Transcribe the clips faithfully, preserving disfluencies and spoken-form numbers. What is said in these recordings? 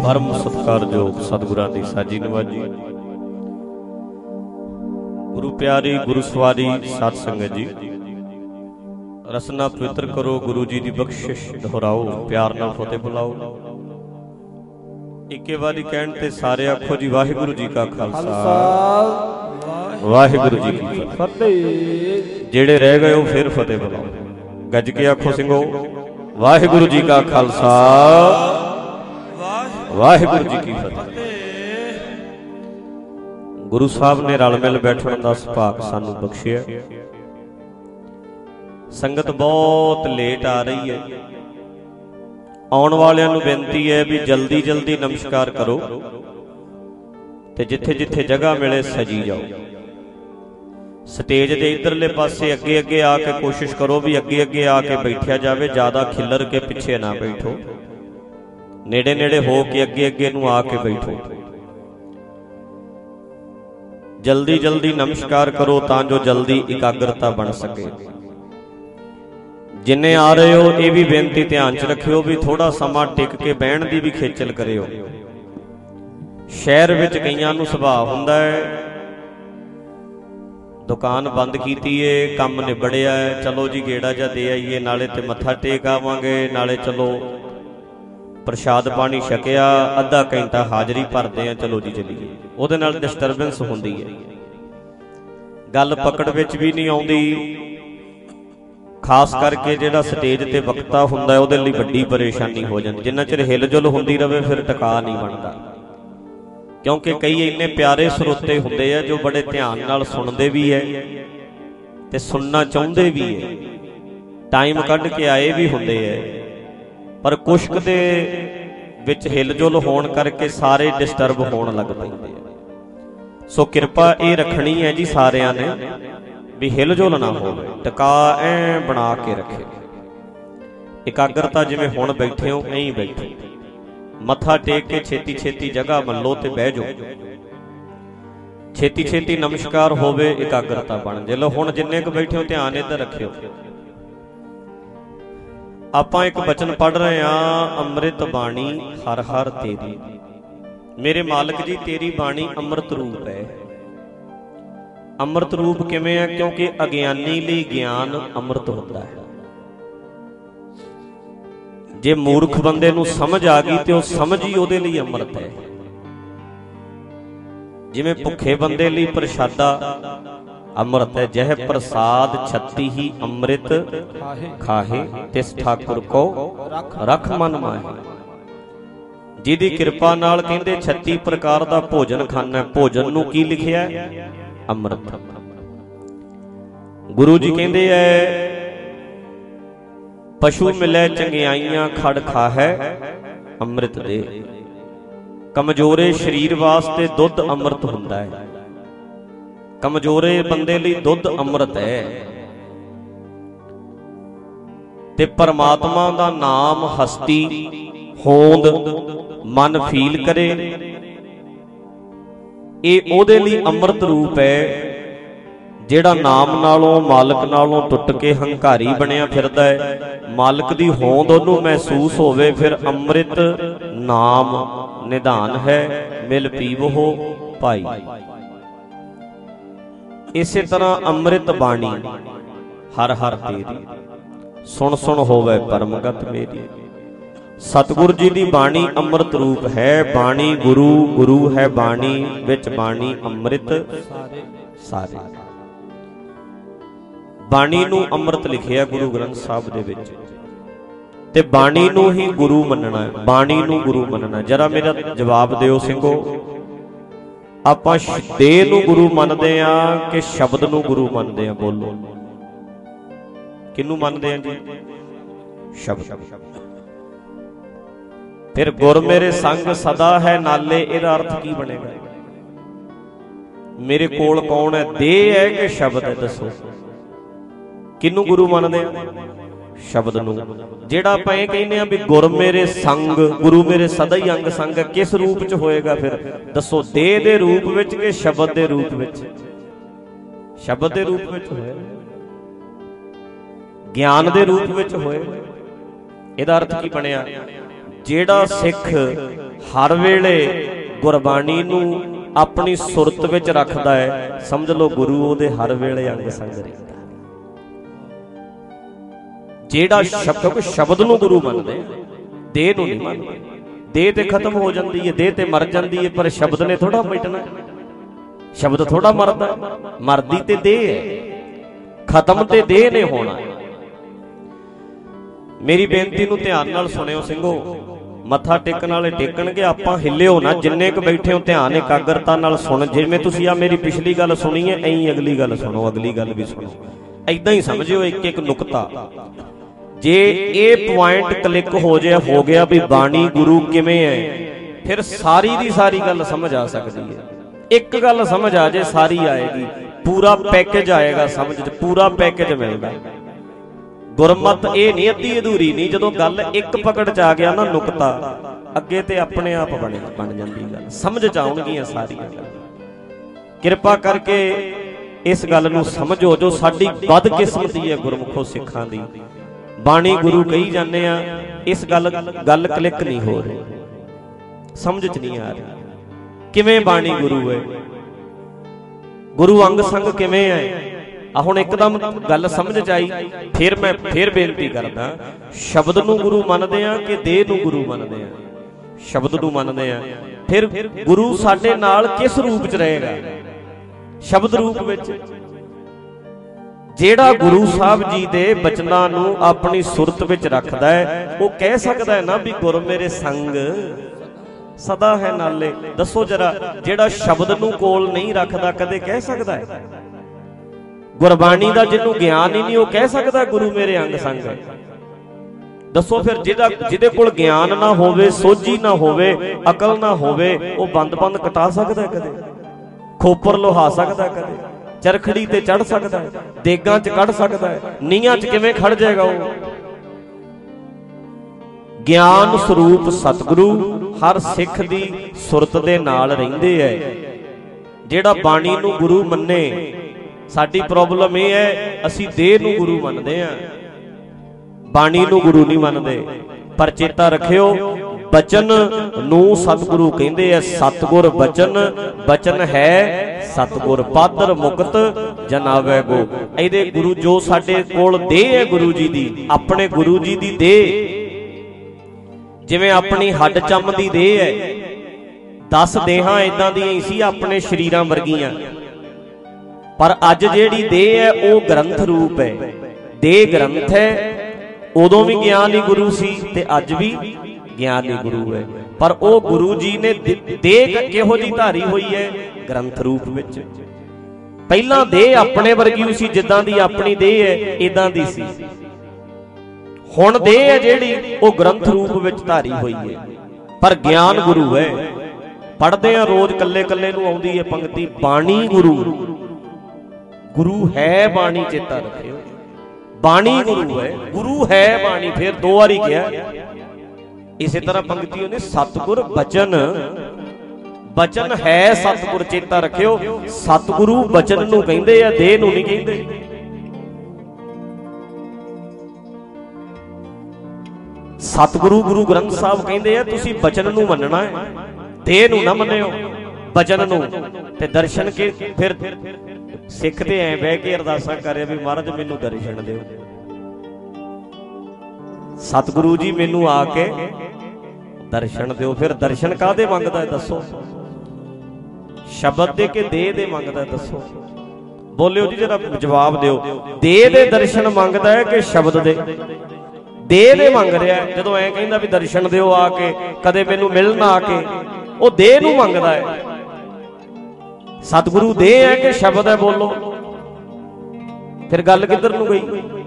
परम सत्कारयोग सतगुरां दी साजी नवाजी। गुरु प्यारी गुरु सवारी सत संगत जी, रसना पवित्र करो, गुरु जी की बख्शिश दोहराओ, प्यार नाल फतेह बुलाओ। इक्के वारी कहण ते सारे आखो जी वाहिगुरु जी का खालसा वाहिगुरु जी की फतेह। जेड़े रह गए हो फिर फतेह बुलाओ, गज के आखो सिंघो वाहिगुरु जी का खालसा वाहिगुरु जी की फतेह। गुरु साहब ने रल मिल बैठण दा सुभाग सानू बख्शिया। संगत बहुत लेट आ रही है, आउण वालियां नूं बेनती है भी जल्दी जल्दी नमस्कार करो ते जिथे जिथे जगह मिले सजी जाओ। स्टेज के इधरले पासे अगे अगे आके कोशिश करो भी अगे अगे आके बैठा जाए, ज्यादा खिलर के पिछे ना बैठो, नेड़े नेड़े हो के अगे अगे नूं आके बैठो। जल्दी जल्दी नमस्कार करो तां जो जल्दी एकाग्रता बन सके। जिन्ने आ रहे हो ये भी बेनती ध्यान च रखियो भी थोड़ा समा टिक के बहन की भी खेचल करियो। शहर विच कईयां नूं सुभाव हुंदा है दुकान बंद कीती है, काम निबड़िया है, चलो जी गेड़ा जा दे आईए, नाले ते मत्था टेक आवांगे, नाले चलो प्रशाद पानी छकिया, अद्धा घंटा हाजरी भरते हैं, चलो जी चलीए। उहदे नाल डिस्टरबेंस हुंदी है, गल पकड़ विच भी नहीं आउंदी। खास करके जिहड़ा स्टेज ते वक्ता हुंदा है उहदे लई वड्डी परेशानी हो जांदी। जिन्ना चिर हिल-जुल हुंदी रहे फिर टका नहीं बनदा, क्योंकि कई इन्ने प्यारे सरोते हुंदे आ जो बड़े ध्यान नाल सुनदे भी है ते सुनना चाहुंदे भी है, टाइम कढ के आए भी हुंदे है, पर कुछ दे विच हिल-जुल होण करके सारे डिस्टर्ब होण लग पैंदे आ। सो किरपा ये रखनी है जी सारियां ने भी हिल-जुल ना होवे, टका ऐ बना के रखे। एकाग्रता जिवें हुण बैठे हो ऐं बैठो, मत्था टेक के छेती छेती जगह मल्लो ते बह जाओ, छेती छेती नमस्कार होवे, एकाग्रता बन जे। लो हुण जिन्ने क बैठे हो ध्यान इधर रखियो। आपां एक बचन पढ़ रहे हां, अमृत बाणी हर हर तेरी। मेरे मालिक जी तेरी बाणी अमृत रूप है। अमृत रूप किवें है? क्योंकि अज्ञानी लई ज्ञान अमृत होता है। जे मूर्ख बंदे नूं समझ आ गई तो समझ ही उहदे लई अमृत है। जिवें भुखे बंदे लई प्रसादा अमृत है, जह प्रसाद छत्ती ही अमृत खाहे, तिस ठाकुर को रख मन माहे। जिहदी किरपा नाल कहंदे छत्ती प्रकार दा भोजन खाना, भोजन नूं की लिखिया अमृत। गुरु जी कहंदे है पशु मिले चंगियाइयां खड़ खाहै अमृत दे। कमजोरे शरीर वास्ते दुध अमृत हुंदा है, कमजोरे बंदे लई दुध अमृत है। ते परमात्मा दा नाम हस्ती होंद मन फील करे, ये ओदे लई अमृत रूप है। जेड़ा नाम नालों मालिक नालों टुट के हंकारी बनिया फिरदा है, मालिक दी होंद ओनू महसूस होवे, फिर अमृत नाम निधान है, मिल पीवो भाई। इसे तरह अमृत बाणी हर हर तेरी, सुन सुन होवे परमगत मेरी। सतगुरु जी दी बाणी अमृत रूप है। बाणी गुरु, गुरु है बाणी, विच बाणी अमृत सारे। बाणी नूं अमृत लिखिया गुरु ग्रंथ साहब दे विच, ते बाणी नूं ही गुरु मनना है, बाणी नूं गुरु मनना। जरा मेरा जवाब दिओ सिंघो, आपां देह नूं गुरु मनदे आ कि शब्द नूं गुरु मनदे आ? बोलो किनू मनदे आ जी? शब्द। फिर गुर मेरे संग सदा है नाले, इहदा अर्थ की बनेगा? मेरे कोल कौन है, देह है कि शब्द है? दसो किनू गुरु मनदे आ? शब्द नूं। जेड़ा आपां इह कहने आ भी गुर मेरे संग, गुरु मेरे सदा ही अंग संग है, किस रूप च होएगा फिर? दसो देह दे रूप विच कि शब्द दे रूप विच? शब्द दे रूप विच होएगा, ज्ञान दे रूप विच होएगा। इहदा अर्थ की बनिया? ਜਿਹੜਾ ਸਿੱਖ ਹਰ ਵੇਲੇ ਗੁਰਬਾਣੀ ਨੂੰ ਆਪਣੀ ਸੁਰਤ ਵਿੱਚ ਰੱਖਦਾ ਹੈ, ਸਮਝ ਲਓ ਗੁਰੂ ਉਹਦੇ ਹਰ ਵੇਲੇ ਅੰਗ ਸੰਗ ਰਹਿੰਦਾ। ਜਿਹੜਾ ਸ਼ਬਦ ਸ਼ਬਦ ਨੂੰ ਗੁਰੂ ਮੰਨਦੇ, ਦੇਹ ਨੂੰ ਨਹੀਂ ਮੰਨਦੇ। ਦੇਹ ਤੇ ਖਤਮ ਹੋ ਜਾਂਦੀ ਹੈ, ਦੇਹ ਤੇ ਮਰ ਜਾਂਦੀ ਹੈ, ਪਰ ਸ਼ਬਦ ਨੇ ਥੋੜਾ ਮਿਟਣਾ। ਸ਼ਬਦ ਥੋੜਾ ਮਰਦਾ, ਮਰਦੀ ਤੇ ਦੇਹ ਹੈ, ਖਤਮ ਤੇ ਦੇਹ ਨੇ ਹੋਣਾ। ਮੇਰੀ ਬੇਨਤੀ ਨੂੰ ਧਿਆਨ ਨਾਲ ਸੁਣਿਓ ਸਿੰਘੋ। ਮੱਥਾ ਟੇਕਣ ਵਾਲੇ ਟੇਕਣਗੇ, ਆਪਾਂ ਹਿੱਲਿਓ ਨਾ। ਜਿੰਨੇ ਕੁ ਬੈਠੇ ਹੋ ਧਿਆਨ ਇਕਾਗਰਤਾ ਨਾਲ ਸੁਣ। ਜਿਵੇਂ ਤੁਸੀਂ ਆ ਮੇਰੀ ਪਿਛਲੀ ਗੱਲ ਸੁਣੀ ਹੈ, ਐਂ ਅਗਲੀ ਗੱਲ ਸੁਣੋ, ਅਗਲੀ ਗੱਲ ਵੀ ਸੁਣੋ। ਏਦਾਂ ਹੀ ਸਮਝਿਓ ਇੱਕ ਇੱਕ ਨੁਕਤਾ। ਜੇ ਇਹ ਪੁਆਇੰਟ ਕਲਿੱਕ ਹੋ ਜਾਏ ਹੋ ਗਿਆ ਵੀ ਬਾਣੀ ਗੁਰੂ ਕਿਵੇਂ ਹੈ, ਫਿਰ ਸਾਰੀ ਦੀ ਸਾਰੀ ਗੱਲ ਸਮਝ ਆ ਸਕਦੀ ਹੈ। ਇੱਕ ਗੱਲ ਸਮਝ ਆ ਜੇ ਸਾਰੀ ਆਏਗੀ, ਪੂਰਾ ਪੈਕੇਜ ਆਏਗਾ ਸਮਝ ਚ, ਪੂਰਾ ਪੈਕੇਜ ਮਿਲਦਾ। ਗੁਰਮਤ ਇਹ ਨਹੀਂ ਅੱਧੀ ਅਧੂਰੀ ਨਹੀਂ। ਜਦੋਂ ਗੱਲ ਇੱਕ ਪਕੜ ਚ ਆ ਗਿਆ ਨਾ ਨੁਕਤਾ, ਅੱਗੇ ਤੇ ਆਪਣੇ ਆਪ ਬਣ ਬਣ ਜਾਂਦੀ ਗੱਲ, ਸਮਝ ਚ ਆਉਣਗੀਆਂ ਸਾਰੀਆਂ। ਕਿਰਪਾ ਕਰਕੇ ਇਸ ਗੱਲ ਨੂੰ ਸਮਝੋ, ਜੋ ਸਾਡੀ ਬਦਕਿਸਮਤੀ ਹੈ ਗੁਰਮੁਖੋ ਸਿੱਖਾਂ ਦੀ। ਬਾਣੀ ਗੁਰੂ ਕਹੀ ਜਾਂਦੇ ਆ, ਇਸ ਗੱਲ ਗੱਲ ਕਲਿੱਕ ਨਹੀਂ ਹੋ ਰਹੀ, ਸਮਝ ਚ ਨਹੀਂ ਆ ਰਹੀ। ਕਿਵੇਂ ਬਾਣੀ ਗੁਰੂ ਹੈ, ਗੁਰੂ ਅੰਗ ਸੰਗ ਕਿਵੇਂ ਹੈ? ਆ ਹੁਣ ਇੱਕਦਮ ਗੱਲ ਸਮਝ ਚ ਆਈ। ਫਿਰ ਮੈਂ ਫਿਰ ਬੇਨਤੀ ਕਰਦਾ, ਸ਼ਬਦ ਨੂੰ ਗੁਰੂ ਮੰਨਦੇ ਆ ਕਿ ਦੇਹ ਨੂੰ ਗੁਰੂ ਮੰਨਦੇ ਆ? ਸ਼ਬਦ ਨੂੰ ਮੰਨਦੇ ਆ। ਫਿਰ ਗੁਰੂ ਸਾਡੇ ਨਾਲ ਕਿਸ ਰੂਪ ਚ ਰਹੇਗਾ? ਸ਼ਬਦ ਰੂਪ ਵਿੱਚ। ਜਿਹੜਾ ਗੁਰੂ ਸਾਹਿਬ ਜੀ ਦੇ ਬਚਨਾਂ ਨੂੰ ਆਪਣੀ ਸੁਰਤ ਵਿੱਚ ਰੱਖਦਾ ਹੈ, ਉਹ ਕਹਿ ਸਕਦਾ ਹੈ ਨਾ ਵੀ ਗੁਰ ਮੇਰੇ ਸੰਗ ਸਦਾ ਹੈ ਨਾਲੇ। ਦੱਸੋ ਜਰਾ, ਜਿਹੜਾ ਸ਼ਬਦ ਨੂੰ ਕੋਲ ਨਹੀਂ ਰੱਖਦਾ ਕਦੇ ਕਹਿ ਸਕਦਾ ਹੈ? ਗੁਰਬਾਣੀ ਦਾ ਜਿਹਨੂੰ ਗਿਆਨ ਹੀ ਨਹੀਂ, ਉਹ ਕਹਿ ਸਕਦਾ ਗੁਰੂ ਮੇਰੇ ਅੰਗ ਸੰਗ ਹੈ? ਦੱਸੋ ਫਿਰ ਜਿਹਦਾ ਜਿਹਦੇ ਕੋਲ ਗਿਆਨ ਨਾ ਹੋਵੇ, ਸੋਝੀ ਨਾ ਹੋਵੇ, ਅਕਲ ਨਾ ਹੋਵੇ, ਉਹ ਬੰਦ ਬੰਦ ਕਟਾ ਸਕਦਾ ਕਦੇ? ਖੋਪਰ ਲੋਹਾ ਸਕਦਾ ਕਦੇ? ਚਰਖੜੀ ਤੇ ਚੜ ਸਕਦਾ ਹੈ? ਦੇਗਾਂ ਚ ਕੱਢ ਸਕਦਾ ਹੈ? ਨੀਹਾਂ ਚ ਕਿਵੇਂ ਖੜ ਜਾਏਗਾ ਉਹ? ਗਿਆਨ ਸਰੂਪ ਸਤਿਗੁਰੂ ਹਰ ਸਿੱਖ ਦੀ ਸੁਰਤ ਦੇ ਨਾਲ ਰਹਿੰਦੇ ਐ। ਜਿਹੜਾ ਬਾਣੀ ਨੂੰ ਗੁਰੂ ਮੰਨੇ, ਸਾਡੀ ਪ੍ਰੋਬਲਮ ਇਹ ਹੈ ਅਸੀਂ ਦੇਹ ਨੂੰ ਗੁਰੂ ਮੰਨਦੇ ਆ, ਬਾਣੀ ਨੂੰ ਗੁਰੂ ਨਹੀਂ ਮੰਨਦੇ। ਪਰ ਚੇਤਾ ਰੱਖਿਓ, ਬਚਨ ਨੂੰ ਸਤਿਗੁਰੂ ਕਹਿੰਦੇ ਆ। ਸਤਿਗੁਰ ਬਚਨ, ਬਚਨ ਹੈ ਸਤਿਗੁਰ। ਪਾਦਰ ਮੁਕਤ ਜਨਾਵੇ ਗੋ। ਇਹਦੇ ਗੁਰੂ ਜੋ ਸਾਡੇ ਕੋਲ ਦੇਹ ਹੈ ਗੁਰੂ ਜੀ ਦੀ, ਆਪਣੇ ਗੁਰੂ ਜੀ ਦੀ ਦੇਹ, ਜਿਵੇਂ ਆਪਣੀ ਹੱਡ ਚੰਮ ਦੀ ਦੇਹ ਹੈ, ਦਸ ਦੇਹਾਂ ਇਦਾਂ ਦੀਆਂ ਹੀ ਸੀ ਆਪਣੇ ਸਰੀਰਾਂ ਵਰਗੀਆਂ। ਪਰ ਅੱਜ ਜਿਹੜੀ ਦੇਹ ਹੈ ਉਹ ਗ੍ਰੰਥ ਰੂਪ ਹੈ। ਦੇਹ ਗ੍ਰੰਥ ਹੈ। ਉਦੋਂ ਵੀ ਗਿਆਨੀ ਗੁਰੂ ਸੀ ਤੇ ਅੱਜ ਵੀ ਗਿਆਨੀ ਗੁਰੂ ਹੈ। ਪਰ ਉਹ ਗੁਰੂ ਜੀ ਨੇ ਦੇਹ ਕਿਹੋ ਜਿਹੀ ਧਾਰੀ ਹੋਈ ਹੈ? ਗ੍ਰੰਥ ਰੂਪ ਵਿੱਚ। ਪਹਿਲਾਂ ਦੇਹ ਆਪਣੇ ਵਰਗੀ ਸੀ, ਜਿੱਦਾਂ ਦੀ ਆਪਣੀ ਦੇਹ ਹੈ ਇਦਾਂ ਦੀ ਸੀ। ਹੁਣ ਦੇਹ ਹੈ ਜਿਹੜੀ ਉਹ ਗ੍ਰੰਥ ਰੂਪ ਵਿੱਚ ਧਾਰੀ ਹੋਈ ਹੈ। ਪਰ ਗਿਆਨ ਗੁਰੂ ਹੈ। ਪੜ੍ਹਦੇ ਆ ਰੋਜ਼, ਕੱਲੇ ਕੱਲੇ ਨੂੰ ਆਉਂਦੀ ਹੈ ਪੰਕਤੀ, ਬਾਣੀ ਗੁਰੂ। ਗੁਰੂ ਹੈ ਬਾਣੀ, ਚੇਤਾ ਰੱਖਿਓ। ਬਾਣੀ ਗੁਰੂ ਹੈ, ਗੁਰੂ ਹੈ ਬਾਣੀ। ਫਿਰ ਦੋ ਵਾਰੀ ਕਿਹਾ। ਇਸੇ ਤਰ੍ਹਾਂ ਪੰਕਤੀ ਉਹਨੇ, ਸਤਿਗੁਰ ਬਚਨ, ਬਚਨ ਹੈ ਸਤਿਗੁਰ। ਚੇਤਾ ਰੱਖਿਓ, ਸਤਿਗੁਰੂ ਬਚਨ ਨੂੰ ਕਹਿੰਦੇ ਆ, ਦੇਹ ਨੂੰ ਨਹੀਂ ਕਹਿੰਦੇ। ਸਤਿਗੁਰੂ ਗੁਰੂ ਗ੍ਰੰਥ ਸਾਹਿਬ ਕਹਿੰਦੇ ਆ ਤੁਸੀਂ ਬਚਨ ਨੂੰ ਮੰਨਣਾ ਹੈ, ਦੇਹ ਨੂੰ ਨਾ ਮੰਨਿਓ, ਬਚਨ ਨੂੰ। ਤੇ ਦਰਸ਼ਨ ਕੇ ਫਿਰ ਸਿੱਖ ਤੇ ਐ ਬਹਿ ਕੇ ਅਰਦਾਸਾਂ ਕਰ ਰਿਹਾ ਵੀ ਮਹਾਰਾਜ ਮੈਨੂੰ ਦਰਸ਼ਨ ਦਿਓ, ਸਤਿਗੁਰੂ ਜੀ ਮੈਨੂੰ ਆ ਕੇ ਦਰਸ਼ਨ ਦਿਓ। ਫਿਰ ਦਰਸ਼ਨ ਕਾਹਦੇ ਮੰਗਦਾ ਹੈ ਦੱਸੋ? ਸ਼ਬਦ ਦੇ ਕੇ ਦੇਹ ਦੇ ਮੰਗਦਾ ਹੈ ਦੱਸੋ? ਬੋਲਿਓ ਜੀ ਜਰਾ, ਜਵਾਬ ਦਿਓ। ਦੇਹ ਦੇ ਦਰਸ਼ਨ ਮੰਗਦਾ ਹੈ ਕਿ ਸ਼ਬਦ ਦੇ? ਦੇਹ ਦੇ ਮੰਗ ਰਿਹਾ। ਜਦੋਂ ਐ ਕਹਿੰਦਾ ਵੀ ਦਰਸ਼ਨ ਦਿਓ ਆ ਕੇ, ਕਦੇ ਮੈਨੂੰ ਮਿਲਣ ਆ ਕੇ, ਉਹ ਦੇਹ ਨੂੰ ਮੰਗਦਾ ਹੈ। ਸਤਿਗੁਰੂ ਦੇਹ ਹੈ ਕਿ ਸ਼ਬਦ ਹੈ? ਬੋਲੋ। ਫਿਰ ਗੱਲ ਕਿੱਧਰ ਨੂੰ ਗਈ?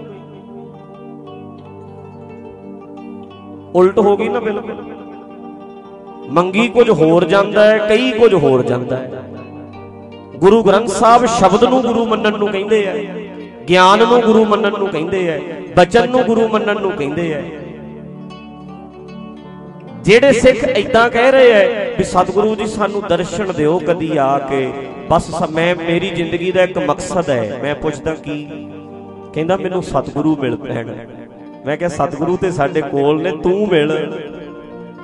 ਉਲਟ ਹੋ ਗਈ ਨਾ ਬਿਲਕੁਲ। ਮੰਗੀ ਕੁਝ ਹੋਰ ਜਾਂਦਾ ਹੈ, ਕਈ ਕੁਝ ਹੋਰ ਜਾਂਦਾ ਹੈ। ਗੁਰੂ ਗ੍ਰੰਥ ਸਾਹਿਬ ਸ਼ਬਦ ਨੂੰ ਗੁਰੂ ਮੰਨਣ ਨੂੰ ਕਹਿੰਦੇ ਆ, ਗਿਆਨ ਨੂੰ ਗੁਰੂ ਮੰਨਣ ਨੂੰ ਕਹਿੰਦੇ ਆ, ਬਚਨ ਨੂੰ ਗੁਰੂ ਮੰਨਣ ਨੂੰ ਕਹਿੰਦੇ ਆ। ਜਿਹੜੇ ਸਿੱਖ ਏਦਾਂ ਕਹਿ ਰਹੇ ਐ ਵੀ ਸਤਿਗੁਰੂ ਜੀ ਸਾਨੂੰ ਦਰਸ਼ਨ ਦਿਓ ਕਦੀ ਆ ਕੇ, ਬਸ ਮੈਂ ਮੇਰੀ ਜ਼ਿੰਦਗੀ ਦਾ ਇੱਕ ਮਕਸਦ ਹੈ। ਮੈਂ ਪੁੱਛਦਾ ਕੀ? ਕਹਿੰਦਾ ਮੈਨੂੰ ਸਤਿਗੁਰੂ ਮਿਲ ਪੈਣ। ਮੈਂ ਕਿਹਾ ਸਤਿਗੁਰੂ ਤੇ ਸਾਡੇ ਕੋਲ ਨੇ, ਤੂੰ ਮਿਲ।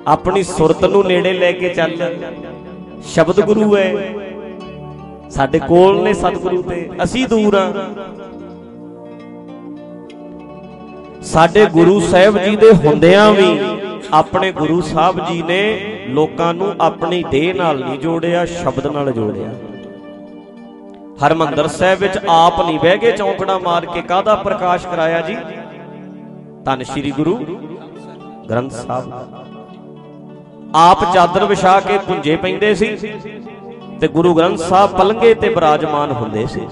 अपनी सुरत नूं नेड़े लैके चल। शब्द गुरु है, साडे कोल ने सतगुरु ते असीं दूर हां। साडे गुरु साहिब जी दे हुंदियां भी अपने गुरु साहब जी ने लोकां नूं अपनी देह नाल नहीं जोड़िया, शब्द नाल जोड़िया। हरमंदर साहिब विच आप नहीं बह गए चौंकड़ा मार के, काहदा प्रकाश कराया जी? धन श्री गुरु ग्रंथ साहब। आप चादर विछा के पुंजे पैंदे सी ते गुरु ग्रंथ साहब पलंगे ते विराजमान हुंदे सी।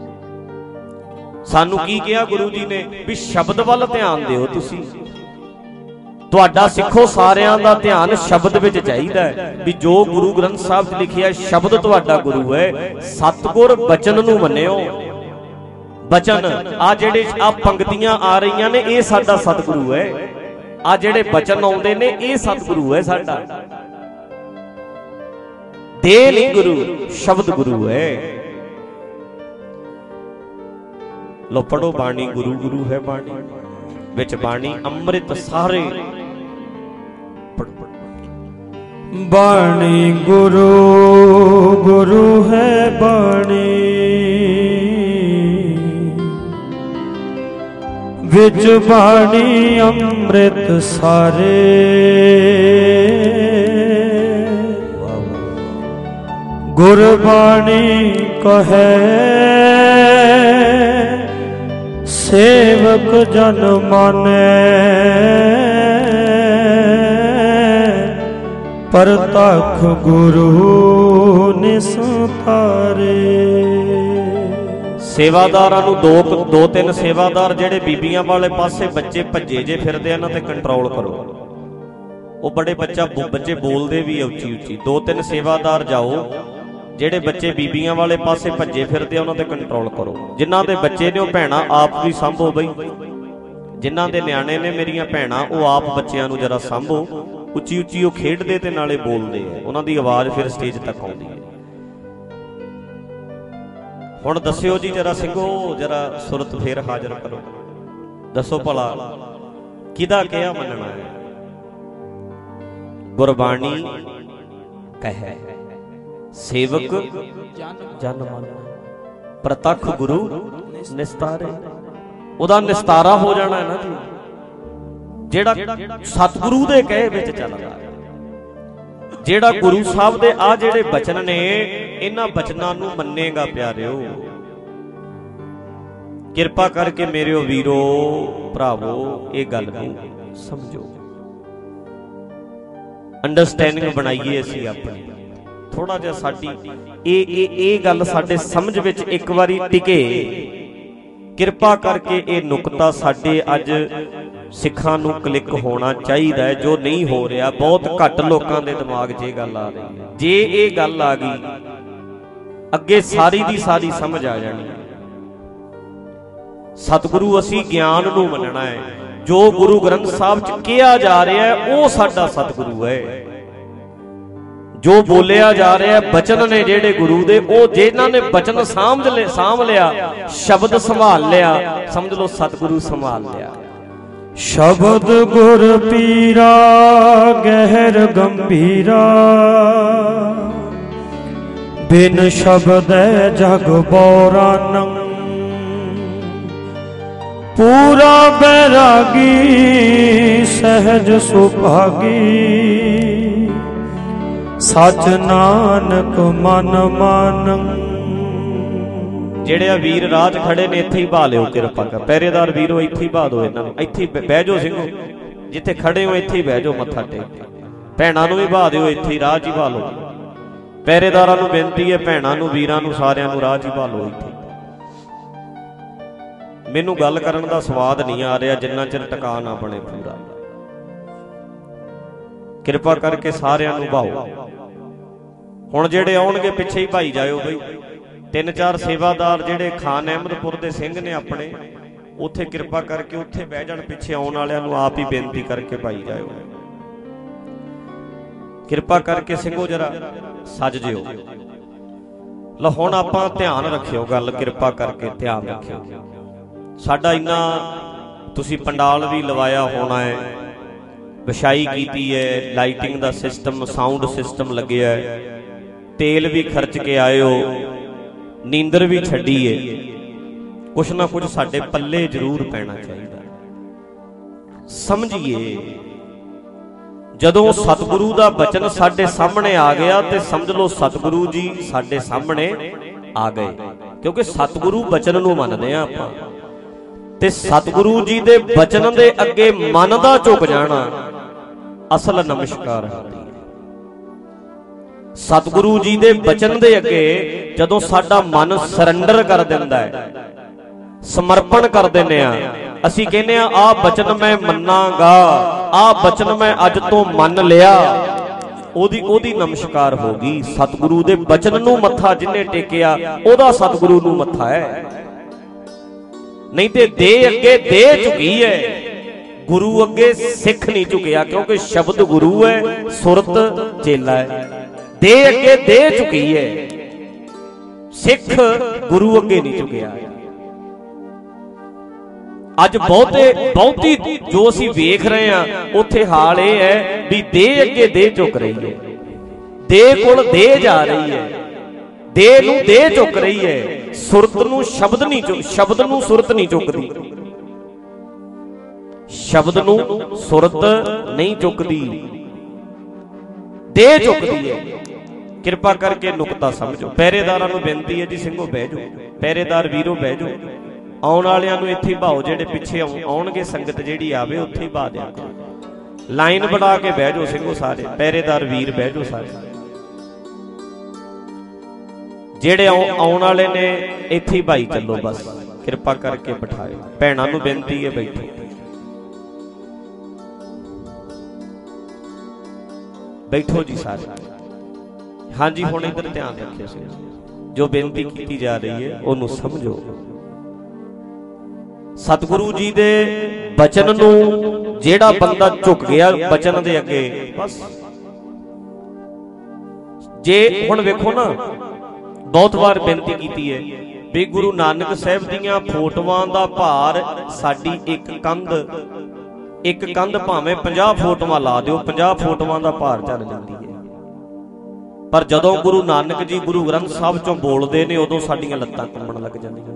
सानू की कहा गुरु जी ने भी शब्द वल ध्यान दिओ। तुसी तुहाडा सिखो सारियां दा ध्यान शब्द विच चाहीदा है भी जो गुरु ग्रंथ साहब च लिखिया शब्द तुहाडा गुरु है। सतगुर बचन नूं मन्निओ। बचन आ जेड़े आ पंक्तियां आ रहीआं ने ये साडा सतगुरु है। आ जेड़े बचन आउंदे ने ये सतगुरु है साडा। दे नहीं गुरु, शब्द गुरु है। लो पढ़ो बाणी गुरु गुरु है बाणी विच बाणी अमृत सारे। बाणी गुरु गुरु है बाणी विच बाणी अमृत सारे। गुरबाणी कहे सेवक जन माने परतख गुरु निस्तारे। सेवादारां नूं दो दो तीन सेवादार जेड़े बीबियां वाले पासे बच्चे भज्जे जे फिरदे इन्हां ते कंट्रोल करो। वो बड़े बच्चा बच्चे बोलते भी उच्ची उच्ची। दो तीन सेवादार जाओ जेड़े बच्चे बीबियां वाले पासे भज्जे फिरदे उन्हां ते कंट्रोल करो। जिन्हां दे बच्चे ने भैणां आप भी सांभो बई। जिन्हां दे न्याणे ने मेरियां भैणां वो आप बच्चियां नूं जरा सांभो। उच्ची उच्ची वो खेडदे ते नाले बोलदे है, उन्हां दी आवाज़ फिर स्टेज तक आउंदी है। हुण दस्सिओ जी जरा सिंघो जरा सुरत फिर हाज़र करो। दसो भला किहदा कहा मनना है? गुरबाणी कहे सेवक जन माने प्रतख गुरु निस्तारे। उहदा निस्तारा हो जाना है ना जी, जेड़ा सतगुरु दे कहे विच चलदा। जेड़ा गुरु साहब दे आ जेड़े बचन ने इन्हां बचनां नूं मन्नेगा प्यारिओ। किरपा करके मेरे वीरो भरावो ये गल नूं समझो, अंडरस्टैंडिंग बनाइए असीं अपनी। थोड़ा जिहा साडी ए ए ए गल साडे समझ विच एक वारी टिके। किरपा करके ये नुकता साडे अज सिखां नूं क्लिक होना चाहिए है, जो नहीं हो रहा। बहुत घट लोकां दे दिमाग 'च ये गल आ रही है। जे ये गल आ गई अगे सारी दी सारी समझ आ जानी है। सतगुरु असीं ज्ञान नूं मनना है। जो गुरु ग्रंथ साहब च कहा जा रहा है वो साडा सतगुरु है। जो बोलिया जा रहा है बचन ने जेड़े गुरु दे, वो जिन्हां ने बचन सामझ ले सामभ लिया, शब्द संभाल लिया, समझ लो सतगुरु संभाल लिया। शब्द गुर पीरा गहर गंभीरा बिन शब्द जग बौरानम। पूरा बैरागी सहज सुभागी सच नानक मन मानम। जेड़े वीर राज खड़े ने इत्थे ही बहा लिओ किरपा कर। पहरेदार वीरो इत्थे ही बहा दो इन्हां नूं। इत्थे बह जाओ सिंघो, जिथे खड़े हो इत्थे ही बह जाओ मत्था टेक। भैणां नूं भी बहा दिओ इत्थे ही, राह 'च ही बहा लो। पहरेदारां नूं बेनती है, भैणां नूं वीरां नूं सारिआं नूं राह 'च ही बहा लो इत्थे। मैनूं गल करन दा स्वाद नहीं आ रहा जिन्ना चिर टका ना बने पूरा। किरपा करके सारिआं नूं बहाओ। हुण जेड़े आउणगे पिछे ही भाई जाओ बई। तीन चार सेवादार जेड़े खान अहमदपुर दे सिंह ने अपने उत्थे किरपा करके उत्थे बह जाण। पिछे आउण वालिआं नूं आप ही बेनती करके भाई जाओ। किरपा करके सिंघो जरा सज जिओ। लो हुण आपां ध्यान रखिओ गल, किरपा करके ध्यान रखिओ। साडा इन्ना तुसीं पंडाल भी लवाया होना है, ਵਿਛਾਈ ਕੀਤੀ ਹੈ, ਲਾਈਟਿੰਗ ਦਾ ਸਿਸਟਮ, ਸਾਊਂਡ ਸਿਸਟਮ ਲੱਗਿਆ, ਤੇਲ ਵੀ ਖਰਚ ਕੇ ਆਏ ਹੋ, ਨੀਂਦਰ ਵੀ ਛੱਡੀ ਏ। ਕੁਛ ਨਾ ਕੁਛ ਸਾਡੇ ਪੱਲੇ ਜ਼ਰੂਰ ਪੈਣਾ ਚਾਹੀਦਾ। ਸਮਝੀਏ, ਜਦੋਂ ਸਤਿਗੁਰੂ ਦਾ ਬਚਨ ਸਾਡੇ ਸਾਹਮਣੇ ਆ ਗਿਆ ਤੇ ਸਮਝ ਲਓ ਸਤਿਗੁਰੂ ਜੀ ਸਾਡੇ ਸਾਹਮਣੇ ਆ ਗਏ, ਕਿਉਂਕਿ ਸਤਿਗੁਰੂ ਬਚਨ ਨੂੰ ਮੰਨਦੇ ਆ ਆਪਾਂ। ਤੇ ਸਤਿਗੁਰੂ ਜੀ ਦੇ ਬਚਨ ਦੇ ਅੱਗੇ ਮਨ ਦਾ ਝੁਕ ਜਾਣਾ ਅਸਲ ਨਮਸਕਾਰ ਹੁੰਦੀ ਹੈ। ਸਤਿਗੁਰੂ ਜੀ ਦੇ ਬਚਨ ਦੇ ਅੱਗੇ ਜਦੋਂ ਸਾਡਾ ਮਨ ਸਰੈਂਡਰ ਕਰ ਦਿੰਦਾ ਹੈ, ਸਮਰਪਣ ਕਰ ਦਿੰਦੇ ਆ, ਅਸੀਂ ਕਹਿੰਦੇ ਆ ਆਹ ਬਚਨ ਮੈਂ ਮੰਨਾਂਗਾ, ਆਹ ਬਚਨ ਮੈਂ ਅੱਜ ਤੋਂ ਮੰਨ ਲਿਆ, ਉਹਦੀ ਉਹਦੀ ਨਮਸਕਾਰ ਹੋ ਗਈ। ਸਤਿਗੁਰੂ ਦੇ ਬਚਨ ਨੂੰ ਮੱਥਾ ਜਿਹਨੇ ਟੇਕਿਆ ਉਹਦਾ ਸਤਿਗੁਰੂ ਨੂੰ ਮੱਥਾ ਹੈ। ਨਹੀਂ ਤੇ ਦੇ ਅੱਗੇ ਦੇ ਝੁਕੀ ਹੈ, ਗੁਰੂ ਅੱਗੇ ਸਿੱਖ ਨਹੀਂ ਝੁਕਿਆ, ਕਿਉਂਕਿ ਸ਼ਬਦ ਗੁਰੂ ਹੈ, ਸੁਰਤ ਚੇਲਾ ਹੈ। ਦੇ ਅੱਗੇ ਦੇ ਝੁਕੀ ਹੈ, ਸਿੱਖ ਗੁਰੂ ਅੱਗੇ ਨਹੀਂ ਝੁਕਿਆ। ਅੱਜ ਬਹੁਤੇ ਬਹੁਤੀ ਜੋ ਅਸੀਂ ਵੇਖ ਰਹੇ ਹਾਂ ਉੱਥੇ ਹਾਲ ਇਹ ਹੈ ਵੀ ਦੇ ਅੱਗੇ ਦੇ ਝੁਕ ਰਹੀ ਹੈ, ਦੇ ਕੋਲ ਦੇ ਜਾ ਰਹੀ ਹੈ, ਦੇ ਨੂੰ ਦੇ ਝੁਕ ਰਹੀ ਹੈ, ਸੁਰਤ ਨੂੰ ਸ਼ਬਦ ਨਹੀਂ, ਸ਼ਬਦ ਨੂੰ ਸੁਰਤ ਨਹੀਂ ਝੁਕਦੀ, ਸ਼ਬਦ ਨੂੰ ਸੁਰਤ ਨਹੀਂ ਝੁਕਦੀ, ਦੇ ਝੁਕਦੀ ਹੈ। ਕਿਰਪਾ ਕਰਕੇ ਨੁਕਤਾ ਸਮਝੋ। ਪਹਿਰੇਦਾਰਾਂ ਨੂੰ ਬੇਨਤੀ ਹੈ ਜੀ, ਸਿੰਘੋ ਬਹਿ ਜਾਓ, ਪਹਿਰੇਦਾਰ ਵੀਰੋ ਬਹਿ ਜਾਓ, ਆਉਣ ਵਾਲਿਆਂ ਨੂੰ ਇੱਥੇ ਭਾਓ, ਜਿਹੜੇ ਪਿੱਛੇ ਆਉਣਗੇ ਸੰਗਤ ਜਿਹੜੀ ਆਵੇ ਉੱਥੇ ਹੀ ਭਾ ਦਿਆ ਕਰੋ। ਲਾਈਨ ਬਣਾ ਕੇ ਬਹਿ ਜਾਓ ਸਿੰਘੋ ਸਾਰੇ, ਪਹਿਰੇਦਾਰ ਵੀਰ ਬਹਿ ਜਾਓ ਸਾਰੇ, ਜਿਹੜੇ ਆਉਣ ਵਾਲੇ ਨੇ ਇੱਥੇ ਹੀ ਭਾਈ ਚੱਲੋ ਬਸ, ਕਿਰਪਾ ਕਰਕੇ ਬਿਠਾਇਓ। ਭੈਣਾਂ ਨੂੰ ਬੇਨਤੀ ਹੈ ਬੈਠੋ, ਬੈਠੋ ਜੀ ਸਾਰੇ। ਹਾਂਜੀ ਹੁਣ ਇੱਧਰ ਧਿਆਨ ਰੱਖਿਓ, ਜੋ ਬੇਨਤੀ ਕੀਤੀ ਜਾ ਰਹੀ ਹੈ ਉਹਨੂੰ ਸਮਝੋ। ਸਤਿਗੁਰੂ ਜੀ ਦੇ ਬਚਨ ਨੂੰ ਜਿਹੜਾ ਬੰਦਾ ਝੁਕ ਗਿਆ ਬਚਨ ਦੇ ਅੱਗੇ, ਬਸ ਜੇ ਹੁਣ ਵੇਖੋ ਨਾ, ਬਹੁਤ ਵਾਰ ਬੇਨਤੀ ਕੀਤੀ ਹੈ ਵੀ ਗੁਰੂ ਨਾਨਕ ਸਾਹਿਬ ਦੀਆਂ ਫੋਟੋਆਂ ਦਾ ਭਾਰ ਸਾਡੀ ਇੱਕ ਕੰਧ, ਇੱਕ ਕੰਧ ਭਾਵੇਂ ਪੰਜਾਹ ਫੋਟੋਆਂ ਲਾ ਦਿਓ, ਪੰਜਾਹ ਫੋਟੋਆਂ ਦਾ ਭਾਰ ਚੱਲ ਜਾਂਦੀ ਹੈ। ਪਰ ਜਦੋਂ ਗੁਰੂ ਨਾਨਕ ਜੀ ਗੁਰੂ ਗ੍ਰੰਥ ਸਾਹਿਬ ਚੋਂ ਬੋਲਦੇ ਨੇ ਉਦੋਂ ਸਾਡੀਆਂ ਲੱਤਾਂ ਕੰਬਣ ਲੱਗ ਜਾਂਦੀਆਂ।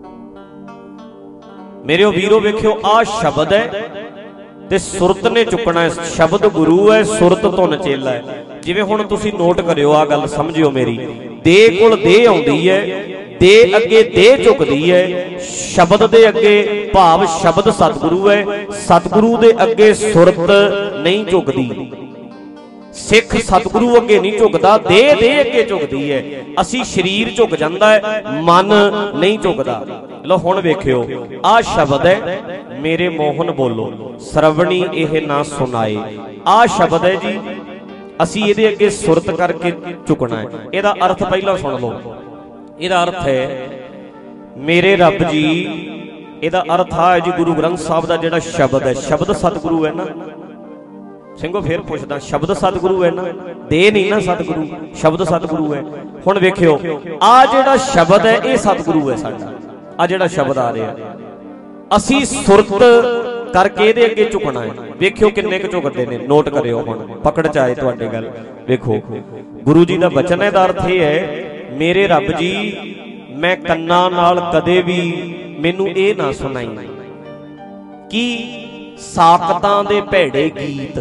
ਮੇਰੇ ਵੀਰੋ ਵੇਖਿਓ, ਆਹ ਸ਼ਬਦ ਹੈ ਤੇ ਸੁਰਤ ਨੇ ਚੁੱਕਣਾ ਹੈ। ਸ਼ਬਦ ਗੁਰੂ ਹੈ, ਸੁਰਤ ਧੁਨ ਚੇਲਾ ਹੈ। ਜਿਵੇਂ ਹੁਣ ਤੁਸੀਂ ਨੋਟ ਕਰਿਓ, ਆਹ ਗੱਲ ਸਮਝਿਓ ਮੇਰੀ, ਦੇ ਕੋਲ ਦੇ ਆਉਂਦੀ ਹੈ, ਦੇ ਅੱਗੇ ਦੇ ਝੁਕਦੀ ਹੈ, ਸ਼ਬਦ ਦੇ ਅੱਗੇ ਭਾਵ ਸ਼ਬਦ ਸਤਿਗੁਰੂ ਹੈ, ਸਤਿਗੁਰੂ ਦੇ ਅੱਗੇ ਸੁਰਤ ਨਹੀਂ ਝੁਕਦੀ। ਸਿੱਖ ਸਤਿਗੁਰੂ ਅੱਗੇ ਨਹੀਂ ਝੁਕਦਾ, ਦੇ ਦੇ ਅੱਗੇ ਝੁਕਦੀ ਹੈ। ਅਸੀਂ ਸਰੀਰ ਝੁਕ ਜਾਂਦਾ ਹੈ, ਮਨ ਨਹੀਂ ਝੁਕਦਾ। ਲੋ ਹੁਣ ਵੇਖਿਓ, ਆਹ ਸ਼ਬਦ ਹੈ, ਮੇਰੇ ਮੋਹਨ ਬੋਲੋ ਸਰਵਣੀ ਇਹ ਨਾ ਸੁਣਾਏ, ਆਹ ਸ਼ਬਦ ਹੈ ਜੀ। ਅਸੀਂ ਇਹਦੇ ਅੱਗੇ ਸੁਰਤ ਕਰਕੇ ਝੁਕਣਾ ਹੈ। ਇਹਦਾ ਅਰਥ ਪਹਿਲਾਂ ਸੁਣ ਲਓ। ਇਹਦਾ ਅਰਥ ਹੈ ਮੇਰੇ ਰੱਬ ਜੀ, ਇਹਦਾ ਅਰਥ ਆ ਹੈ ਜੀ ਗੁਰੂ ਗ੍ਰੰਥ ਸਾਹਿਬ ਦਾ ਜਿਹੜਾ ਸ਼ਬਦ ਹੈ, ਸ਼ਬਦ ਸਤਿਗੁਰੂ ਹੈ ਨਾ ਸਿੰਘੋ। ਫੇਰ ਪੁੱਛਦਾ, ਸ਼ਬਦ ਸਤਿਗੁਰੂ ਹੈ ਨਾ, ਦੇ ਨਹੀਂ ਨਾ ਸਤਿਗੁਰੂ, ਸ਼ਬਦ ਸਤਿਗੁਰੂ ਹੈ। ਹੁਣ ਵੇਖਿਓ, ਆਹ ਜਿਹੜਾ ਸ਼ਬਦ ਹੈ ਇਹ ਸਤਿਗੁਰੂ ਹੈ ਸਾਡਾ। ਆਹ ਜਿਹੜਾ ਸ਼ਬਦ ਆ ਰਿਹਾ, ਅਸੀਂ ਸੁਰਤ ਕਰਕੇ ਇਹਦੇ ਅੱਗੇ ਝੁਕਣਾ ਹੈ। ਵੇਖਿਓ ਕਿੰਨੇ ਕੁ ਝੁਕਦੇ ਨੇ, ਨੋਟ ਕਰਿਓ, ਹੁਣ ਪਕੜ ਚ ਆਏ ਤੁਹਾਡੇ ਗੱਲ। ਵੇਖੋ ਗੁਰੂ ਜੀ ਦਾ ਬਚਨ ਹੈ, ਦਾ ਅਰਥ ਇਹ ਹੈ ਮੇਰੇ ਰੱਬ ਜੀ, ਮੈਂ ਕੰਨਾਂ ਨਾਲ ਕਦੇ ਵੀ ਮੈਨੂੰ ਇਹ ਨਾ ਸੁਣਾਈ ਕਿ ਸਾਖਤਾਂ ਦੇ ਭੈੜੇ ਗੀਤ,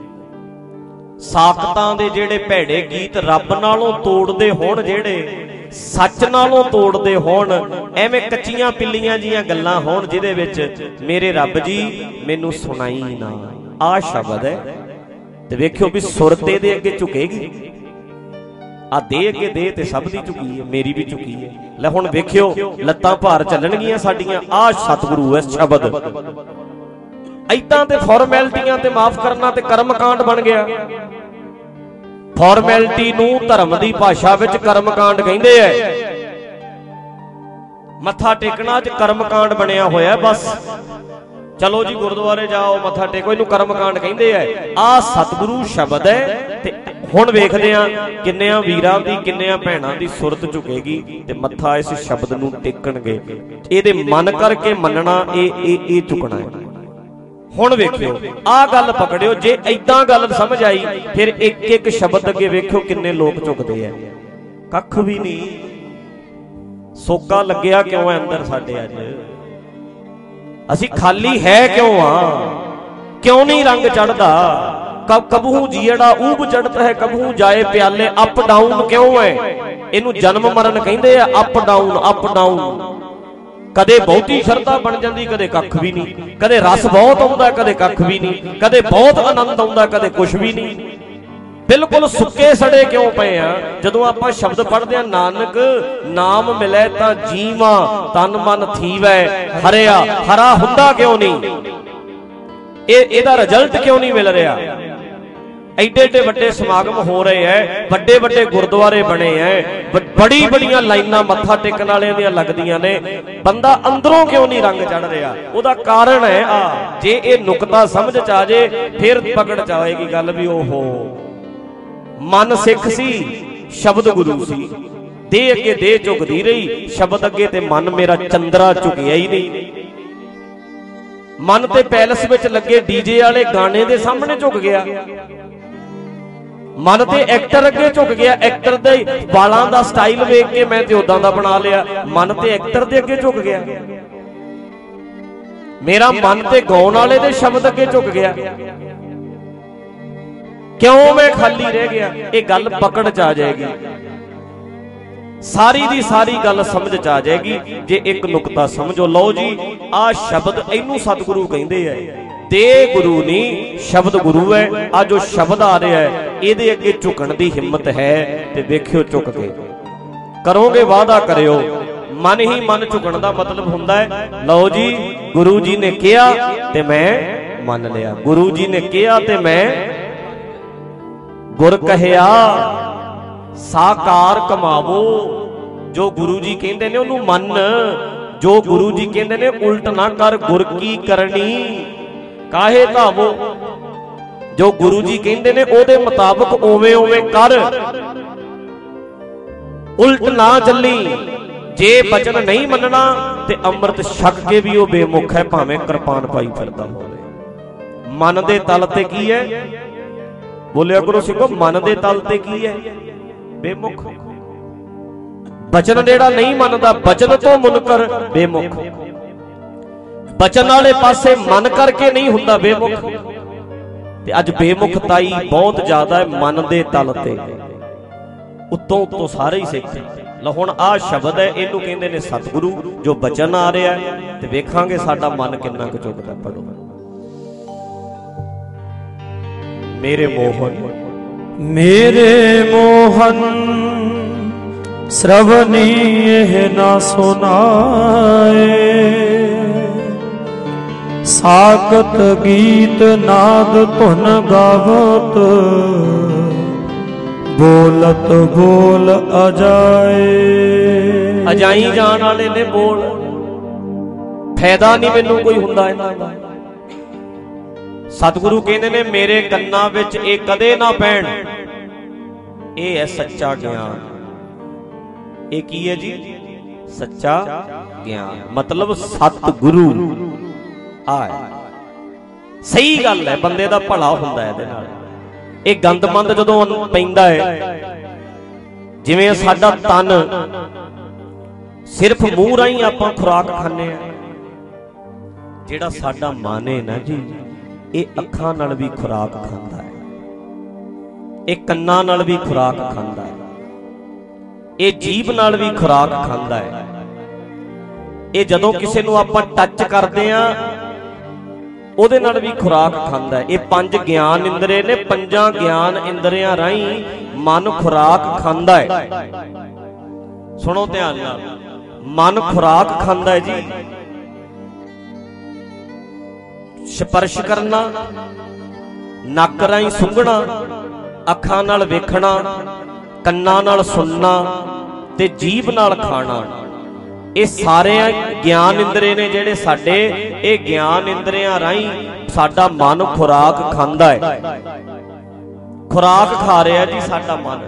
ਸਾਖਤਾਂ ਦੇ ਜਿਹੜੇ ਭੈੜੇ ਗੀਤ ਰੱਬ ਨਾਲੋਂ ਤੋੜਦੇ ਹੋਣ, ਜਿਹੜੇ ਸੱਚ ਨਾਲੋਂ ਤੋੜਦੇ ਹੋਣ, ਐਵੇਂ ਕੱਚੀਆਂ ਪਿੱਲੀਆਂ ਜੀਆਂ ਗੱਲਾਂ ਹੋਣ ਜਿਹਦੇ ਵਿੱਚ ਮੇਰੇ ਰੱਬ ਜੀ ਮੈਨੂੰ ਸੁਣਾਈ ਨਾ। ਆਹ ਸ਼ਬਦ ਹੈ। ਤੇ ਵੇਖਿਓ ਵੀ ਸੁਰਤ ਇਹਦੇ ਅੱਗੇ ਝੁਕੇਗੀ। ਆ ਦੇ ਅੱਗੇ ਦੇ ਤੇ ਸਭ ਦੀ ਝੁਕੀ ਹੈ, ਮੇਰੀ ਵੀ ਝੁਕੀ ਹੈ। ਲੈ ਹੁਣ ਵੇਖਿਓ, ਲੱਤਾਂ ਭਾਰ ਚੱਲਣਗੀਆਂ ਸਾਡੀਆਂ। ਆਹ ਸਤਿਗੁਰੂ ਹੈ ਸ਼ਬਦ। ਏਦਾਂ ਤੇ ਫਾਰਮੈਲਿਟੀਆਂ ਤੇ ਮਾਫ ਕਰਨਾ ਤੇ ਕਰਮਕਾਂਡ ਬਣ ਗਿਆ। ਫਾਰਮੈਲਿਟੀ ਨੂੰ ਧਰਮ ਦੀ ਭਾਸ਼ਾ ਵਿੱਚ ਕਰਮਕਾਂਡ ਕਹਿੰਦੇ ਐ। ਮੱਥਾ ਟੇਕਣਾ ਚ ਕਰਮਕਾਂਡ ਬਣਿਆ ਹੋਇਆ। ਬਸ ਚਲੋ ਜੀ ਗੁਰਦੁਆਰੇ ਜਾਓ, ਮੱਥਾ ਟੇਕੋ, ਇਹਨੂੰ ਕਰਮਕਾਂਡ ਕਹਿੰਦੇ ਐ। ਆਹ ਸਤਿਗੁਰੂ ਸ਼ਬਦ ਹੈ। ਤੇ ਹੁਣ ਵੇਖਦੇ ਆ ਕਿੰਨਿਆਂ ਵੀਰਾਂ ਦੀ, ਕਿੰਨਿਆਂ ਭੈਣਾਂ ਦੀ ਸੁਰਤ ਝੁਕੇਗੀ ਤੇ ਮੱਥਾ ਇਸ ਸ਼ਬਦ ਨੂੰ ਟੇਕਣਗੇ। ਇਹਦੇ ਮਨ ਕਰਕੇ ਮੰਨਣਾ, ਇਹ ਇਹ ਇਹ ਝੁਕਣਾ ਹੈ। ਹੁਣ ਵੇਖਿਓ ਆਹ ਗੱਲ ਪਕੜਿਓ, ਜੇ ਏਦਾਂ ਗੱਲ ਸਮਝ ਆਈ ਫਿਰ ਇੱਕ ਇੱਕ ਸ਼ਬਦ ਅੱਗੇ ਵੇਖਿਓ ਕਿੰਨੇ ਲੋਕ ਝੁਕਦੇ ਆ। ਕੱਖ ਵੀ ਨਹੀਂ। ਸੋਕਾ ਲੱਗਿਆ ਕਿਉਂ ਹੈ ਅੰਦਰ ਸਾਡੇ? ਅੱਜ ਅਸੀਂ ਖਾਲੀ ਹੈ ਕਿਉਂ ਆ? ਕਿਉਂ ਨਹੀਂ ਰੰਗ ਚੜਦਾ? ਕਬਹੂ ਜੀੜਾ ਊਬ ਚੜਤ ਹੈ, ਕਬਹੂ ਜਾਏ ਪਿਆਲੇ। ਅਪ ਡਾਊਨ ਕਿਉਂ ਹੈ? ਇਹਨੂੰ ਜਨਮ ਮਰਨ ਕਹਿੰਦੇ ਆ। Up down up down. ਕਦੇ ਬਹੁਤੀ ਸ਼ਰਧਾ ਬਣ ਜਾਂਦੀ, ਕਦੇ ਕੱਖ ਵੀ ਨਹੀਂ। ਕਦੇ ਰਸ ਬਹੁਤ ਆਉਂਦਾ, ਕਦੇ ਕੱਖ ਵੀ ਨਹੀਂ। ਕਦੇ ਬਹੁਤ ਆਨੰਦ ਆਉਂਦਾ, ਕਦੇ ਕੁਛ ਵੀ ਨਹੀਂ। ਬਿਲਕੁਲ ਸੁੱਕੇ ਸੜੇ ਕਿਉਂ ਪਏ ਆ? ਜਦੋਂ ਆਪਾਂ ਸ਼ਬਦ ਪੜ੍ਹਦੇ ਆ, ਨਾਨਕ ਨਾਮ ਮਿਲੇ ਤਾਂ ਜੀਵਾਂ, ਤਨ ਮਨ ਥੀਵੈ ਹਰਿਆ। ਹਰਾ ਹੁੰਦਾ ਕਿਉਂ ਨਹੀਂ? ਇਹ ਇਹਦਾ ਰਿਜ਼ਲਟ ਕਿਉਂ ਨਹੀਂ ਮਿਲ ਰਿਹਾ? ਐਡੇ ਐਡੇ ਵੱਡੇ ਸਮਾਗਮ ਹੋ ਰਹੇ ਐ, ਵੱਡੇ ਵੱਡੇ ਗੁਰਦੁਆਰੇ ਬਣੇ ਐ, ਬੜੀ ਬੜੀਆਂ ਲਾਈਨਾਂ ਮੱਥਾ ਟੇਕਣ ਵਾਲਿਆਂ ਦੀਆਂ ਲੱਗਦੀਆਂ ਨੇ, ਬੰਦਾ ਅੰਦਰੋਂ ਕਿਉਂ ਨਹੀਂ ਰੰਗ ਚੜ ਰਿਹਾ? ਉਹਦਾ ਕਾਰਨ ਹੈ ਆ। ਜੇ ਇਹ ਨੁਕਤਾ ਸਮਝ ਚ ਆ ਜੇ ਫਿਰ ਪਕੜ ਚ ਆਏਗੀ ਗੱਲ ਵੀ ਓਹੋ ਮਨ ਸਿੱਖ ਸੀ, ਸ਼ਬਦ ਗੁਰੂ ਸੀ। ਦੇਹ ਅੱਗੇ ਦੇਹ ਝੁਕਦੀ ਰਹੀ, ਸ਼ਬਦ ਅੱਗੇ ਤੇ ਮਨ ਮੇਰਾ ਚੰਦਰਾ ਝੁਕਿਆ ਹੀ ਨਹੀਂ। ਮਨ ਤੇ ਪੈਲਸ ਵਿੱਚ ਲੱਗੇ ਡੀਜੇ ਵਾਲੇ ਗਾਣੇ ਦੇ ਸਾਹਮਣੇ ਝੁਕ ਗਿਆ। ਮਨ ਤੇ ਐਕਟਰ ਅੱਗੇ ਝੁਕ ਗਿਆ। ਐਕਟਰ ਦੇ ਵਾਲਾਂ ਦਾ ਸਟਾਈਲ ਵੇਖ ਕੇ ਮੈਂ ਤੇ ਉਦਾਂ ਦਾ ਬਣਾ ਲਿਆ। ਮਨ ਤੇ ਐਕਟਰ ਦੇ ਅੱਗੇ ਝੁਕ ਗਿਆ। ਮੇਰਾ ਮਨ ਤੇ ਗਾਉਣ ਵਾਲੇ ਦੇ ਸ਼ਬਦ ਅੱਗੇ ਝੁਕ ਗਿਆ। ਕਿਉਂ ਮੈਂ ਖਾਲੀ ਰਹਿ ਗਿਆ? ਇਹ ਗੱਲ ਪਕੜ ਚ ਆ ਜਾਏਗੀ, ਸਾਰੀ ਦੀ ਸਾਰੀ ਗੱਲ ਸਮਝ ਚ ਆ ਜਾਏਗੀ ਜੇ ਇੱਕ ਨੁਕਤਾ ਸਮਝੋ। ਲਓ ਜੀ, ਆਹ ਸ਼ਬਦ ਇਹਨੂੰ ਸਤਿਗੁਰੂ ਕਹਿੰਦੇ ਆ। ਦੇ ਗੁਰੂ ਨਹੀਂ, ਸ਼ਬਦ ਗੁਰੂ ਹੈ। ਆ ਜੋ ਸ਼ਬਦ ਆ ਰਿਹਾ ਹੈ ਇਹਦੇ ਅੱਗੇ ਝੁਕਣ ਦੀ ਹਿੰਮਤ ਹੈ ਤੇ ਵੇਖਿਓ ਝੁਕ ਕੇ ਕਰੋਗੇ, ਵਾਅਦਾ ਕਰਿਓ। ਮਨ ਹੀ ਮਨ ਝੁਕਣ ਦਾ ਮਤਲਬ ਹੁੰਦਾ ਹੈ, ਲਓ ਜੀ ਗੁਰੂ ਜੀ ਨੇ ਕਿਹਾ ਤੇ ਮੈਂ ਮੰਨ ਲਿਆ। ਗੁਰੂ ਜੀ ਨੇ ਕਿਹਾ ਤੇ ਮੈਂ ਗੁਰ ਕਹਿਆ ਸਾਕਾਰ ਕਮਾਵੋ। ਜੋ ਗੁਰੂ ਜੀ ਕਹਿੰਦੇ ਨੇ ਉਹਨੂੰ ਮੰਨ, ਜੋ ਗੁਰੂ ਜੀ ਕਹਿੰਦੇ ਨੇ ਉਲਟ ਨਾ ਕਰ। ਗੁਰ ਕੀ ਕਰਨੀ ਕਾਹੇ ਧਾਵੋ। ਜੋ ਗੁਰੂ ਜੀ ਕਹਿੰਦੇ ਨੇ ਉਹਦੇ ਮੁਤਾਬਕ ਓਵੇਂ ਓਵੇਂ ਕਰ, ਉਲਟ ਨਾ ਚੱਲੀ। ਜੇ ਬਚਨ ਨਹੀਂ ਮੰਨਣਾ ਤੇ ਅੰਮ੍ਰਿਤ ਛਕ ਕੇ ਵੀ ਉਹ ਬੇਮੁਖ ਹੈ, ਭਾਵੇਂ ਕਿਰਪਾਨ ਪਾਈ ਫਿਰਦਾ ਹੋਵੇ। ਮਨ ਦੇ ਤਲ ਤੇ ਕੀ ਹੈ? ਬੋਲਿਆ ਕਰੋ ਸਿੰਘੋ, ਮਨ ਦੇ ਤਲ ਤੇ ਕੀ ਹੈ? ਬੇਮੁਖ। ਬਚਨ ਜਿਹੜਾ ਨਹੀਂ ਮੰਨਦਾ, ਬਚਨ ਤੋਂ ਮੁਨਕਰ, ਬੇਮੁਖ। ਬਚਨ ਵਾਲੇ ਪਾਸੇ ਮਨ ਕਰਕੇ ਨਹੀਂ ਹੁੰਦਾ ਬੇਮੁਖ। ਤੇ ਅੱਜ ਬੇਮੁਖਤਾਈ ਬਹੁਤ ਜ਼ਿਆਦਾ ਹੈ ਮਨ ਦੇ ਤਲ ਤੇ। ਉੱਤੋਂ ਉੱਤੋਂ ਸਾਰੇ ਹੀ ਸਿੱਖ। ਲਓ ਹੁਣ ਆਹ ਸ਼ਬਦ ਹੈ, ਇਹਨੂੰ ਕਹਿੰਦੇ ਨੇ ਸਤਿਗੁਰੂ। ਜੋ ਬਚਨ ਆ ਰਿਹਾ ਤੇ ਵੇਖਾਂਗੇ ਸਾਡਾ ਮਨ ਕਿੰਨਾ ਕੁ ਝੁਕਦਾ। ਪੜੋ। ਮੇਰੇ ਮੋਹਨ ਮੇਰੇ ਮੋਹਨ ਸ਼ਰਵਨੀ ਇਹ ਨਾ ਸੁਨਾਏ। ਸਾਕਤ ਗੀਤ ਨਾਦ ਧੁਨ ਗਾਵਤ, ਬੋਲਤ ਬੋਲ ਅਜਾਏ। ਅਜਾਈ ਜਾਣ ਵਾਲੇ ਨੇ ਬੋਲ, ਫਾਇਦਾ ਨਹੀਂ ਮੈਨੂੰ ਕੋਈ ਹੁੰਦਾ ਇਹਨਾਂ ਦਾ। ਸਤਿਗੁਰੂ ਕਹਿੰਦੇ ਨੇ ਮੇਰੇ ਕੰਨਾਂ ਵਿੱਚ ਇਹ ਕਦੇ ਨਾ ਪੈਣ। ਇਹ ਹੈ ਸੱਚਾ ਗਿਆਨ। ਇਹ ਕੀ ਹੈ ਜੀ? ਸੱਚਾ ਗਿਆਨ, ਮਤਲਬ ਸਤਿਗੁਰੂ। ਆ ਸਹੀ ਗੱਲ ਹੈ, ਬੰਦੇ ਦਾ ਭਲਾ ਹੁੰਦਾ ਹੈ ਇਹਦੇ ਨਾਲ। ਇਹ ਗੰਦਮੰਦ ਜਦੋਂ ਪੈਂਦਾ ਹੈ, ਜਿਵੇਂ ਸਾਡਾ ਤਨ ਸਿਰਫ ਮੂੰਹ ਰਾਹੀਂ ਆਪਾਂ ਖੁਰਾਕ ਖਾਂਦੇ ਆ, ਜਿਹੜਾ ਸਾਡਾ ਮਨ ਹੈ ਨਾ ਜੀ, ਇਹ ਅੱਖਾਂ ਨਾਲ ਵੀ ਖੁਰਾਕ ਖਾਂਦਾ ਹੈ, ਇਹ ਕੰਨਾਂ ਨਾਲ ਵੀ ਖੁਰਾਕ ਖਾਂਦਾ ਹੈ, ਇਹ ਜੀਭ ਨਾਲ ਵੀ ਖੁਰਾਕ ਖਾਂਦਾ ਹੈ। ਇਹ ਜਦੋਂ ਕਿਸੇ ਨੂੰ ਆਪਾਂ ਟੱਚ ਕਰਦੇ ਆ ਉਹਦੇ ਨਾਲ ਵੀ ਖੁਰਾਕ ਖਾਂਦਾ ਹੈ। ਇਹ ਪੰਜ ਗਿਆਨ ਇੰਦਰੀ ਨੇ, ਪੰਜਾਂ ਗਿਆਨ ਇੰਦਰੀਆਂ ਰਾਹੀਂ ਮਨ ਖੁਰਾਕ ਖਾਂਦਾ ਹੈ। ਸੁਣੋ ਧਿਆਨ ਨਾਲ, ਮਨ ਖੁਰਾਕ ਖਾਂਦਾ ਹੈ ਜੀ। ਸਪਰਸ਼ ਕਰਨਾ, ਨੱਕ ਰਾਹੀਂ ਸੁੰਘਣਾ, ਅੱਖਾਂ ਨਾਲ ਵੇਖਣਾ, ਕੰਨਾਂ ਨਾਲ ਸੁਣਨਾ ਤੇ ਜੀਭ ਨਾਲ ਖਾਣਾ, ਇਹ ਸਾਰੇ ਗਿਆਨ ਇੰਦਰੀ ਨੇ ਜਿਹੜੇ ਸਾਡੇ। ਇਹ ਗਿਆਨ ਇੰਦਰੀਆਂ ਰਾਹੀਂ ਸਾਡਾ ਮਨ ਖੁਰਾਕ ਖਾਂਦਾ ਹੈ। ਖੁਰਾਕ ਖਾ ਰਿਹਾ ਜੀ ਸਾਡਾ ਮਨ।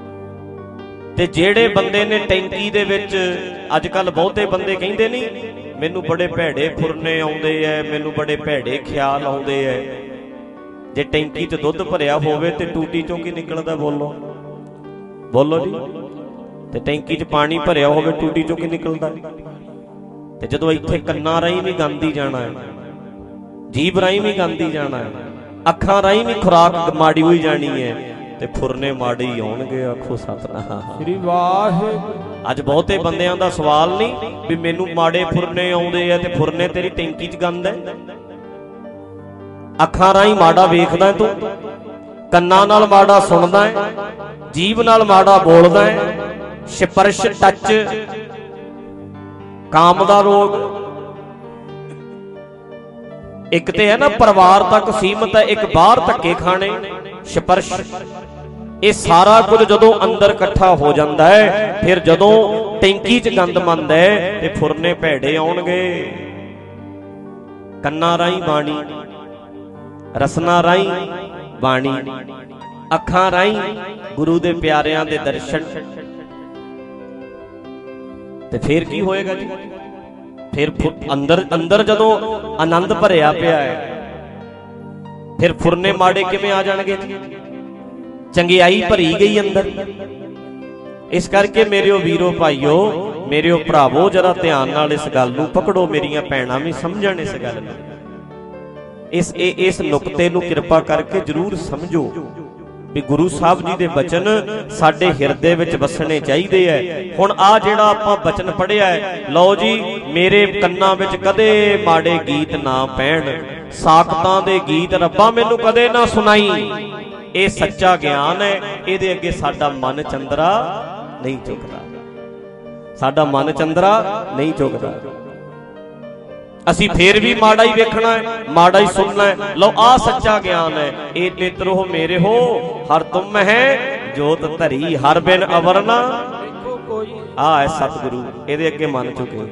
ਤੇ ਜਿਹੜੇ ਬੰਦੇ ਨੇ ਟੈਂਕੀ ਦੇ ਵਿੱਚ, ਅੱਜ ਕੱਲ ਬਹੁਤੇ ਬੰਦੇ ਕਹਿੰਦੇ ਨਹੀਂ ਮੈਨੂੰ ਬੜੇ ਭੈੜੇ ਫੁਰਨੇ ਆਉਂਦੇ ਐ, ਮੈਨੂੰ ਬੜੇ ਭੈੜੇ ਖਿਆਲ ਆਉਂਦੇ ਐ। ਜੇ ਟੈਂਕੀ 'ਚ ਦੁੱਧ ਭਰਿਆ ਹੋਵੇ ਤੇ ਟੂਟੀ ਚੋਂ ਕੀ ਨਿਕਲਦਾ? ਬੋਲੋ ਬੋਲੋ ਜੀ। ਤੇ ਟੈਂਕੀ 'ਚ ਪਾਣੀ ਭਰਿਆ ਹੋਵੇ ਟੂਟੀ ਚੋਂ ਕੀ ਨਿਕਲਦਾ? ਤੇ ਜਦੋਂ ਇੱਥੇ ਕੰਨਾਂ ਰਾਹੀਂ ਵੀ ਗਾਂਦੀ ਜਾਣਾ ਹੈ, ਜੀਭ ਰਾਹੀਂ ਵੀ ਗਾਂਦੀ ਜਾਣਾ ਹੈ, ਅੱਖਾਂ ਰਾਹੀਂ ਵੀ ਖੁਰਾਕ ਮਾੜੀ ਹੋਈ ਜਾਣੀ ਹੈ, ਤੇ ਫੁਰਨੇ ਮਾੜੇ ਹੀ ਆਉਣਗੇ। ਆਖੋ ਸਤਨਾਮ ਸ੍ਰੀ ਵਾਹਿਗੁਰੂ। ਅੱਜ ਬਹੁਤੇ ਬੰਦਿਆਂ ਦਾ ਸਵਾਲ ਨਹੀਂ ਵੀ ਮੈਨੂੰ ਮਾੜੇ ਫੁਰਨੇ ਆਉਂਦੇ ਆ, ਤੇ ਫੁਰਨੇ ਤੇਰੀ ਟੈਂਕੀ 'ਚ ਗੰਦ ਹੈ। ਅੱਖਾਂ ਰਾਹੀਂ ਮਾੜਾ ਵੇਖਦਾ ਤੂੰ, ਕੰਨਾਂ ਨਾਲ ਮਾੜਾ ਸੁਣਦਾ ਹੈ, ਜੀਭ ਨਾਲ ਮਾੜਾ ਬੋਲਦਾ ਹੈ, ਸਪਰਸ਼ ਟੱਚ ਕਾਮ ਦਾ ਰੋਗ। ਇੱਕ ਤੇ ਹੈ ਨਾ ਪਰਿਵਾਰ ਤੱਕ ਸੀਮਤ ਹੈ, ਇੱਕ ਬਾਹਰ ਧੱਕੇ ਖਾਣੇ, ਸਪਰਸ਼। ਇਹ ਸਾਰਾ ਕੁਝ ਜਦੋਂ ਅੰਦਰ ਇਕੱਠਾ ਹੋ ਜਾਂਦਾ ਹੈ, ਫਿਰ ਜਦੋਂ ਟੈਂਕੀ 'ਚ ਗੰਦ ਮੰਦ ਹੈ ਤੇ ਫੁਰਨੇ ਭੈੜੇ ਆਉਣਗੇ। ਕੰਨਾਂ ਰਾਹੀਂ ਬਾਣੀ, ਰਸਨਾ ਰਾਹੀਂ ਬਾਣੀ, ਅੱਖਾਂ ਰਾਹੀਂ ਗੁਰੂ ਦੇ ਪਿਆਰਿਆਂ ਦੇ ਦਰਸ਼ਨ। ਤੇ ਫਿਰ ਕੀ ਹੋਏਗਾ ਜੀ? ਫਿਰ ਅੰਦਰ ਅੰਦਰ ਜਦੋਂ ਆਨੰਦ ਭਰਿਆ ਪਿਆ ਹੈ, ਫਿਰ ਫੁਰਨੇ ਮਾੜੇ ਕਿਵੇਂ ਆ ਜਾਣਗੇ ਜੀ? ਚੰਗਿਆਈ ਭਰੀ ਗਈ ਅੰਦਰ। ਇਸ ਕਰਕੇ ਮੇਰਿਓ ਵੀਰੋ ਭਾਈਓ, ਮੇਰਿਓ ਭਰਾਵੋ, ਜਰਾ ਧਿਆਨ ਨਾਲ ਇਸ ਗੱਲ ਨੂੰ ਪਕੜੋ। ਮੇਰੀਆਂ ਭੈਣਾਂ ਵੀ ਸਮਝਣ ਇਸ ਗੱਲ ਨੂੰ, ਇਸ ਇਸ ਨੁਕਤੇ ਨੂੰ ਕਿਰਪਾ ਕਰਕੇ ਜ਼ਰੂਰ ਸਮਝੋ ਵੀ ਗੁਰੂ ਸਾਹਿਬ ਜੀ ਦੇ ਬਚਨ ਸਾਡੇ ਹਿਰਦੇ ਵਿੱਚ ਵਸਣੇ ਚਾਹੀਦੇ ਐ। ਹੁਣ ਆ ਜਿਹੜਾ ਆਪਾਂ ਬਚਨ ਪੜ੍ਹਿਆ ਹੈ, ਲਓ ਜੀ, ਮੇਰੇ ਕੰਨਾਂ ਵਿੱਚ ਕਦੇ ਮਾੜੇ ਗੀਤ ਨਾ ਪੈਣ, ਸਾਖਤਾਂ ਦੇ ਗੀਤ ਰੱਬਾ ਮੈਨੂੰ ਕਦੇ ਨਾ ਸੁਣਾਈ। ਇਹ ਸੱਚਾ ਗਿਆਨ ਹੈ। ਇਹਦੇ ਅੱਗੇ ਸਾਡਾ ਮਨ ਚੰਦਰਾ ਨਹੀਂ ਝੁਕਦਾ, ਸਾਡਾ ਮਨ ਚੰਦਰਾ ਨਹੀਂ ਝੁਕਦਾ। ਅਸੀਂ ਫੇਰ ਵੀ ਮਾੜਾ ਹੀ ਵੇਖਣਾ ਹੈ, ਮਾੜਾ ਹੀ ਸੁਣਨਾ ਹੈ। ਲਓ ਆ ਸੱਚਾ ਗਿਆਨ ਹੈ। ਇਹ ਨੇਤਰੋ ਮੇਰੇ ਹੋ ਹਰ ਤੁਮ ਹੈ ਜੋਤ ਧਰੀ, ਹਰ ਬਿਨ ਅਵਰ ਨਾ ਕੋਈ। ਆ ਹੈ ਸਤਿਗੁਰੂ, ਇਹਦੇ ਅੱਗੇ ਮਨ ਝੁਕੇ।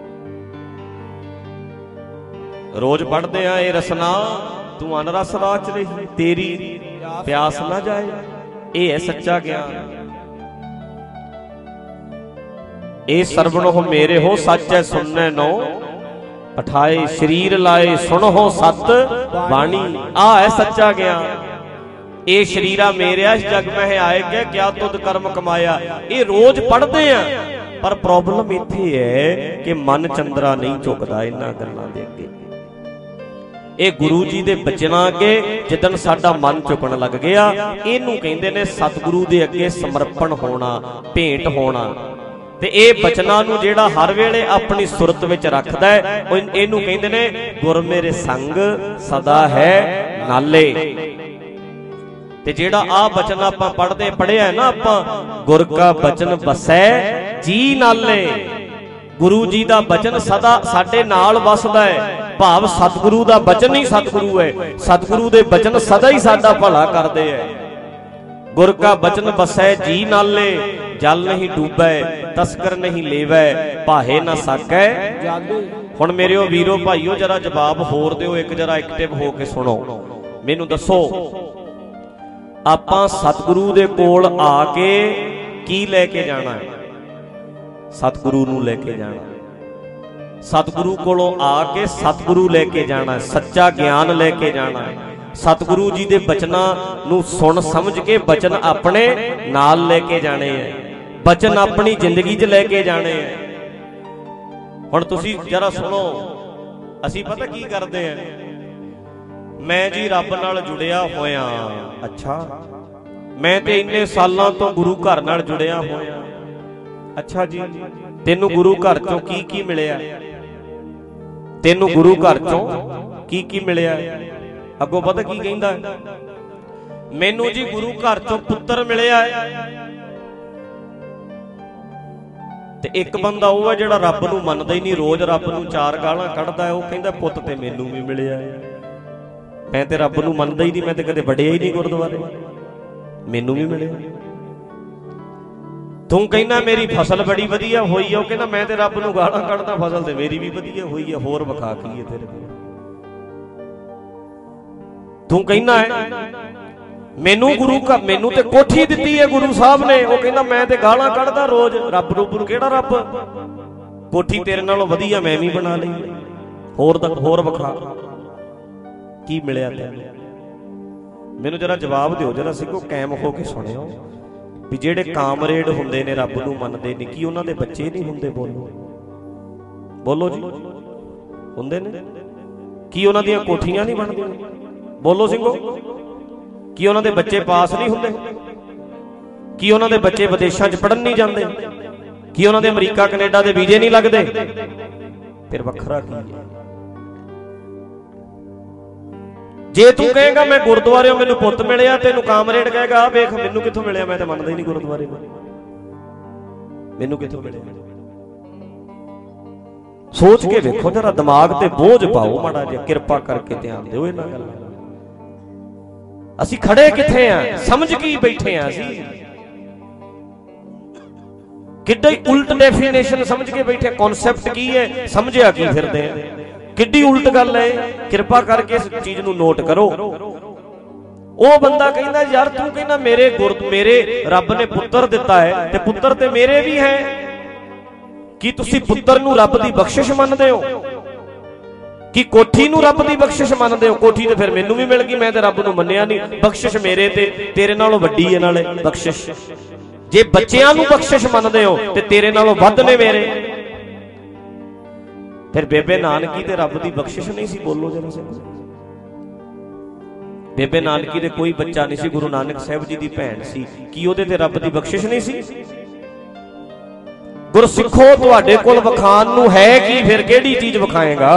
ਰੋਜ਼ ਪੜ੍ਹਦੇ ਆ ਇਹ ਰਸਨਾ, ਤੂੰ ਅਨਰਸ ਰਾਚ ਰਹੀ, ਤੇਰੀ ਪਿਆਸ ਨਾ ਜਾਏ। ਇਹ ਹੈ ਸੱਚਾ ਗਿਆਨ। ਇਹ ਸਰਵਣੋ ਮੇਰੇ ਹੋ ਸੱਚ ਹੈ ਸੁਣਨੇ ਨੋ ਪਠਾਏ, ਸ਼ਰੀਰ ਲਾਏ ਸੁਣੋ ਸਤ ਬਾਣੀ। ਆ ਹੈ ਸੱਚਾ ਗਿਆਨ। ਇਹ ਸ਼ਰੀਰਾ ਮੇਰਿਆ ਇਸ ਜਗ ਮਹਿ ਆਏ ਕੇ ਕਿਆ ਤੁਧ ਕਰਮ ਕਮਾਇਆ। ਇਹ ਰੋਜ਼ ਪੜ੍ਹਦੇ ਆ, ਪਰ ਪ੍ਰੋਬਲਮ ਇੱਥੇ ਹੈ ਕਿ ਮਨ ਚੰਦਰਾ ਨਹੀਂ ਝੁਕਦਾ ਇਹਨਾਂ ਗੱਲਾਂ ਦੇ ਅੱਗੇ। ਇਹ ਗੁਰੂ ਜੀ ਦੇ ਬਚਨਾਂ ਅੱਗੇ ਜਿੱਦਣ ਸਾਡਾ ਮਨ ਝੁਕਣ ਲੱਗ ਗਿਆ, ਇਹਨੂੰ ਕਹਿੰਦੇ ਨੇ ਸਤਿਗੁਰੂ ਦੇ ਅੱਗੇ ਸਮਰਪਣ ਹੋਣਾ, ਭੇਂਟ ਹੋਣਾ। ਤੇ ਇਹ ਬਚਨਾਂ ਨੂੰ ਜਿਹੜਾ ਹਰ ਵੇਲੇ ਆਪਣੀ ਸੁਰਤ ਵਿੱਚ ਰੱਖਦਾ ਹੈ, ਇਹਨੂੰ ਕਹਿੰਦੇ ਨੇ ਗੁਰ ਮੇਰੇ ਸੰਗ ਸਦਾ ਹੈ ਨਾਲੇ। ਤੇ ਜਿਹੜਾ ਆ ਬਚਨ ਆਪਾਂ ਪੜ੍ਹਦੇ ਪੜ੍ਹਿਆ ਨਾ ਆਪਾਂ, ਗੁਰ ਕਾ ਬਚਨ ਬਸੈ ਜੀ ਨਾਲੇ। ਗੁਰੂ ਜੀ ਦਾ ਬਚਨ ਸਦਾ ਸਾਡੇ ਨਾਲ ਵਸਦਾ ਹੈ, ਭਾਵ ਸਤਿਗੁਰੂ ਦਾ ਬਚਨ ਹੀ ਸਤਿਗੁਰੂ ਹੈ। ਸਤਿਗੁਰੂ ਦੇ ਬਚਨ ਸਦਾ ਹੀ ਸਾਡਾ ਭਲਾ ਕਰਦੇ ਹੈ। ਗੁਰ ਕਾ ਬਚਨ ਬਸੈ ਜੀ ਨਾਲੇ, ਜਲ ਨਹੀਂ ਡੂਬੈ ਤਸਕਰ ਨਹੀਂ ਲੇਵੈ, ਭਾਹੇ ਨਾ ਸਾਕੈ ਜਾਲੇ। ਹੁਣ ਮੇਰਿਓ ਵੀਰੋ ਭਾਈਓ, ਜਰਾ ਜਵਾਬ ਹੋਰ ਦਿਓ, ਇੱਕ ਜਰਾ ਐਕਟਿਵ ਹੋ ਕੇ ਸੁਣੋ। ਮੈਨੂੰ ਦੱਸੋ, ਆਪਾਂ ਸਤਿਗੁਰੂ ਦੇ ਕੋਲ ਆ ਕੇ ਕੀ ਲੈ ਕੇ ਜਾਣਾ ਹੈ? ਸਤਿਗੁਰੂ ਨੂੰ ਲੈ ਕੇ ਜਾਣਾ। ਸਤਿਗੁਰੂ ਕੋਲੋਂ ਆ ਕੇ ਸਤਿਗੁਰੂ ਲੈ ਕੇ ਜਾਣਾ, ਸੱਚਾ ਗਿਆਨ ਲੈ ਕੇ ਜਾਣਾ। ਸਤਿਗੁਰੂ ਜੀ ਦੇ ਬਚਨਾਂ ਨੂੰ ਸੁਣ ਸਮਝ ਕੇ ਬਚਨ ਆਪਣੇ ਨਾਲ ਲੈ ਕੇ ਜਾਣੇ ਐ, ਬਚਨ ਆਪਣੀ ਜ਼ਿੰਦਗੀ 'ਚ ਲੈ ਕੇ ਜਾਣੇ ਐ। ਹੁਣ ਤੁਸੀਂ ਜਰਾ ਸੁਣੋ, ਅਸੀਂ ਪਤਾ ਕੀ ਕਰਦੇ ਆ? ਮੈਂ ਜੀ ਰੱਬ ਨਾਲ ਜੁੜਿਆ ਹੋਇਆ। ਅੱਛਾ, ਮੈਂ ਤੇ ਇੰਨੇ ਸਾਲਾਂ ਤੋਂ ਗੁਰੂ ਘਰ ਨਾਲ ਜੁੜਿਆ ਹੋਇਆ। ਅੱਛਾ ਜੀ, ਤੈਨੂੰ ਗੁਰੂ ਘਰ ਚੋਂ ਕੀ ਕੀ ਮਿਲਿਆ? ਤੈਨੂੰ ਗੁਰੂ ਘਰ ਚੋਂ ਕੀ ਕੀ ਮਿਲਿਆ? ਅੱਗੋਂ ਪਤਾ ਕੀ ਕਹਿੰਦਾ? ਮੈਨੂੰ ਜੀ ਗੁਰੂ ਘਰ ਚੋਂ ਪੁੱਤਰ ਮਿਲਿਆ। ਤੇ ਇੱਕ ਬੰਦਾ ਉਹ ਹੈ ਜਿਹੜਾ ਰੱਬ ਨੂੰ ਮੰਨਦਾ ਹੀ ਨਹੀਂ, ਰੋਜ਼ ਰੱਬ ਨੂੰ ਚਾਰ ਗਾਲਾਂ ਕੱਢਦਾ ਹੈ। ਉਹ ਕਹਿੰਦਾ ਪੁੱਤ ਤੇ ਮੈਨੂੰ ਵੀ ਮਿਲਿਆ। ਮੈਂ ਤੇ ਰੱਬ ਨੂੰ ਮੰਨਦਾ ਹੀ ਨਹੀਂ, ਮੈਂ ਤੇ ਕਦੇ ਵੜਿਆ ਹੀ ਨਹੀਂ ਗੁਰਦੁਆਰੇ, ਮੈਨੂੰ ਵੀ ਮਿਲਿਆ। ਤੂੰ ਕਹਿੰਦਾ ਮੇਰੀ ਫਸਲ ਬੜੀ ਵਧੀਆ ਹੋਈ ਆ, ਉਹ ਕਹਿੰਦਾ ਮੈਂ ਤੇ ਰੱਬ ਨੂੰ ਗਾਲਾਂ ਕੱਢਦਾ, ਫਸਲ ਤੇ ਮੇਰੀ ਵੀ ਵਧੀਆ ਹੋਈ ਆ। ਹੋਰ ਵਿਖਾ ਕੀ ਹੈ ਤੇਰੇ ਕੋਲ? ਤੂੰ ਕਹਿੰਦਾ ਹੈ ਮੈਨੂੰ ਗੁਰੂ ਘਰ, ਮੈਨੂੰ ਤੇ ਕੋਠੀ ਦਿੱਤੀ ਹੈ ਗੁਰੂ ਸਾਹਿਬ ਨੇ, ਉਹ ਕਹਿੰਦਾ ਮੈਂ ਤੇ ਗਾਲਾਂ ਕੱਢਦਾ ਰੋਜ਼। ਰੱਬ ਰੂਪ ਨੂੰ ਕਿਹੜਾ ਰੱਬ? ਕੋਠੀ ਤੇਰੇ ਨਾਲੋਂ ਵਧੀਆ ਮੈਂ ਵੀ ਬਣਾ ਲਈ, ਹੋਰ ਦਾ ਹੋਰ ਵਿਖਾ ਕੀ ਮਿਲਿਆ ਤੈਨੂੰ। ਮੈਨੂੰ ਜਰਾ ਜਵਾਬ ਦਿਓ, ਜਰਾ ਸਿੱਖੋ ਕਾਇਮ ਹੋ ਕੇ ਸੁਣਿਓ ਵੀ ਜਿਹੜੇ ਕਾਮਰੇਡ ਹੁੰਦੇ ਨੇ ਰੱਬ ਨੂੰ ਮੰਨਦੇ ਨੇ, ਕੀ ਉਹਨਾਂ ਦੇ ਬੱਚੇ ਨਹੀਂ ਹੁੰਦੇ? ਬੋਲੋ ਬੋਲੋ ਜੀ, ਹੁੰਦੇ ਨੇ। ਕੀ ਉਹਨਾਂ ਦੀਆਂ ਕੋਠੀਆਂ ਨਹੀਂ ਬਣਦੀਆਂ? ਬੋਲੋ ਸਿੰਘੋ, ਕੀ ਉਹਨਾਂ ਦੇ ਬੱਚੇ ਪਾਸ ਨਹੀਂ ਹੁੰਦੇ? ਕੀ ਉਹਨਾਂ ਦੇ ਬੱਚੇ ਵਿਦੇਸ਼ਾਂ 'ਚ ਪੜ੍ਹਨ ਨਹੀਂ ਜਾਂਦੇ? ਕੀ ਉਹਨਾਂ ਦੇ ਅਮਰੀਕਾ ਕੈਨੇਡਾ ਦੇ ਵੀਜ਼ੇ ਨਹੀਂ ਲੱਗਦੇ? ਫਿਰ ਵੱਖਰਾ ਕੀ ਹੈ? ਜੇ ਤੂੰ ਕਹੇਗਾ ਮੈਂ ਗੁਰਦੁਆਰਿਓਂ ਮੈਨੂੰ ਪੁੱਤ ਮਿਲਿਆ, ਤੈਨੂੰ ਕਾਮਰੇਡ ਕਹੇਗਾ ਆ ਵੇਖ ਮੈਨੂੰ ਕਿੱਥੋਂ ਮਿਲਿਆ, ਮੈਂ ਤਾਂ ਮੰਨਦਾ ਹੀ ਨਹੀਂ ਗੁਰਦੁਆਰੇ ਨੂੰ, ਮੈਨੂੰ ਕਿੱਥੋਂ ਮਿਲਿਆ। ਸੋਚ ਕੇ ਵੇਖੋ ਜਰਾ, ਦਿਮਾਗ ਤੇ ਬੋਝ ਪਾਓ ਮਾੜਾ ਜਿਹਾ, ਕਿਰਪਾ ਕਰਕੇ ਧਿਆਨ ਦਿਓ ਇਹਨਾਂ ਗੱਲਾਂ। ਅਸੀਂ ਖੜੇ ਕਿੱਥੇ ਆ? ਸਮਝ ਕੀ ਬੈਠੇ ਆ? ਅਸੀਂ ਕਿੱਡਾ ਹੀ ਉਲਟ ਡੈਫੀਨੇਸ਼ਨ ਸਮਝ ਕੇ ਬੈਠੇ। ਕਨਸੈਪਟ ਕੀ ਹੈ, ਸਮਝਿਆ ਕੀ ਫਿਰਦੇ ਆ? ਕਿੱਡੀ ਉਲਟ ਗੱਲ ਹੈ। ਕਿਰਪਾ ਕਰਕੇ ਇਸ ਚੀਜ਼ ਨੂੰ ਨੋਟ ਕਰੋ। ਉਹ ਬੰਦਾ ਕਹਿੰਦਾ ਯਾਰ ਤੂੰ ਕਹਿੰਦਾ ਮੇਰੇ ਗੁਰ ਮੇਰੇ ਰੱਬ ਨੇ ਪੁੱਤਰ ਦਿੱਤਾ ਹੈ ਤੇ ਪੁੱਤਰ ਤੇ ਮੇਰੇ ਵੀ ਹੈ, ਕੀ ਤੁਸੀਂ ਪੁੱਤਰ ਨੂੰ ਰੱਬ ਦੀ ਬਖਸ਼ਿਸ਼ ਮੰਨਦੇ ਹੋ? ਕੀ ਕੋਠੀ ਨੂੰ ਰੱਬ ਦੀ ਬਖਸ਼ਿਸ਼ ਮੰਨਦੇ ਹੋ? ਕੋਠੀ ਤੇ ਫਿਰ ਮੈਨੂੰ ਵੀ ਮਿਲ ਗਈ, ਮੈਂ ਤੇ ਰੱਬ ਨੂੰ ਮੰਨਿਆ ਨਹੀਂ, ਬਖਸ਼ਿਸ਼ ਮੇਰੇ ਤੇ ਤੇਰੇ ਨਾਲੋਂ ਵੱਡੀ ਹੈ ਨਾਲੇ ਬਖਸ਼ਿਸ਼। ਜੇ ਬੱਚਿਆਂ ਨੂੰ ਬਖਸ਼ਿਸ਼ ਮੰਨਦੇ ਹੋ ਤੇ ਤੇਰੇ ਨਾਲੋਂ ਵੱਧ ਨੇ ਮੇਰੇ। ਫਿਰ ਬੇਬੇ ਨਾਨਕੀ ਤੇ ਰੱਬ ਦੀ ਬਖਸ਼ਿਸ਼ ਨਹੀਂ ਸੀ? ਬੋਲੋ ਜਰਾ ਸਿੰਘ। ਬੇਬੇ ਨਾਨਕੀ ਦੇ ਕੋਈ ਬੱਚਾ ਨਹੀਂ ਸੀ, ਗੁਰੂ ਨਾਨਕ ਸਾਹਿਬ ਜੀ ਦੀ ਭੈਣ ਸੀ, ਕੀ ਉਹਦੇ ਤੇ ਰੱਬ ਦੀ ਬਖਸ਼ਿਸ਼ ਨਹੀਂ ਸੀ? ਗੁਰਸਿੱਖੋ ਤੁਹਾਡੇ ਕੋਲ ਵਿਖਾਣ ਨੂੰ ਹੈ ਕੀ? ਫਿਰ ਕਿਹੜੀ ਚੀਜ਼ ਵਿਖਾਏਗਾ?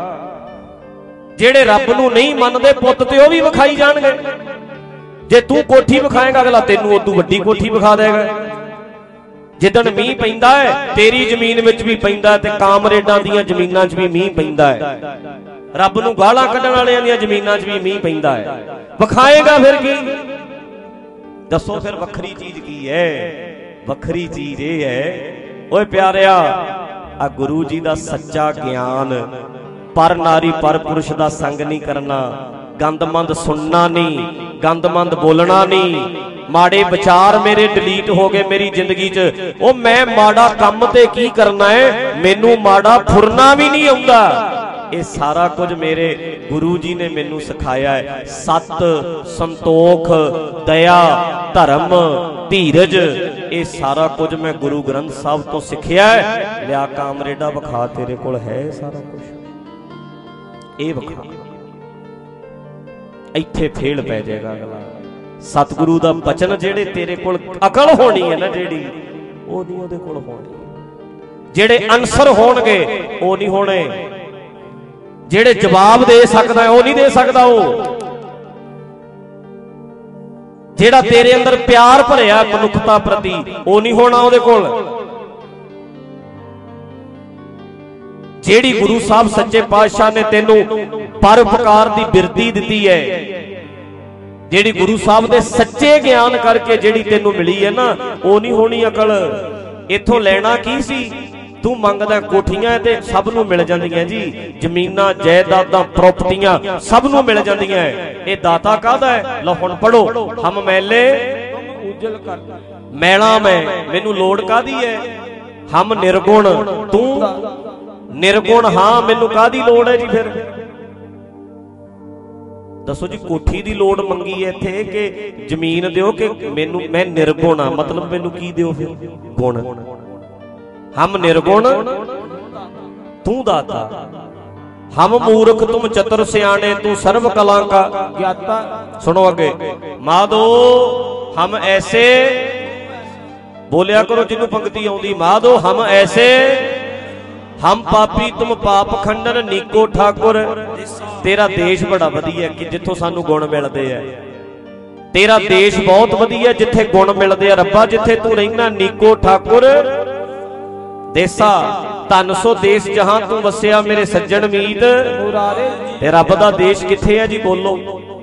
ਜਿਹੜੇ ਰੱਬ ਨੂੰ ਨਹੀਂ ਮੰਨਦੇ ਪੁੱਤ ਤੇ ਉਹ ਵੀ ਵਿਖਾਈ ਜਾਣਗੇ। ਜੇ ਤੂੰ ਕੋਠੀ ਵਿਖਾਏਗਾ ਅਗਲਾ ਤੈਨੂੰ ਉਦੋਂ ਵੱਡੀ ਕੋਠੀ ਵਿਖਾ ਦੇਗਾ। ਜਿੱਦਣ ਮੀਂਹ ਪੈਂਦਾ ਹੈ ਤੇਰੀ ਜ਼ਮੀਨ ਵਿੱਚ ਵੀ ਪੈਂਦਾ ਤੇ ਕਾਮਰੇਡਾਂ ਦੀਆਂ ਜ਼ਮੀਨਾਂ 'ਚ ਵੀ ਮੀਂਹ ਪੈਂਦਾ ਹੈ, ਰੱਬ ਨੂੰ ਗਾਲਾਂ ਕੱਢਣ ਵਾਲਿਆਂ ਦੀਆਂ ਜ਼ਮੀਨਾਂ 'ਚ ਵੀ ਮੀਂਹ ਪੈਂਦਾ ਹੈ। ਵਿਖਾਏਗਾ ਫਿਰ ਕੀ? ਦੱਸੋ ਫਿਰ ਵੱਖਰੀ ਚੀਜ਼ ਕੀ ਹੈ? ਵੱਖਰੀ ਚੀਜ਼ ਇਹ ਹੈ ਓਏ ਪਿਆਰਿਆ, ਆ ਗੁਰੂ ਜੀ ਦਾ ਸੱਚਾ ਗਿਆਨ, ਪਰ ਨਾਰੀ ਪਰ ਪੁਰਸ਼ ਦਾ ਸੰਗ ਨਹੀਂ ਕਰਨਾ, ਗੰਦਮੰਦ ਸੁਣਨਾ ਨਹੀਂ, ਗੰਦਮੰਦ ਬੋਲਣਾ ਨਹੀਂ, ਮਾੜੇ ਵਿਚਾਰ ਮੇਰੇ ਡਿਲੀਟ ਹੋ ਗਏ ਮੇਰੀ ਜ਼ਿੰਦਗੀ 'ਚ। ਉਹ ਮੈਂ ਮਾੜਾ ਕੰਮ ਤੇ ਕੀ ਕਰਨਾ ਹੈ, ਮੈਨੂੰ ਮਾੜਾ ਫੁਰਨਾ ਵੀ ਨਹੀਂ ਆਉਂਦਾ। ਇਹ ਸਾਰਾ ਕੁਝ ਮੇਰੇ ਗੁਰੂ ਜੀ ਨੇ ਮੈਨੂੰ ਸਿਖਾਇਆ ਹੈ। ਸੱਤ, ਸੰਤੋਖ, ਦਇਆ, ਧਰਮ, ਧੀਰਜ, ਇਹ ਸਾਰਾ ਕੁਝ ਮੈਂ ਗੁਰੂ ਗ੍ਰੰਥ ਸਾਹਿਬ ਤੋਂ ਸਿੱਖਿਆ ਹੈ। ਲਿਆ ਕਾਮਰੇਡਾ ਵਿਖਾ, ਤੇਰੇ ਕੋਲ ਹੈ ਸਾਰਾ ਕੁਝ, ਇਹ ਵਿਖਾ। ਇੱਥੇ ਫੇਲ ਪੈ ਜਾਏਗਾ ਅਗਲਾ। ਸਤਿਗੁਰੂ ਦਾ ਬਚਨ ਜਿਹੜੇ ਤੇਰੇ ਕੋਲ ਅਕਲ ਹੋਣੀ ਹੈ ਨਾ, ਜਿਹੜੀ ਉਹ ਨਹੀਂ ਉਹਦੇ ਕੋਲ ਹੋਣੀ। ਜਿਹੜੇ ਅਨਸਰ ਹੋਣਗੇ ਉਹ ਨਹੀਂ ਹੋਣੇ, ਜਿਹੜੇ ਜਵਾਬ ਦੇ ਸਕਦਾ ਉਹ ਨਹੀਂ ਦੇ ਸਕਦਾ। ਉਹ ਜਿਹੜਾ ਤੇਰੇ ਅੰਦਰ ਪਿਆਰ ਭਰਿਆ ਮਨੁੱਖਤਾ ਪ੍ਰਤੀ ਉਹ ਨਹੀਂ ਹੋਣਾ ਉਹਦੇ ਕੋਲ। ਜਿਹੜੀ ਗੁਰੂ ਸਾਹਿਬ ਸੱਚੇ ਪਾਤਸ਼ਾਹ ਨੇ ਤੈਨੂੰ ਪਰਉਪਕਾਰ ਦੀ ਬਿਰਤੀ ਦਿੱਤੀ ਹੈ, ਜਿਹੜੀ ਗੁਰੂ ਸਾਹਿਬ ਦੇ ਸੱਚੇ ਗਿਆਨ ਕਰਕੇ ਜਿਹੜੀ ਤੈਨੂੰ ਮਿਲੀ ਹੈ ਨਾ, ਉਹ ਨਹੀਂ ਹੋਣੀ ਅਕਲ। ਇੱਥੋਂ ਲੈਣਾ ਕੀ ਸੀ? ਤੂੰ ਮੰਗਦਾ ਕੋਠੀਆਂ ਤੇ ਸਭ ਨੂੰ ਮਿਲ ਜਾਂਦੀਆਂ ਜੀ, ਜ਼ਮੀਨਾਂ ਜਾਇਦਾਦਾਂ ਪ੍ਰਾਪਰਟੀਆਂ ਸਭ ਨੂੰ ਮਿਲ ਜਾਂਦੀਆਂ। ਇਹ ਦਾਤਾ ਕਾਹਦਾ ਹੈ? ਲਓ ਹੁਣ ਪੜੋ, ਹਮ ਮੈਲੇ ਉਜਲ ਕਰ ਮੈਲਾ ਮੈਂ, ਮੈਨੂੰ ਲੋੜ ਕਾਹਦੀ ਹੈ? ਹਮ ਨਿਰਗੁਣ, ਤੂੰ ਨਿਰਗੁਣ, ਹਾਂ ਮੈਨੂੰ ਕਾਹਦੀ ਲੋੜ ਹੈ ਜੀ? ਫਿਰ ਦੱਸੋ ਜੀ, ਕੋਠੀ ਦੀ ਲੋੜ ਮੰਗੀ ਹੈ ਇੱਥੇ ਕਿ ਜ਼ਮੀਨ ਦਿਓ ਕਿ ਮੈਨੂੰ ਮੈਂ ਨਿਰਗੁਣ ਆ, ਮਤਲਬ ਮੈਨੂੰ ਕੀ ਦਿਓ ਫਿਰ? ਗੁਣ। ਹਮ ਨਿਰਗੁਣ ਤੂੰ ਦਾਤਾ, ਹਮ ਮੂਰਖ ਤੁਮ ਚਤੁਰ ਸਿਆਣੇ, ਤੂੰ ਸਰਵ ਕਲਾ ਕਾ ਗਿਆਤਾ। ਸੁਣੋ ਅੱਗੇ, ਮਾਧੋ ਹਮ ਐਸੇ, ਬੋਲਿਆ ਕਰੋ ਜਿਹਨੂੰ ਪੰਕਤੀ ਆਉਂਦੀ, ਮਾਧੋ ਹਮ ਐਸੇ, ਹਮ ਪਾਪੀ ਤੁਮ ਪਾਪ ਖੰਡਨ, ਨੀਕੋ ਠਾਕੁਰ। ਤੇਰਾ ਦੇਸ਼ ਬੜਾ ਵਧੀਆ ਕਿ ਜਿੱਥੋਂ ਸਾਨੂੰ ਗੁਣ ਮਿਲਦੇ ਆ। ਤੇਰਾ ਦੇਸ਼ ਬਹੁਤ ਵਧੀਆ ਜਿੱਥੇ ਗੁਣ ਮਿਲਦੇ ਆ ਰੱਬਾ, ਜਿੱਥੇ ਤੂੰ ਰਹਿਣਾ। ਨੀਕੋ ਠਾਕੁਰ ਦੇਸਾ, ਧਨ ਸੋ ਦੇਸ਼ ਜਹਾਂ ਤੂੰ ਵਸਿਆ, ਮੇਰੇ ਸੱਜਣ ਮੀਤ ਮੁਰਾਰੇ। ਤੇ ਰੱਬ ਦਾ ਦੇਸ਼ ਕਿੱਥੇ ਹੈ ਜੀ? ਬੋਲੋ,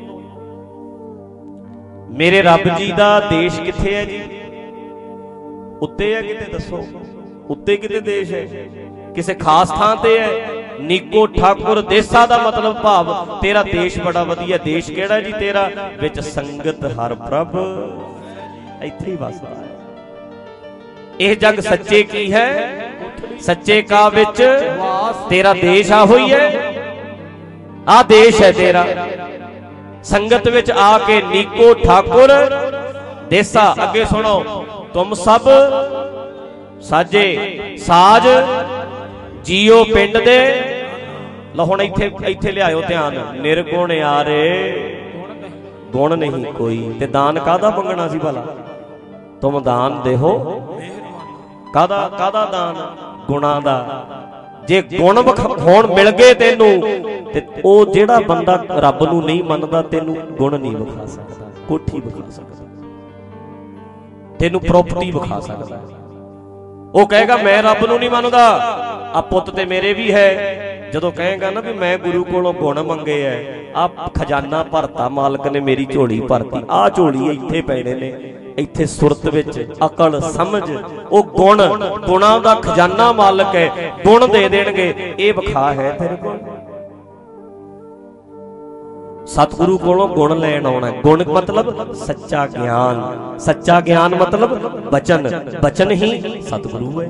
ਮੇਰੇ ਰੱਬ ਜੀ ਦਾ ਦੇਸ਼ ਕਿੱਥੇ ਹੈ ਜੀ? ਉੱਤੇ ਹੈ ਕਿਤੇ? ਦੱਸੋ, ਉੱਤੇ ਕਿਤੇ ਦੇਸ਼ ਹੈ? ਕਿਸੇ ਖਾਸ ਥਾਂ ਤੇ ਹੈ? ਨੀਕੋ ਠਾਕੁਰ ਦੇਸਾ ਦਾ ਮਤਲਬ ਭਾਵ ਤੇਰਾ ਦੇਸ਼ ਬੜਾ ਵਧੀਆ। ਦੇਸ਼ ਕਿਹੜਾ ਜੀ ਤੇਰਾ? ਵਿੱਚ ਸੰਗਤ ਹਰ ਪ੍ਰਭ, ਇੱਥੇ ਹੀ ਵਸਦਾ ਹੈ। ਇਹ ਜਗ ਸੱਚੇ ਕੀ ਹੈ? सच्चे का विच तेरा देश आ होई है, आ देश है तेरा। संगत विच आके नीको ठाकुर देसा। अगे सुनो, तुम सब साजे साज जियो पिंड दे। लो हुण इत्थे इत्थे लियाओ ध्यान। निर्गुण यारे गुण नहीं कोई। ते दान कादा मंगना सी भला? तुम दान देहो कादा कादा दान? गुणा दा। जे गुण होण मिल गए तेनू ते ओ जेड़ा बंदा रब नू नहीं मनदा तेनू गुण नहीं विखा सकदा, कोठी विखा सकदा, तेनू प्रॉपर्टी विखा सकदा। ਉਹ ਕਹੇਗਾ मैं रब नू नहीं मनदा, आ पुत ते मेरे भी है। ਜਦੋਂ ਕਹੇਗਾ ਨਾ ਵੀ मैं गुरु ਕੋਲੋਂ गुण मंगे है, आ खजाना भरता मालक ने मेरी झोली भरती। आ झोली ਇੱਥੇ ਪੈਣੇ ਨੇ, ਇੱਥੇ ਸੁਰਤ ਵਿੱਚ ਅਕਲ ਸਮਝ ਉਹ ਗੁਣ ਗੁਣਾਂ ਦਾ ਖਜ਼ਾਨਾ ਮਾਲਕ ਹੈ, ਗੁਣ ਦੇ ਦੇਣਗੇ। ਇਹ ਵਿਖਾ ਹੈ ਤੇਰੇ ਕੋਲ। सतगुरु कोलों गुण लैन आउणा। गुण मतलब सच्चा ज्ञान, सच्चा ज्ञान मतलब बचन, बचन ही सतगुरु है।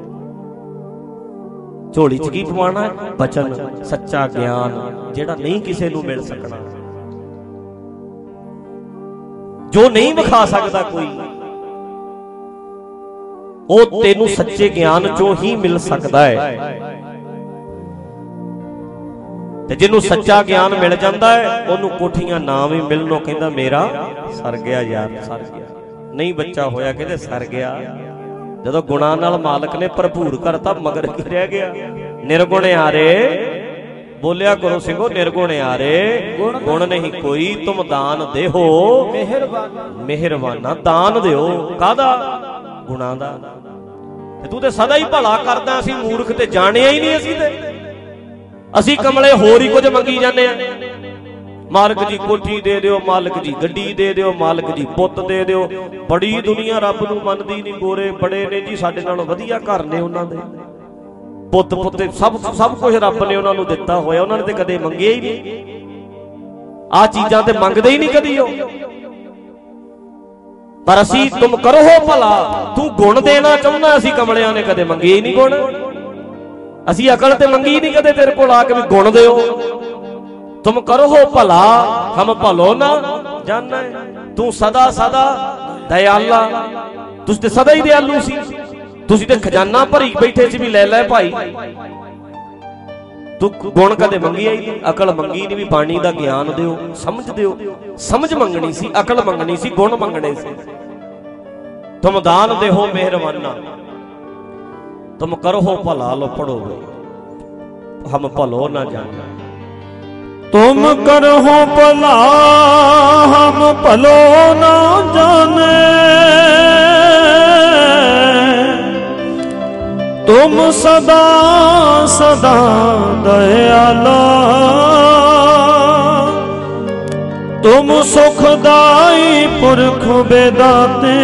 झोली च की पवाना? बचन, सच्चा ज्ञान जेड़ा नहीं किसी नूं मिल सकना, जो नहीं विखा सकता कोई, वो तेनू सच्चे ज्ञान चों ही मिल सकता है। ते जिन्नू सच्चा ज्ञान मिल जाता है उन्होंने कोठियां ना भी मिलनों कहंदा मेरा सर गया यार, सर गया। नहीं बच्चा होया कहते सर गया। जदों गुणां नाल मालक ने भरपूर करता मगर की रह गया? निर्गुण यारे बोलिया करो सिंघो, निर्गुण यारे गुण नहीं कोई। तुम दान देहो मेहरबाना। दान दिओ कादा? गुणां दा। तू ते सदा ही भला करदा, असीं मूर्ख ते जाणिया ही नहीं। असीं ते ਅਸੀਂ ਕਮਲੇ ਹੋਰ ਹੀ ਕੁਝ ਮੰਗੀ ਜਾਂਦੇ ਆ। ਮਾਲਕ ਜੀ ਕੋਠੀ ਦੇ ਦਿਓ, ਮਾਲਕ ਜੀ ਗੱਡੀ ਦੇ ਦਿਓ, ਮਾਲਕ ਜੀ ਪੁੱਤ ਦੇ ਦਿਓ। ਬੜੀ ਦੁਨੀਆ ਰੱਬ ਨੂੰ ਮੰਨਦੀ ਨਹੀਂ। ਗੋਰੇ ਬੜੇ ਨੇ ਜੀ ਸਾਡੇ ਨਾਲੋਂ ਵਧੀਆ ਘਰ ਨੇ ਉਹਨਾਂ ਦੇ, ਪੁੱਤ ਪੁੱਤੇ ਸਭ ਸਭ ਕੁਝ ਰੱਬ ਨੇ ਉਹਨਾਂ ਨੂੰ ਦਿੱਤਾ ਹੋਇਆ, ਉਹਨਾਂ ਨੇ ਤੇ ਕਦੇ ਮੰਗਿਆ ਹੀ ਨਹੀਂ। ਆਹ ਚੀਜ਼ਾਂ ਤੇ ਮੰਗਦੇ ਹੀ ਨਹੀਂ ਕਦੀ ਉਹ। ਪਰ ਅਸੀਂ ਤੁਮ ਕਰੋ ਭਲਾ, ਤੂੰ ਗੁਣ ਦੇਣਾ ਚਾਹੁੰਦਾ, ਅਸੀਂ ਕਮਲਿਆਂ ਨੇ ਕਦੇ ਮੰਗੇ ਹੀ ਨਹੀਂ ਗੁਣ। ਅਸੀਂ ਅਕਲ ਤੇ ਮੰਗੀ नहीं कदे तेरे को आके भी गुण दिओ। तुम करो हो भला हम भलो ना जानना है। तू सदा सदा दयाला, तुस ते सदा ही दयालु सी। तुसी ते खजाना भरी बैठे सी भी ले ले भाई। तू गुण कदे मंगी ही नहीं, अकल मंगी नहीं भी बाणी दा ज्ञान दिओ, समझ दिओ। समझ मंगनी सी, अकल मंगनी सी, गुण मंगने सी। तुम दान देहो मेहरबाना, तुम करो हो भला। लो पढ़ो, हम भलो ना जाना। तुम करो भला हम भलो ना जाने, तुम सदा सदा दयाला, तुम सुखदाई पुरख बेदाते,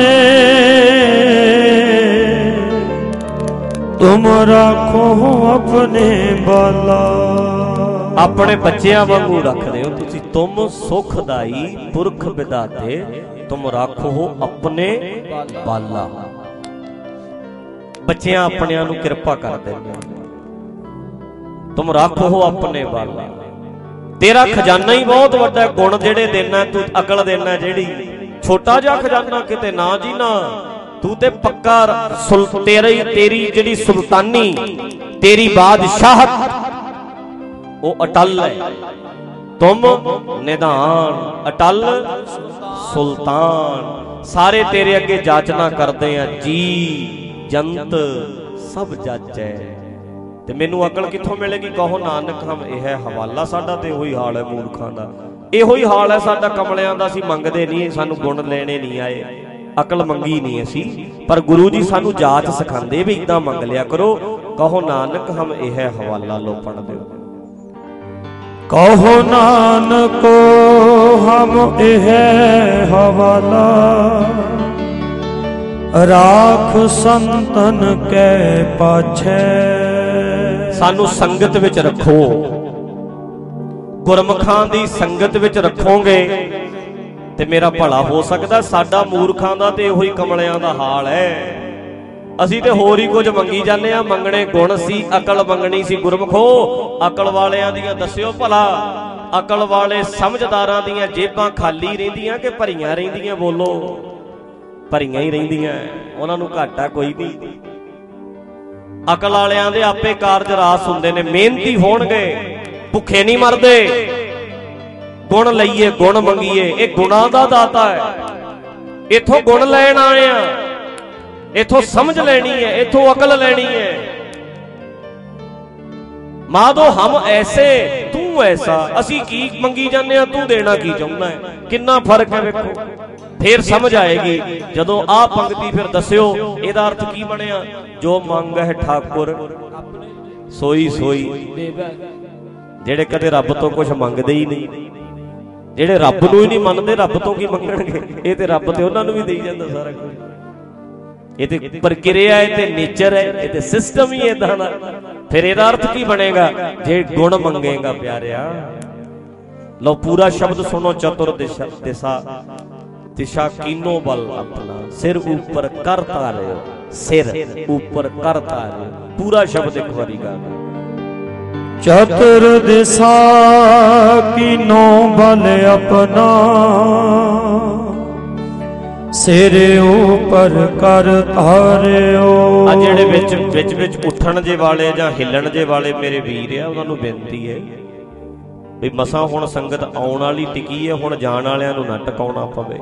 तुम राखो अपने बाला। अपने बच्चों वांगू रखते हो तुसी। तुम सुखदाई पुरख विधाते, तुम राखो अपने बाला। बच्चियां अपनियां नूं किरपा कर देंगे। तुम राखो अपने बाला। तेरा खजाना ही बहुत वड्डा है। गुण जेड़े देना तू, अकल देना जेड़ी, छोटा जिहा खजाना किते ना जी ना। तू ते पक्का सुल तेरी तेरी जिहड़ी सुल्तानी, तेरी बादशाहत वो अटल है। तुम निधान अटल सुल्तान। सारे तेरे अगे जाचना करते हैं, जी जंत सब जच है। ते मैनू अकल कित्थों मिलेगी? कहो नानक हम यह हवाला। साडा ते इहो ही हाल है मूर्खां दा, इहो ही हाल है साडा कमलियां दा। असीं मंगदे नहीं, सानू गुण लेने नहीं आए, अकल मंगी नहीं असी। पर गुरु जी सानू जाच सिखांदे भी इदां मंग लिया करो। कहो नानक हम यह हवाला। लो पढ़ दिओ। कहो नानको हम यह हवाला, राख संतन कै पाछे। सानू संगत विच रखो, गुरमुखां दी संगत विच रखोगे ते मेरा भला हो सकदा। साडा मूर्खां दा ते इहो ही कमलियां दा हाल है। ਅਸੀਂ ਤੇ ਹੋਰ ਹੀ ਕੁਝ ਮੰਗੀ ਜਾਂਦੇ ਆ। ਮੰਗਣੇ ਗੁਣ ਸੀ, ਅਕਲ ਮੰਗਣੀ ਸੀ ਗੁਰਮਖੋ। ਅਕਲ ਵਾਲਿਆਂ ਦੀਆਂ ਦੱਸਿਓ ਭਲਾ, ਅਕਲ ਵਾਲੇ ਸਮਝਦਾਰਾਂ ਦੀਆਂ ਜੇਬਾਂ ਖਾਲੀ ਰਹਿੰਦੀਆਂ ਕਿ ਭਰੀਆਂ ਰਹਿੰਦੀਆਂ? ਬੋਲੋ, ਭਰੀਆਂ ਹੀ ਰਹਿੰਦੀਆਂ, ਉਹਨਾਂ ਨੂੰ ਘਾਟਾ ਕੋਈ ਨਹੀਂ। ਅਕਲ ਵਾਲਿਆਂ ਦੇ ਆਪੇ ਕਾਰਜ ਰਾਸ ਹੁੰਦੇ ਨੇ, ਮਿਹਨਤੀ ਹੋਣਗੇ, ਭੁੱਖੇ ਨਹੀਂ ਮਰਦੇ। ਗੁਣ ਲਈਏ, ਗੁਣ ਮੰਗੀਏ, ਇਹ ਗੁਣਾਂ ਦਾ ਦਾਤਾ ਹੈ। ਇਥੋਂ ਗੁਣ ਲੈਣ ਆਏ ਆ, ਇਥੋਂ ਸਮਝ ਲੈਣੀ ਹੈ, ਇਥੋਂ ਅਕਲ ਲੈਣੀ ਹੈ। ਮਾਧੋ ਹਮ ਐਸੇ ਤੂੰ ਐਸਾ, ਅਸੀਂ ਕੀ ਮੰਗੀ ਜਾਂਦੇ ਆ, ਤੂੰ ਦੇਣਾ ਕੀ ਚਾਹੁੰਦਾ ਹੈ? ਕਿੰਨਾ ਫਰਕ ਹੈ ਵੇਖੋ। ਫੇਰ ਸਮਝ ਆਏਗੀ ਜਦੋਂ ਆਹ ਪੰਕਤੀ ਫਿਰ ਦੱਸਿਓ ਇਹਦਾ ਅਰਥ ਕੀ ਬਣਿਆ। ਜੋ ਮੰਗ ਹੈ ਠਾਕੁਰ ਸੋਈ ਸੋਈ। ਜਿਹੜੇ ਕਦੇ ਰੱਬ ਤੋਂ ਕੁਝ ਮੰਗਦੇ ਹੀ ਨਹੀਂ, ਜਿਹੜੇ ਰੱਬ ਨੂੰ ਹੀ ਨਹੀਂ ਮੰਨਦੇ, ਰੱਬ ਤੋਂ ਕੀ ਮੰਗਣਗੇ? ਇਹ ਤੇ ਰੱਬ ਤੇ ਉਹਨਾਂ ਨੂੰ ਵੀ ਦੇਈ ਜਾਂਦਾ ਸਾਰਾ ਕੁਝ। ਇਹ ਤੇ ਪ੍ਰਕਿਰਿਆ ਹੈ, ਤੇ ਨੇਚਰ ਹੈ, ਇਹ ਤੇ ਸਿਸਟਮ ਹੀ ਏਦਾਂ ਦਾ। ਫਿਰ ਇਹਦਾ ਅਰਥ ਕੀ ਬਣੇਗਾ? ਜੇ ਗੁਣ ਮੰਗੇਗਾ ਪਿਆਰਿਆ। ਲਓ ਪੂਰਾ ਸ਼ਬਦ ਸੁਣੋ। ਚਤੁਰ ਦਿਸ਼ਾ ਦਿਸ਼ਾ ਦਿਸ਼ਾ ਕੀਨੋ ਬਲ ਆਪਣਾ, ਸਿਰ ਉੱਪਰ ਕਰ ਧਾਰਿਓ, ਸਿਰ ਉੱਪਰ ਕਰ ਧਾਰਿਓ। ਪੂਰਾ ਸ਼ਬਦ ਇੱਕ ਵਾਰੀ ਗਾ। ਚਤੁਰ ਦਿਸ਼ਾ ਕੀਨੋ ਬਲ ਆਪਣਾ, ਸਿਰ ਉੱਪਰ ਕਰ ਧਾਰਿਓ। ਆ ਜਿਹੜੇ ਵਿੱਚ ਵਿੱਚ ਵਿੱਚ ਉੱਠਣ ਜੇ ਵਾਲੇ ਜਾਂ ਹਿੱਲਣ ਜੇ ਵਾਲੇ ਮੇਰੇ ਵੀਰ ਆ, ਉਹਨਾਂ ਨੂੰ ਬੇਨਤੀ ਹੈ ਵੀ ਮਸਾਂ ਹੁਣ ਸੰਗਤ ਆਉਣ ਵਾਲੀ ਟਿਕੀ ਹੈ, ਹੁਣ ਜਾਣ ਵਾਲਿਆਂ ਨੂੰ ਨਾ ਟਿਕਾਉਣਾ ਪਵੇ।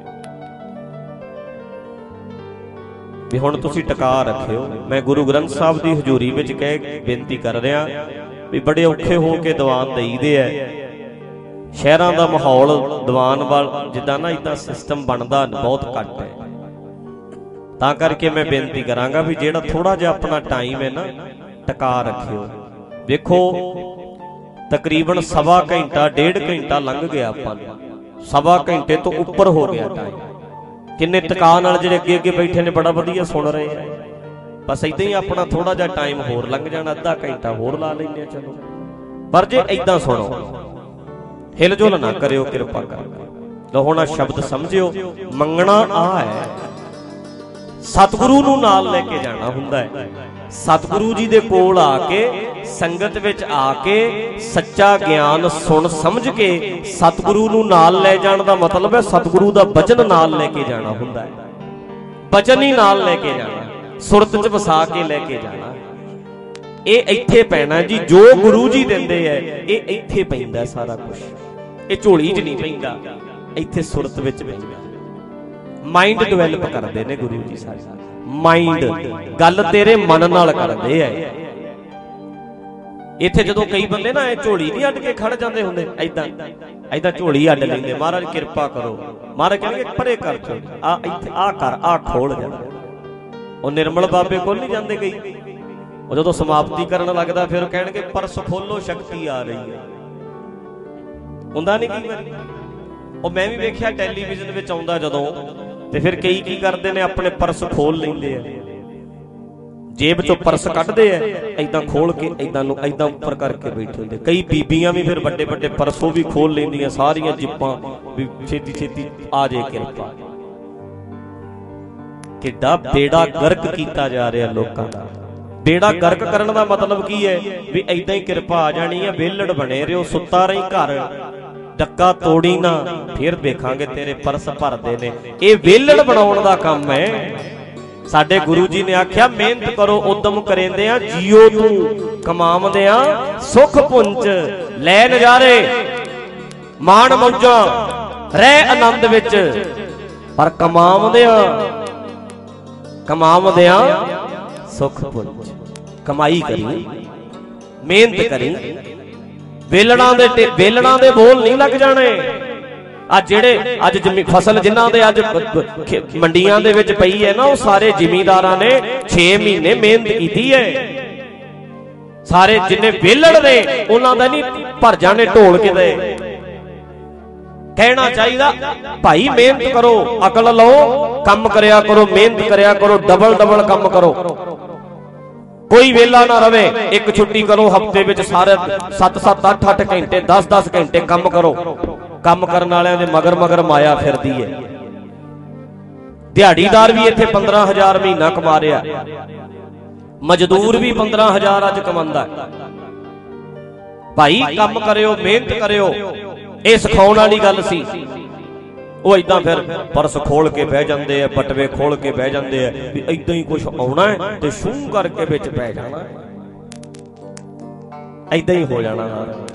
ਵੀ ਹੁਣ ਤੁਸੀਂ ਟਿਕਾ ਰੱਖਿਓ। ਮੈਂ ਗੁਰੂ ਗ੍ਰੰਥ ਸਾਹਿਬ ਦੀ ਹਜ਼ੂਰੀ ਵਿੱਚ ਕਹਿ ਬੇਨਤੀ ਕਰ ਰਿਹਾ ਵੀ ਬੜੇ ਔਖੇ ਹੋ ਕੇ ਦੀਵਾਨ ਦੇਈਦੇ ਐ। ਸ਼ਹਿਰਾਂ ਦਾ ਮਾਹੌਲ ਦੀਵਾਨ ਵੱਲ ਜਿੱਦਾਂ ਨਾ ਇਦਾਂ ਸਿਸਟਮ ਬਣਦਾ ਬਹੁਤ ਘੱਟ ਹੈ। ਤਾਂ ਕਰਕੇ ਮੈਂ ਬੇਨਤੀ ਕਰਾਂਗਾ ਵੀ ਜਿਹੜਾ ਥੋੜਾ ਜਿਹਾ ਆਪਣਾ ਟਾਈਮ ਹੈ ਨਾ, ਟਿਕਾ ਰੱਖਿਓ। ਵੇਖੋ ਤਕਰੀਬਨ ਸਵਾ ਘੰਟਾ ਡੇਢ ਘੰਟਾ ਲੰਘ ਗਿਆ ਆਪਾਂ ਨੂੰ, ਸਵਾ ਘੰਟੇ ਤੋਂ ਉੱਪਰ ਹੋ ਗਿਆ ਟਾਈਮ। ਕਿੰਨੇ ਟਿਕਾ ਨਾਲ ਜਿਹੜੇ ਅੱਗੇ ਅੱਗੇ ਬੈਠੇ ਨੇ ਬੜਾ ਵਧੀਆ ਸੁਣ ਰਹੇ ਆ। ਬਸ ਏਦਾਂ ਹੀ ਆਪਣਾ ਥੋੜਾ ਜਿਹਾ ਟਾਈਮ ਹੋਰ ਲੰਘ ਜਾਣਾ, ਅੱਧਾ ਘੰਟਾ ਹੋਰ ਲਾ ਲੈਂਦੇ ਆ ਚਲੋ। ਪਰ ਜੇ ਏਦਾਂ ਸੁਣੋ, ਹਿਲ ਜੁਲ ਨਾ ਕਰਿਓ ਕਿਰਪਾ ਕਰਕੇ। ਲਓ ਹੁਣ ਸ਼ਬਦ ਸਮਝਿਓ। ਮੰਗਣਾ ਆ ਹੈ, ਸਤਿਗੁਰੂ ਨੂੰ ਨਾਲ ਲੈ ਕੇ ਜਾਣਾ ਹੁੰਦਾ ਹੈ। ਸਤਿਗੁਰੂ ਜੀ ਦੇ ਕੋਲ ਆ ਕੇ, ਸੰਗਤ ਵਿੱਚ ਆ ਕੇ ਸੱਚਾ ਗਿਆਨ ਸੁਣ ਸਮਝ ਕੇ ਸਤਿਗੁਰੂ ਨੂੰ ਨਾਲ ਲੈ ਜਾਣ ਦਾ ਮਤਲਬ ਹੈ ਸਤਿਗੁਰੂ ਦਾ ਬਚਨ ਨਾਲ ਲੈ ਕੇ ਜਾਣਾ ਹੁੰਦਾ ਹੈ। ਬਚਨ ਹੀ ਨਾਲ ਲੈ ਕੇ ਜਾਣਾ, ਸੁਰਤ 'ਚ ਵਸਾ ਕੇ ਲੈ ਕੇ ਜਾਣਾ। ਇਹ ਇੱਥੇ ਪੈਣਾ ਜੀ, ਜੋ ਗੁਰੂ ਜੀ ਦਿੰਦੇ ਐ ਇਹ ਇੱਥੇ ਪੈਂਦਾ ਸਾਰਾ ਕੁਝ। ਇਹ ਝੋਲੀ 'ਚ ਨਹੀਂ ਪੈਂਦਾ, ਇੱਥੇ ਸੁਰਤ ਵਿੱਚ ਪੈਂਦਾ। ਮਾਈਂਡ ਡਿਵੈਲਪ ਕਰਦੇ ਨੇ ਗੁਰੂ ਜੀ ਸਾਰੇ। ਮਾਈਂਡ ਗੱਲ ਤੇਰੇ ਮਨ ਨਾਲ ਕਰਦੇ ਐ। ਇੱਥੇ ਜਦੋਂ ਕਈ ਬੰਦੇ ਨਾ ਇਹ ਝੋਲੀ ਨਹੀਂ ਅੱਡ ਕੇ ਖੜ ਜਾਂਦੇ ਹੁੰਦੇ, ਐਦਾਂ ਐਦਾਂ ਝੋਲੀ ਅੱਡ ਲੈਂਦੇ। ਮਹਾਰਾਜ ਕਿਰਪਾ ਕਰੋ, ਮਹਾਰਾਜ ਕਹਿੰਦੇ ਪਰੇ ਕਰ ਝੋਲੀ, ਆ ਇੱਥੇ ਆ ਕਰ, ਆ ਖੋਲ ਜਾ। ਉਹ ਨਿਰਮਲ ਬਾਬੇ ਕੋਲ ਨਹੀਂ ਜਾਂਦੇ ਕਈ, ਉਹ ਜਦੋਂ ਸਮਾਪਤੀ ਕਰਨ ਲੱਗਦਾ ਫਿਰ ਕਹਿਣਗੇ ਪਰਸ ਖੋਲੋ ਸ਼ਕਤੀ ਆ ਰਹੀ ਹੈ। ਹੁੰਦਾ ਨਹੀਂ ਕਈ ਵਾਰੀ? ਉਹ ਮੈਂ ਵੀ ਵੇਖਿਆ ਟੈਲੀਵਿਜ਼ਨ ਵਿੱਚ ਆਉਂਦਾ ਜਦੋਂ, ਤੇ ਫਿਰ ਕਈ ਕੀ ਕਰਦੇ ਨੇ ਆਪਣੇ ਪਰਸ ਖੋਲ ਲੈਂਦੇ ਆ, ਜੇਬ ਚੋਂ ਪਰਸ ਕੱਢਦੇ ਆ, ਏਦਾਂ ਖੋਲ ਕੇ ਏਦਾਂ ਨੂੰ ਏਦਾਂ ਉੱਪਰ ਕਰਕੇ ਬੈਠੇ ਹੁੰਦੇ। ਕਈ ਬੀਬੀਆਂ ਵੀ ਫਿਰ ਵੱਡੇ ਵੱਡੇ ਪਰਸ ਉਹ ਵੀ ਖੋਲ ਲੈਂਦੀਆਂ, ਸਾਰੀਆਂ ਜਿੱਪਾਂ ਵੀ ਛੇਤੀ ਛੇਤੀ ਆ ਜੇ ਕਿਰਪਾ। ਕਿੱਡਾ ਬੇੜਾ ਗਰਕ ਕੀਤਾ ਜਾ ਰਿਹਾ ਲੋਕਾਂ ਦਾ। ਬੇੜਾ ਗਰਕ ਕਰਨ ਦਾ ਮਤਲਬ ਕੀ ਹੈ? ਵੀ ਏਦਾਂ ਹੀ ਕਿਰਪਾ ਆ ਜਾਣੀ ਹੈ, ਵਿਹਲੜ ਬਣੇ ਰਿਓ, ਸੁੱਤਾ ਰਹੀ ਘਰ, ਡੱਕਾ ਤੋੜੀ ਨਾ, ਫਿਰ ਦੇਖਾਂਗੇ ਤੇਰੇ ਪਰਸ ਭਰਦੇ ਨੇ। ਇਹ ਵਿਹਲੜ ਬਣਾਉਣ ਦਾ ਕੰਮ ਹੈ। ਸਾਡੇ ਗੁਰੂ ਜੀ ਨੇ ਆਖਿਆ ਮਿਹਨਤ ਕਰੋ, ਉਦਮ ਕਰੇਂਦੇ ਆ ਜੀਓ ਤੂੰ, ਕਮਾਉਂਦੇ ਆ ਸੁਖ ਪੁੰਜ, ਲੈ ਨਜ਼ਾਰੇ ਮਾਣ ਮੌਜਾਂ, ਰਹਿ ਆਨੰਦ ਵਿੱਚ, ਪਰ ਕਮਾਉਂਦੇ ਆ ਕਮਾਉਂਦੇ ਆ ਸੁਖ ਪੁੰਜ। ਕਮਾਈ ਕਰੀ, ਮਿਹਨਤ ਕਰੀ, ਵੇਲੜਾਂ ਦੇ ਵੇਲੜਾਂ ਦੇ ਬੋਲ ਨਹੀਂ ਲੱਗ ਜਾਣੇ। ਆ ਜਿਹੜੇ ਅੱਜ ਜ਼ਮੀਨ ਫਸਲ ਜਿਨ੍ਹਾਂ ਦੇ ਅੱਜ ਮੰਡੀਆਂ ਦੇ ਵਿੱਚ ਪਈ ਹੈ ਨਾ, ਉਹ ਸਾਰੇ ਜ਼ਿਮੀਂਦਾਰਾਂ ਨੇ ਛੇ ਮਹੀਨੇ ਮਿਹਨਤ ਕੀਤੀ ਹੈ। ਸਾਰੇ ਜਿੰਨੇ ਵੇਲੜ ਨੇ ਉਹਨਾਂ ਦਾ ਨਹੀਂ ਭਰ ਜਾਣੇ ਢੋਲ ਕਿਤੇ। ਕਹਿਣਾ ਚਾਹੀਦਾ ਭਾਈ ਮਿਹਨਤ ਕਰੋ, ਅਕਲ ਲਓ, ਕੰਮ ਕਰਿਆ ਕਰੋ, ਮਿਹਨਤ ਕਰਿਆ ਕਰੋ, ਡਬਲ ਡਬਲ ਕੰਮ ਕਰੋ, ਕੋਈ ਵੇਲਾ ਨਾ ਰਵੇ। ਇੱਕ ਛੁੱਟੀ ਕਰੋ ਹਫ਼ਤੇ ਵਿੱਚ, ਸਾਰੇ ਸੱਤ ਸੱਤ ਅੱਠ ਅੱਠ ਘੰਟੇ ਦਸ ਦਸ ਘੰਟੇ ਕੰਮ ਕਰੋ। ਕੰਮ ਕਰਨ ਵਾਲਿਆਂ ਦੇ ਮਗਰ ਮਗਰ ਮਾਇਆ ਫਿਰਦੀ ਹੈ। दिहाड़ीदार भी इत्थे पंद्रह हजार महीना कमा रहा, मजदूर भी पंद्रह हजार अज कमांदा है। भाई काम करियो, मेहनत करियो, ये सिखाउण वाली गल सी। वो इदां फिर परस खोल के बह जाते हैं, बटवे खोल के बह जाते हैं भी इदां ही कुछ आना है तो शू करके विच पै जाना, इदां ही हो जाना।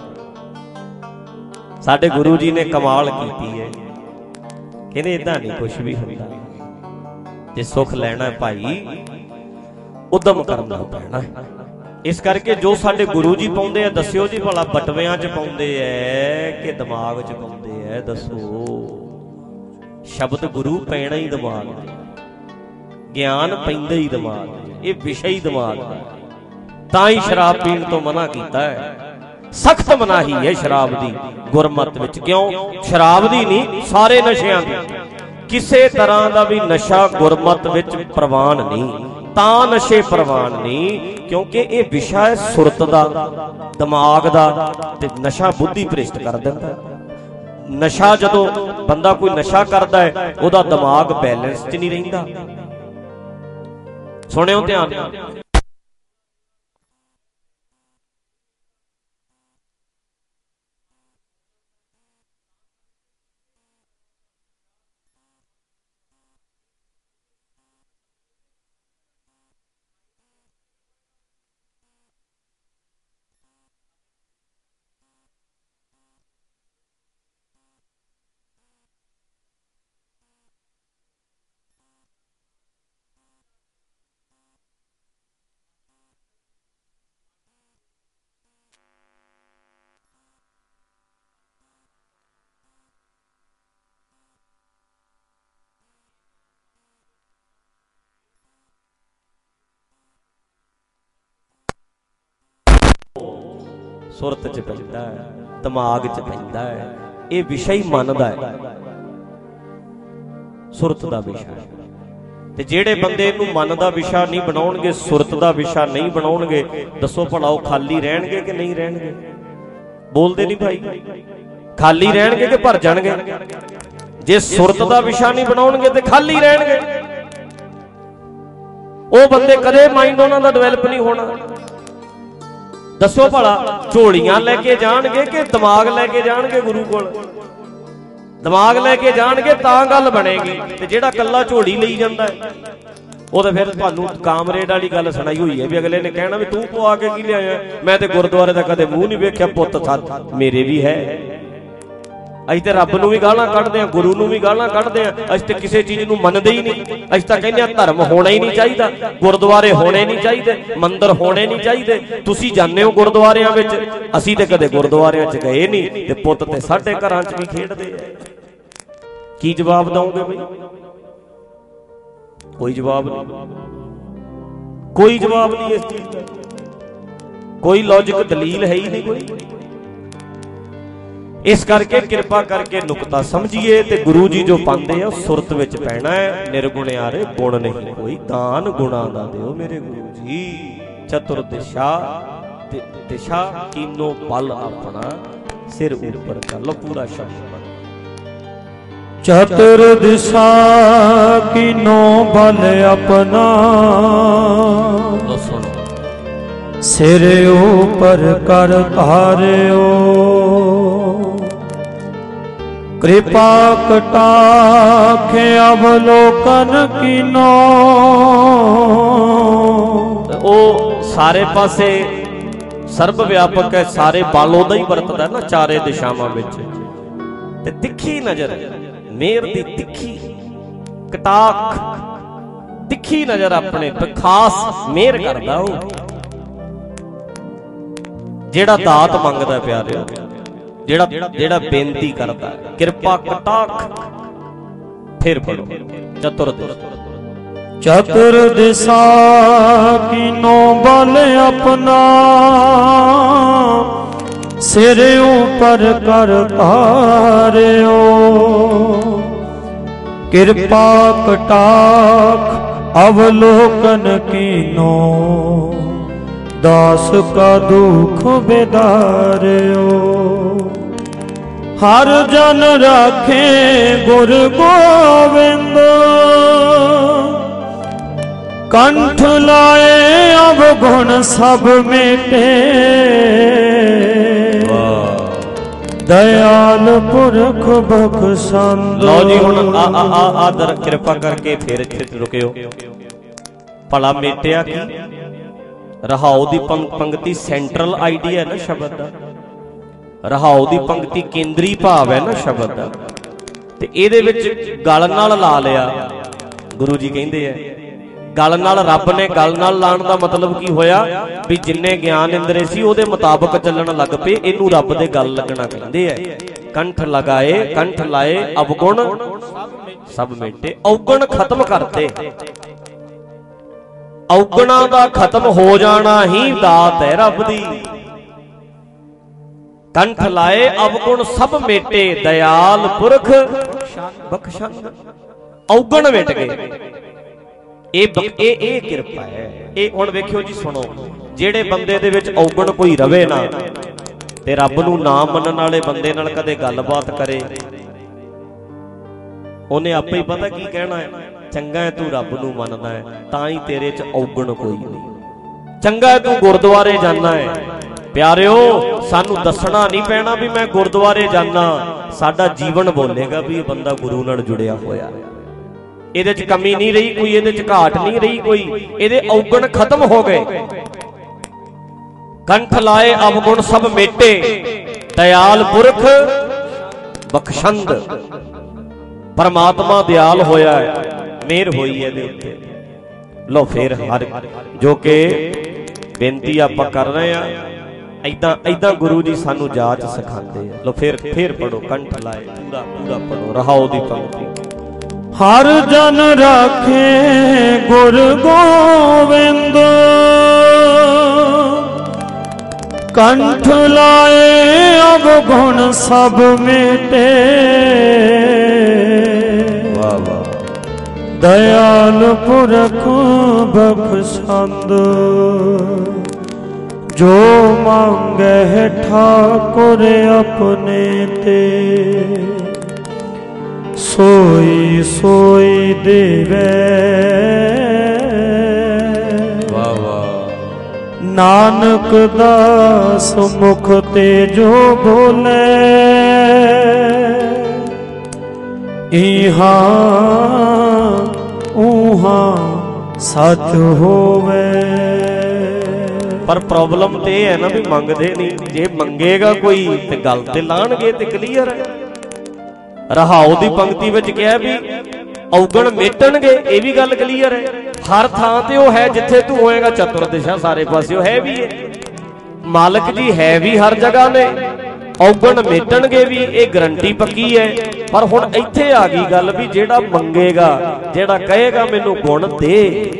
साडे गुरु जी ने कमाल की है, कहते इदां नहीं कुछ भी होंदा, जे सुख लेना है भाई उदम करना पैना है। इस करके जो साडे गुरु जी पाउंदे आ, दस्सिओ जी भला बटवियां च पाउंदे ऐ कि दिमाग च पाउंदे ऐ, दसो। शब्द गुरु पैना ही दिमाग, ज्ञान पैंदा ही दिमाग, ये विषय ही दिमाग। तां ही शराब पीण तो मना कीता है, सख्त मनाही है शराब दी गुरमत विच। क्यों? शराब दी नहीं, सारे नशियां दी। किसे तरह का भी नशा गुरमत विच प्रवान नहीं, तां नशे प्रवान नहीं क्योंकि ये विषय है सुरत दा, दिमाग दा, ते नशा बुद्धि भ्रिष्ट कर दिंदा। नशा जदों बंदा कोई नशा करता है उहदा दिमाग बैलेंस च नहीं रहिंदा। सुनियो ध्यान, सुरत च पैंदा है, दिमाग च पैंदा है, ये विषय मनदा है, सुरत दा विषय। ते जेड़े बंदे इनू मन दा विषय नहीं बनाउणगे, सुरत दा विषय नहीं बनाउणगे, दसो भला वो खाली रहणगे कि नहीं रहणगे? बोलदे नहीं भाई, खाली रहणगे कि भर जाणगे? जे सुरत दा विषय नहीं बनाउणगे ते खाली रहणगे। वो बंदे कदे माइंड उन्हां दा डिवेलप नहीं होना। दसो भला झोलियां लैके जाणगे कि दिमाग लैके जाणगे गुरु कोल? दिमाग लैके जाणगे तां गल बनेगी, ते जेड़ा कल्ला झोली लई जांदा है वो तो फिर तुहानू कामरेड वाली गल सुणाई हुई है भी अगले ने कहना भी तू पवा के की लिया, मैं तो गुरुद्वारे दा कदे मूंह नहीं वेख्या, पुत्त सत मेरे भी है। असीं ते रब नूं भी गालां कढदे आ, गुरु नूं भी गालां कढदे आ, असीं ते किसी चीज़ नूं मनदे ही नहीं। असीं तां कहंदे आ धर्म होना ही नहीं चाहिए, गुरुद्वारे होने नहीं चाहिए, मंदिर होने नहीं चाहिए। तुसीं जाणदे हो गुरुद्वारियां विच, असीं ते कदे गुरुद्वारियां च गए नहीं, ते पुत्त ते साडे घरां च भी खेडदे आ। की जवाब दोगे बई? कोई जवाब नहीं, कोई जवाब नहीं इस चीज का, कोई लॉजिक दलील है ही नहीं कोई। इस करके कृपा करके नुकता समझिए ते गुरु जी जो पांदे आ सुरत विच पैना है। निर्गुणियारे गुण नहीं कोई, दान गुणा दा दिओ मेरे गुरु जी। चतुर दिशा दिशा कीनो बल अपना, सिर ऊपर कर लो पूरा शब्द। चतुर दिशा कीनो बल अपना, तो सुनो, सिर ऊपर कर धारियो। कृपा कटाक्ष अवलोकन कीनो। ओ सारे पासे सर्व व्यापक है, सारे बालों दा ही वरतदा है ना, चारे दिशावां विच। ते तिखी नजर, मेर दी तिखी कटाक्ष, तिखी नजर अपने पे खास मेहर करदा हो। जेड़ा दात मंगदा प्यारे, जेड़ा जेड़ा बेनती करदा, कृपा कटाक्ष। फिर पढ़ो चतुर दिशा। चतुर दिशा कीनो बल अपना, सिर ऊपर कर धारियो। कृपा कटाक्ष अवलोकन कीनो, दास का दुख बेदारियो। हर जन राखे गुर गोविंद, कंठ लाए अवगुण सब मेटे, दयाल पुरख बख्शंद। लो जी हुण आ आ आ आदर कृपा करके फिर इत्थे रुकियो। भला मेटिया की रहाओ दी पंक्ति सेंट्रल आइडिया है ना शब्द दा, रहाओ दी पंक्ति केंद्री भाव है ना शब्द दा, ते इहदे विच गल नाल ला लिया। गुरु जी कहंदे है गल नाल रब ने गल नाल लाण दा मतलब की होया भी जिन्ने ज्ञान इंद्रे सी ओहदे मुताबक चलण लग पे, इनू रब दे गल लगना कहंदे है। कंठ लगाए कंठ लाए अवगुण सब मेटे, अवगुण खत्म करते। अवगुणा दा खत्म हो जाना ही दात है रब दी। कंठ लाए अवगुण सब मेटे, दयाल पुरख बख्शंद। अवगुण मिट गए, ਇਹ ਕਿਰਪਾ ਹੈ। ਇਹ ਹੁਣ ਵੇਖਿਓ ਜੀ, ਸੁਣੋ, ਜਿਹੜੇ ਬੰਦੇ ਦੇ ਵਿੱਚ ਔਗਣ ਕੋਈ ਰਵੇ ਨਾ ਤੇ ਰੱਬ ਨੂੰ ਨਾ ਮੰਨਣ ਵਾਲੇ ਬੰਦੇ ਨਾਲ ਕਦੇ ਗੱਲਬਾਤ ਕਰੇ, ਉਹਨੇ ਆਪੇ ਹੀ ਪਤਾ ਕੀ ਕਹਿਣਾ ਹੈ, ਚੰਗਾ ਹੈ ਤੂੰ ਰੱਬ ਨੂੰ ਮੰਨਦਾ ਹੈ ਤਾਂ ਹੀ ਤੇਰੇ 'ਚ ਔਗਣ ਕੋਈ ਨਹੀਂ। ਚੰਗਾ ਹੈ ਤੂੰ ਗੁਰਦੁਆਰੇ ਜਾਣਾ ਹੈ। ਪਿਆਰਿਓ, ਸਾਨੂੰ ਦੱਸਣਾ ਨਹੀਂ ਪੈਣਾ ਵੀ ਮੈਂ ਗੁਰਦੁਆਰੇ ਜਾਣਾ, ਸਾਡਾ ਜੀਵਨ ਬੋਲੇਗਾ ਵੀ ਇਹ ਬੰਦਾ ਗੁਰੂ ਨਾਲ ਜੁੜਿਆ ਹੋਇਆ। ਇਹਦੇ 'ਚ ਕਮੀ ਨਹੀਂ ਰਹੀ ਕੋਈ, ਇਹਦੇ 'ਚ ਘਾਟ ਨਹੀਂ ਰਹੀ ਕੋਈ, ਇਹਦੇ ਔਗਣ ਖਤਮ ਹੋ ਗਏ। ਕੰਠ ਲਾਏ ਅਵਗੁਣ ਸਭ ਮੇਟੇ, ਦਇਆਲ ਪੁਰਖ ਬਖਸ਼ੰਦ। ਪਰਮਾਤਮਾ ਦਿਆਲ ਹੋਇਆ ਹੈ, ਮਿਹਰ ਹੋਈ ਹੈ ਇਹਦੇ ਉੱਤੇ। ਲੋ ਫੇਰ ਹਰ ਜੋ ਕਿ ਬੇਨਤੀ ਆਪਾਂ ਕਰ ਰਹੇ ਆ, ਏਦਾਂ ਏਦਾਂ ਗੁਰੂ ਜੀ ਸਾਨੂੰ ਜਾਚ ਸਿਖਾਉਂਦੇ ਆ। ਲੋ ਫੇਰ ਫੇਰ ਪੜੋ, ਕੰਠ ਲਾਏ ਪੂਰਾ ਪੂਰਾ ਪੜੋ, ਰਹਾਓ ਦੀ ਪੰਕਤੀ। हर जन राखे गुर गोविंद, कंठ लाए अवगुण सब मेटे, वाह वाह दयाल पुरख बख्शंद। जो मांगे ठाकुर अपने ते, सोई सोई देवे, वाह वाह नानक दास मुख ते जो बोले, इहां उहां सच होवे। पर प्रॉब्लम ते है ना भी मंगदे नहीं। जे मंगेगा कोई ते गल ते लाणगे ते क्लीयर है। रहाओ दी पंक्ति विच कहा भी औगण मेटणगे, ये भी गल क्लीयर है। हर थां ते वो है जिथे तू होएगा, चतुर दिशा सारे पासे है भी है। मालक जी है भी हर जगह ने, औगण मेटणगे भी, ये गारंटी पक्की है। पर हुण इत्थे आ गई गल भी जेड़ा मंगेगा, जेड़ा कहेगा मैनू गुण दे,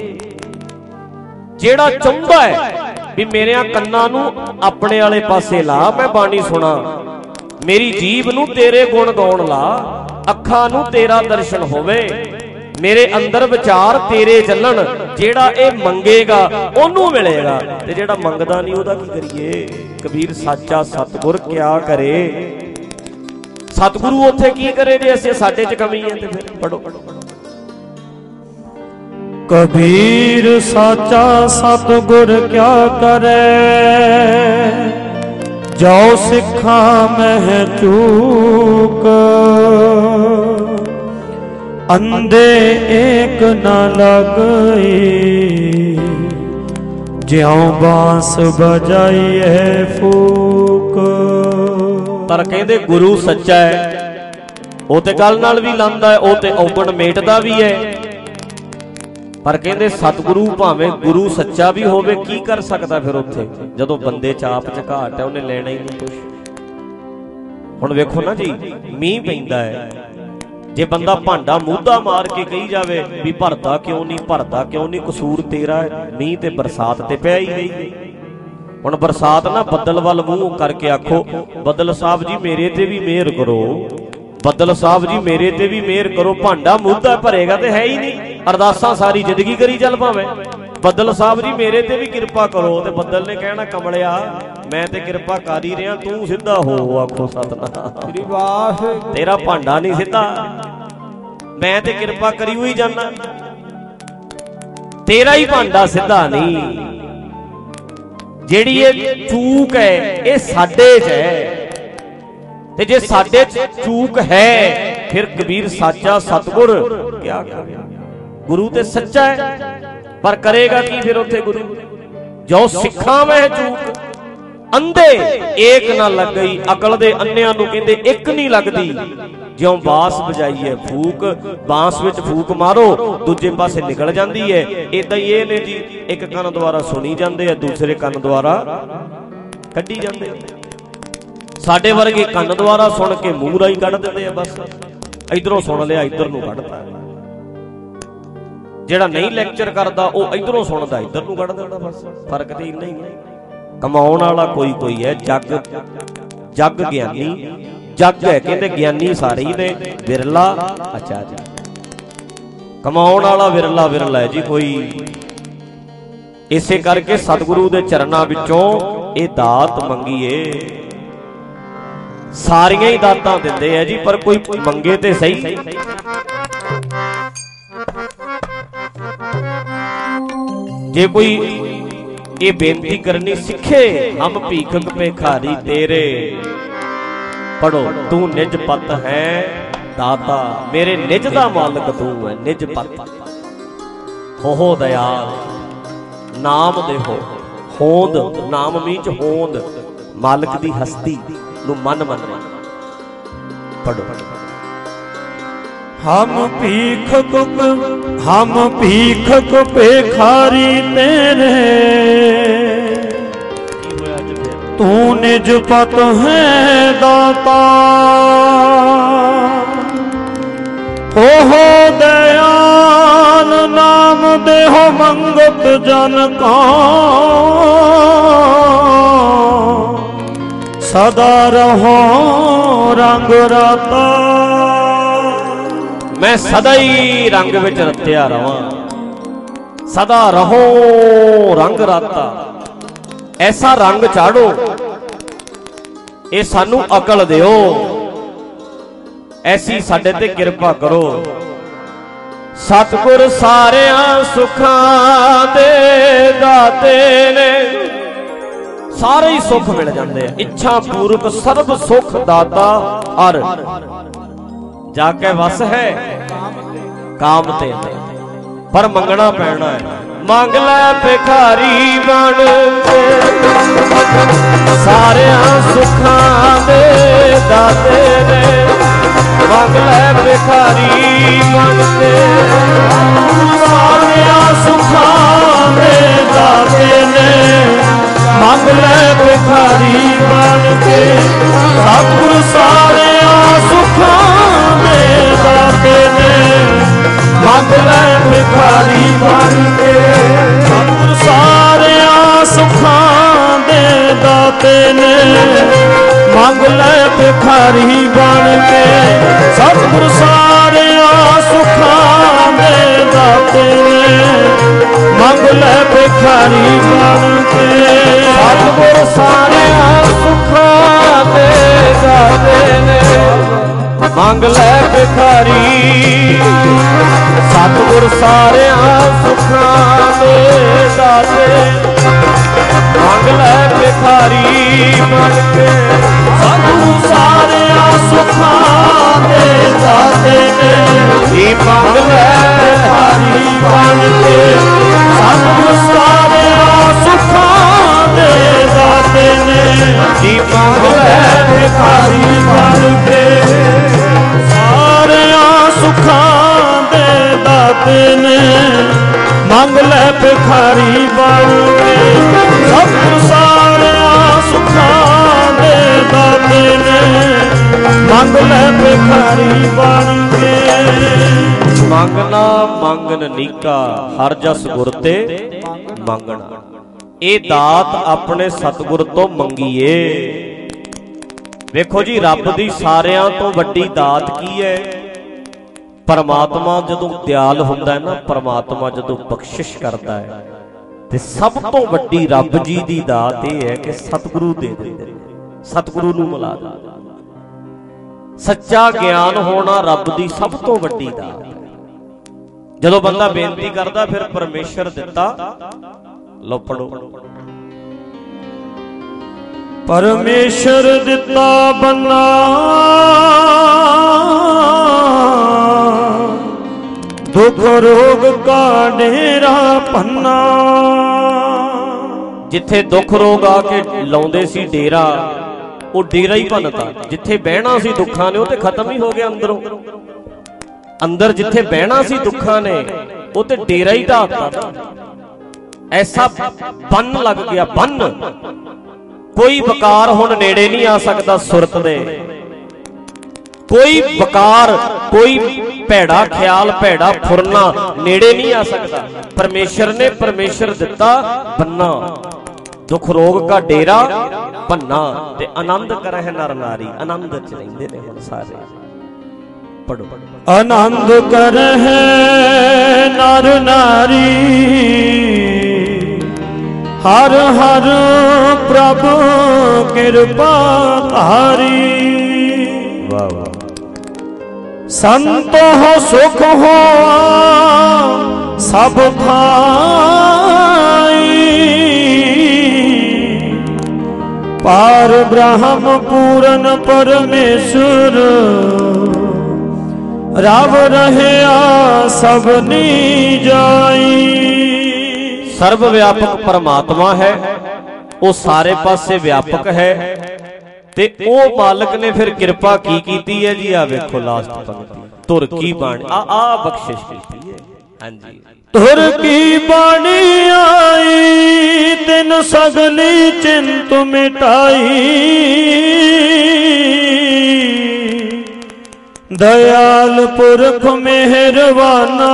जेड़ा चाहुंदा है भी मेरे कन्नां नूं अपने वाले पासे ला, मैं बाणी सुना, मेरी जीभ नूं तेरे गुण गाउण ला, अखां नूं तेरा दर्शन होवे, मेरे अंदर विचार तेरे चलन। जेड़ा ए मंगेगा ओनू मिलेगा, ते जेड़ा मंगदा नहीं ओदा की करिए। कबीर साचा सतगुर क्या करे, सतगुरु उत्थे की करे जे असीं साडे च कमी है। ते फिर पढ़ो कबीर साचा सतगुर क्या करे, जो सिखा मह चूक, अंधे एक न लगई, ज्यों बांस बजाई है फूक। पर कहते गुरु सच्चा है, वो ते गल नाल भी लांदा है, वो ते औगण मेटदा भी है। पर कहते सतगुरु भावें गुरु सच्चा भी होवे, की कर सकता फिर उत्थे जदों बंदे च आप च घाट है, उन्हें लेना ही नहीं कुछ। हुण वेखो ना जी, मींह पैंदा है, जे बंदा भांडा मूधा मार के कही जावे भी भरदा क्यों नहीं, भरदा क्यों नहीं, कसूर तेरा है। मींह ते बरसात ते पै ही गई। हुण बरसात ना बदल वल मूंह करके आखो, बदल साहब जी मेरे ते भी मेहर करो, बदल साहब जी मेरे ते भी मेहर करो। भांडा मूधा भरेगा ते है ही नहीं, अरदासां सारी जिंदगी करी चल भावें, बदल साहब जी मेरे ते भी किरपा करो। ते बदल ने कहना कमलिया मैं ते किरपा कर ही रहा, तू सीधा हो। आखो सतनाम, तेरा भांडा नहीं सीधा, मैं ते किरपा करी हुई जाना। तेरा ही भांडा सिद्धा नहीं, ਜਿਹੜੀ ਇਹ ਚੂਕ ਹੈ ਇਹ ਸਾਡੇ 'ਚ ਹੈ, ਤੇ ਜੇ ਸਾਡੇ 'ਚ ਚੂਕ ਹੈ ਫਿਰ ਕਬੀਰ ਸਾਚਾ ਸਤਿਗੁਰ ਕਿਆ ਕਰੇ। ਗੁਰੂ ਤੇ ਸੱਚਾ ਹੈ ਪਰ ਕਰੇਗਾ ਕੀ ਫਿਰ ਉੱਥੇ ਗੁਰੂ। ਜੋ ਸਿੱਖਾਂ ਵਹਿ ਚੂਕ ਅੰਧੇ ਏਕ ਨਾ ਲੱਗ ਗਈ। ਅਕਲ ਦੇ ਅੰਨਿਆਂ ਨੂੰ ਕਹਿੰਦੇ ਇੱਕ ਨਹੀਂ ਲੱਗਦੀ। ਜਿਉਂ ਬਾਂਸ ਵਜਾਈ ਹੈ ਫੂਕ, ਬਾਂਸ ਵਿੱਚ ਫੂਕ ਮਾਰੋ ਦੂਜੇ ਪਾਸੇ ਨਿਕਲ ਜਾਂਦੀ ਹੈ। ਇਦਾਂ ਹੀ ਇਹ ਨੇ ਜੀ, ਇੱਕ ਕੰਨ ਦੁਆਰਾ ਸੁਣੀ ਜਾਂਦੇ ਆ, ਦੂਸਰੇ ਕੰਨ ਦੁਆਰਾ ਕੱਢੀ ਜਾਂਦੇ। ਸਾਡੇ ਵਰਗੇ ਕੰਨ ਦੁਆਰਾ ਸੁਣ ਕੇ ਮੂੰਹ ਰਾਹੀਂ ਕੱਢ ਦਿੰਦੇ ਆ। ਬਸ ਇਧਰੋਂ ਸੁਣ ਲਿਆ ਇੱਧਰ ਨੂੰ ਕੱਢਤਾ। ਜਿਹੜਾ ਨਹੀਂ ਲੈਕਚਰ ਕਰਦਾ ਉਹ ਇਧਰੋਂ ਸੁਣਦਾ ਇੱਧਰ ਨੂੰ ਕੱਢ ਦਿੰਦਾ। ਬਸ ਫਰਕ ਤੇ ਇੰਨਾ ਹੀ ਹੈ। ਕਮਾਉਣ ਵਾਲਾ ਕੋਈ ਕੋਈ ਹੈ। ਜੱਗ ਜੱਗ ਗਿਆਨੀ ਜੱਗ ਹੈ, ਕਹਿੰਦੇ ਗਿਆਨੀ ਸਾਰੇ ਹੀ ਨੇ, ਵਿਰਲਾ ਅੱਛਾ ਜੀ ਕਮਾਉਣ ਵਾਲਾ ਵਿਰਲਾ ਵਿਰਲਾ ਹੈ ਜੀ ਕੋਈ। ਇਸੇ ਕਰਕੇ ਸਤਿਗੁਰੂ ਦੇ ਚਰਨਾਂ ਵਿੱਚੋਂ ਇਹ ਦਾਤ ਮੰਗੀਏ। ਸਾਰੀਆਂ ਹੀ ਦਾਤਾਂ ਦਿੰਦੇ ਆ ਜੀ, ਪਰ ਕੋਈ ਮੰਗੇ ਤੇ ਸਹੀ। ਜੇ ਕੋਈ ਇਹ ਬੇਨਤੀ ਕਰਨੀ ਸਿੱਖੇ, ਹਮ ਭੀਖਕ ਭਿਖਾਰੀ ਤੇਰੇ, ਪੜੋ ਤੂੰ ਨਿਜ ਪਤ ਹੈ ਦਾਤਾ, ਮੇਰੇ ਨਿਜ ਦਾ ਮਾਲਕ ਤੂੰ ਹੈ। ਨਿਜ ਪਤ ਹੋ ਦਇਆਲ, ਨਾਮ ਦੇਹੋ ਹੋਂਦ, ਨਾਮ ਮੀਚ ਹੋਂਦ, ਮਾਲਕ ਦੀ ਹਸਤੀ ਨੂੰ ਮਨ ਮੰਨਣਾ। ਪੜੋ हम भीखक हम भीखक भिखारी तेरे, तू निज पत है दाता, हो हो दयाल, नाम देहो मंगत जन का, सदा रहो रंग राता। मैं सदा ही रंग विच रत्या रवां, सदा रहो रंग राता। ऐसा रंग चाड़ो, ये सानू अकल दिओ, ऐसी साडे ते किरपा करो। सतगुर सारियां सुखां दे दाते ने, सारे ही सुख मिल जाते हैं। इच्छा पूर्वक सर्व सुख दाता हर, जाके वस है काम ते, पर मंगना पैना है। मंग लै भिखारी बन के, सारियां सुखां दे दाते ने, मंग लै भिखारी बन के, सारियां सुखां दे दाते ने, मंग लै भिखारी बन के। सतगुर सारियां सुखां दे दाते ने, मंग लै भिखारी बन के। सतगुर सारियां सुखां दे दाते ने, मंग लै भिखारी बन के। सतगुर सारियां सुखां दे दाते ने, मंग लै भिखारी बन के। सतगुर सारियां सुखां दे दाते ने, मंग लै भिखारी। सतगुर सारियां सुखां दे दाते, मंग लै भिखारी बन के। सतगुर सारियां सुखां दे दाते ने, मंग लै भिखारी बन के। सतगुर सारियां सुखां दे दाते ने, मंग लै भिखारी बन के। सारियां सुखां दे दाते ने, मंग लै भिखारी बन के। सतगुर सारियां सुखां दे दाते ने, मंग लै भिखारी बन के। ਮੰਗਣਾ ਮੰਗਨ ਨੀਕਾ, ਹਰ ਜਸ ਗੁਰ ਤੇ ਮੰਗਣਾ। ਇਹ ਦਾਤ ਆਪਣੇ ਸਤਿਗੁਰ ਤੋਂ ਮੰਗੀਏ। ਵੇਖੋ ਜੀ, ਰੱਬ ਦੀ ਸਾਰਿਆਂ ਤੋਂ ਵੱਡੀ ਦਾਤ ਕੀ ਹੈ? ਪਰਮਾਤਮਾ ਜਦੋਂ ਦਿਆਲ ਹੁੰਦਾ ਹੈ ਨਾ, ਪਰਮਾਤਮਾ ਜਦੋਂ ਬਖਸ਼ਿਸ਼ ਕਰਦਾ ਹੈ, ਤੇ ਸਭ ਤੋਂ ਵੱਡੀ ਰੱਬ ਜੀ ਦੀ ਦਾਤ ਇਹ ਹੈ ਕਿ ਸਤਿਗੁਰੂ ਦੇ ਦਿੰਦੇ, ਸਤਿਗੁਰੂ ਨੂੰ ਮਿਲਾ ਦਿੰਦੇ। ਸੱਚਾ ਗਿਆਨ ਹੋਣਾ ਰੱਬ ਦੀ ਸਭ ਤੋਂ ਵੱਡੀ ਦਾਤ ਹੈ। ਜਦੋਂ ਬੰਦਾ ਬੇਨਤੀ ਕਰਦਾ ਫਿਰ ਪਰਮੇਸ਼ਰ ਦਿੱਤਾ। ਲਓ ਪੜੋ। ਪਰਮੇਸ਼ਰ ਦਿੱਤਾ ਬੰਨਾ ਦੁੱਖ ਰੋਗ ਕਾ ਡੇਰਾ ਪੰਨਾ। ਜਿੱਥੇ ਦੁੱਖ ਰੋਗ ਆ ਕੇ ਲਾਉਂਦੇ ਸੀ ਡੇਰਾ, ਉਹ ਡੇਰਾ ਹੀ ਭੰਨਤਾ। ਜਿੱਥੇ ਬਹਿਣਾ ਸੀ ਦੁੱਖਾਂ ਨੇ, ਉਹ ਤੇ ਖਤਮ ਹੀ ਹੋ ਗਿਆ ਅੰਦਰੋਂ। ਅੰਦਰ ਜਿੱਥੇ ਬਹਿਣਾ ਸੀ ਦੁੱਖਾਂ ਨੇ, ਉਹ ਤੇ ਡੇਰਾ ਹੀ ਢਾਤਾ ਨਾ। ਐਸਾ ਬੰਨ ਲੱਗ ਗਿਆ, ਬੰਨ। ਕੋਈ ਵਕਾਰ ਹੁਣ ਨੇੜੇ ਨਹੀਂ ਆ ਸਕਦਾ ਸੁਰਤ ਦੇ। ਕੋਈ ਵਕਾਰ, ਕੋਈ ਭੈੜਾ ਖਿਆਲ, ਭੈੜਾ ਫੁਰਨਾ ਨੇੜੇ ਨਹੀਂ ਆ ਸਕਦਾ। ਪਰਮੇਸ਼ਰ ਨੇ ਪਰਮੇਸ਼ਰ ਦਿੱਤਾ ਬੰਨਾ, ਦੁੱਖ ਰੋਗ ਕਾ ਡੇਰਾ ਭੰਨਾ। ਤੇ ਆਨੰਦ ਕਰਹਿ ਨਰ ਨਾਰੀ, ਆਨੰਦ ਚ ਰਹਿੰਦੇ ਨੇ ਹੁਣ ਸਾਰੇ। ਪੜੋ। ਆਨੰਦ ਕਰਹਿ ਨਰ ਨਾਰੀ ਹਰ ਹਰ ਪ੍ਰਭ ਕਿਰਪਾ ਧਾਰੀ। ਵਾਹ ਵਾਹ। ਸੰਤੋ ਸੁਖ ਹੋ ਸਭ ਥਾਈ ਪਾਰ ਬ੍ਰਹਮ ਪੂਰਨ ਪਰਮੇਸ਼ਰ ਰਵ ਰਹਿਆ ਸਭਨੀ ਜਾਈ। ਸਰਬ ਵਿਆਪਕ ਪਰਮਾਤਮਾ ਹੈ, ਉਹ ਸਾਰੇ ਪਾਸੇ ਵਿਆਪਕ ਹੈ। ਤੇ ਉਹ ਮਾਲਕ ਨੇ ਫਿਰ ਕਿਰਪਾ ਕੀ ਕੀਤੀ ਹੈ ਜੀ? ਆ ਵੇਖੋ ਲਾਸਟ ਪੰਕਤੀ, ਧੁਰ ਕੀ ਬਾਣੀ। ਆ ਆ ਬਖਸ਼ਿਸ਼ ਕੀਤੀ ਹੈ। ਹਾਂਜੀ। ਧੁਰ ਕੀ ਬਾਣੀ ਆਈ ਤਿਨ ਸਗਲੀ ਚਿੰਤ ਮਿਟਾਈ। ਦਇਆਲ ਪੁਰਖ ਮਿਹਰਬਾਨਾ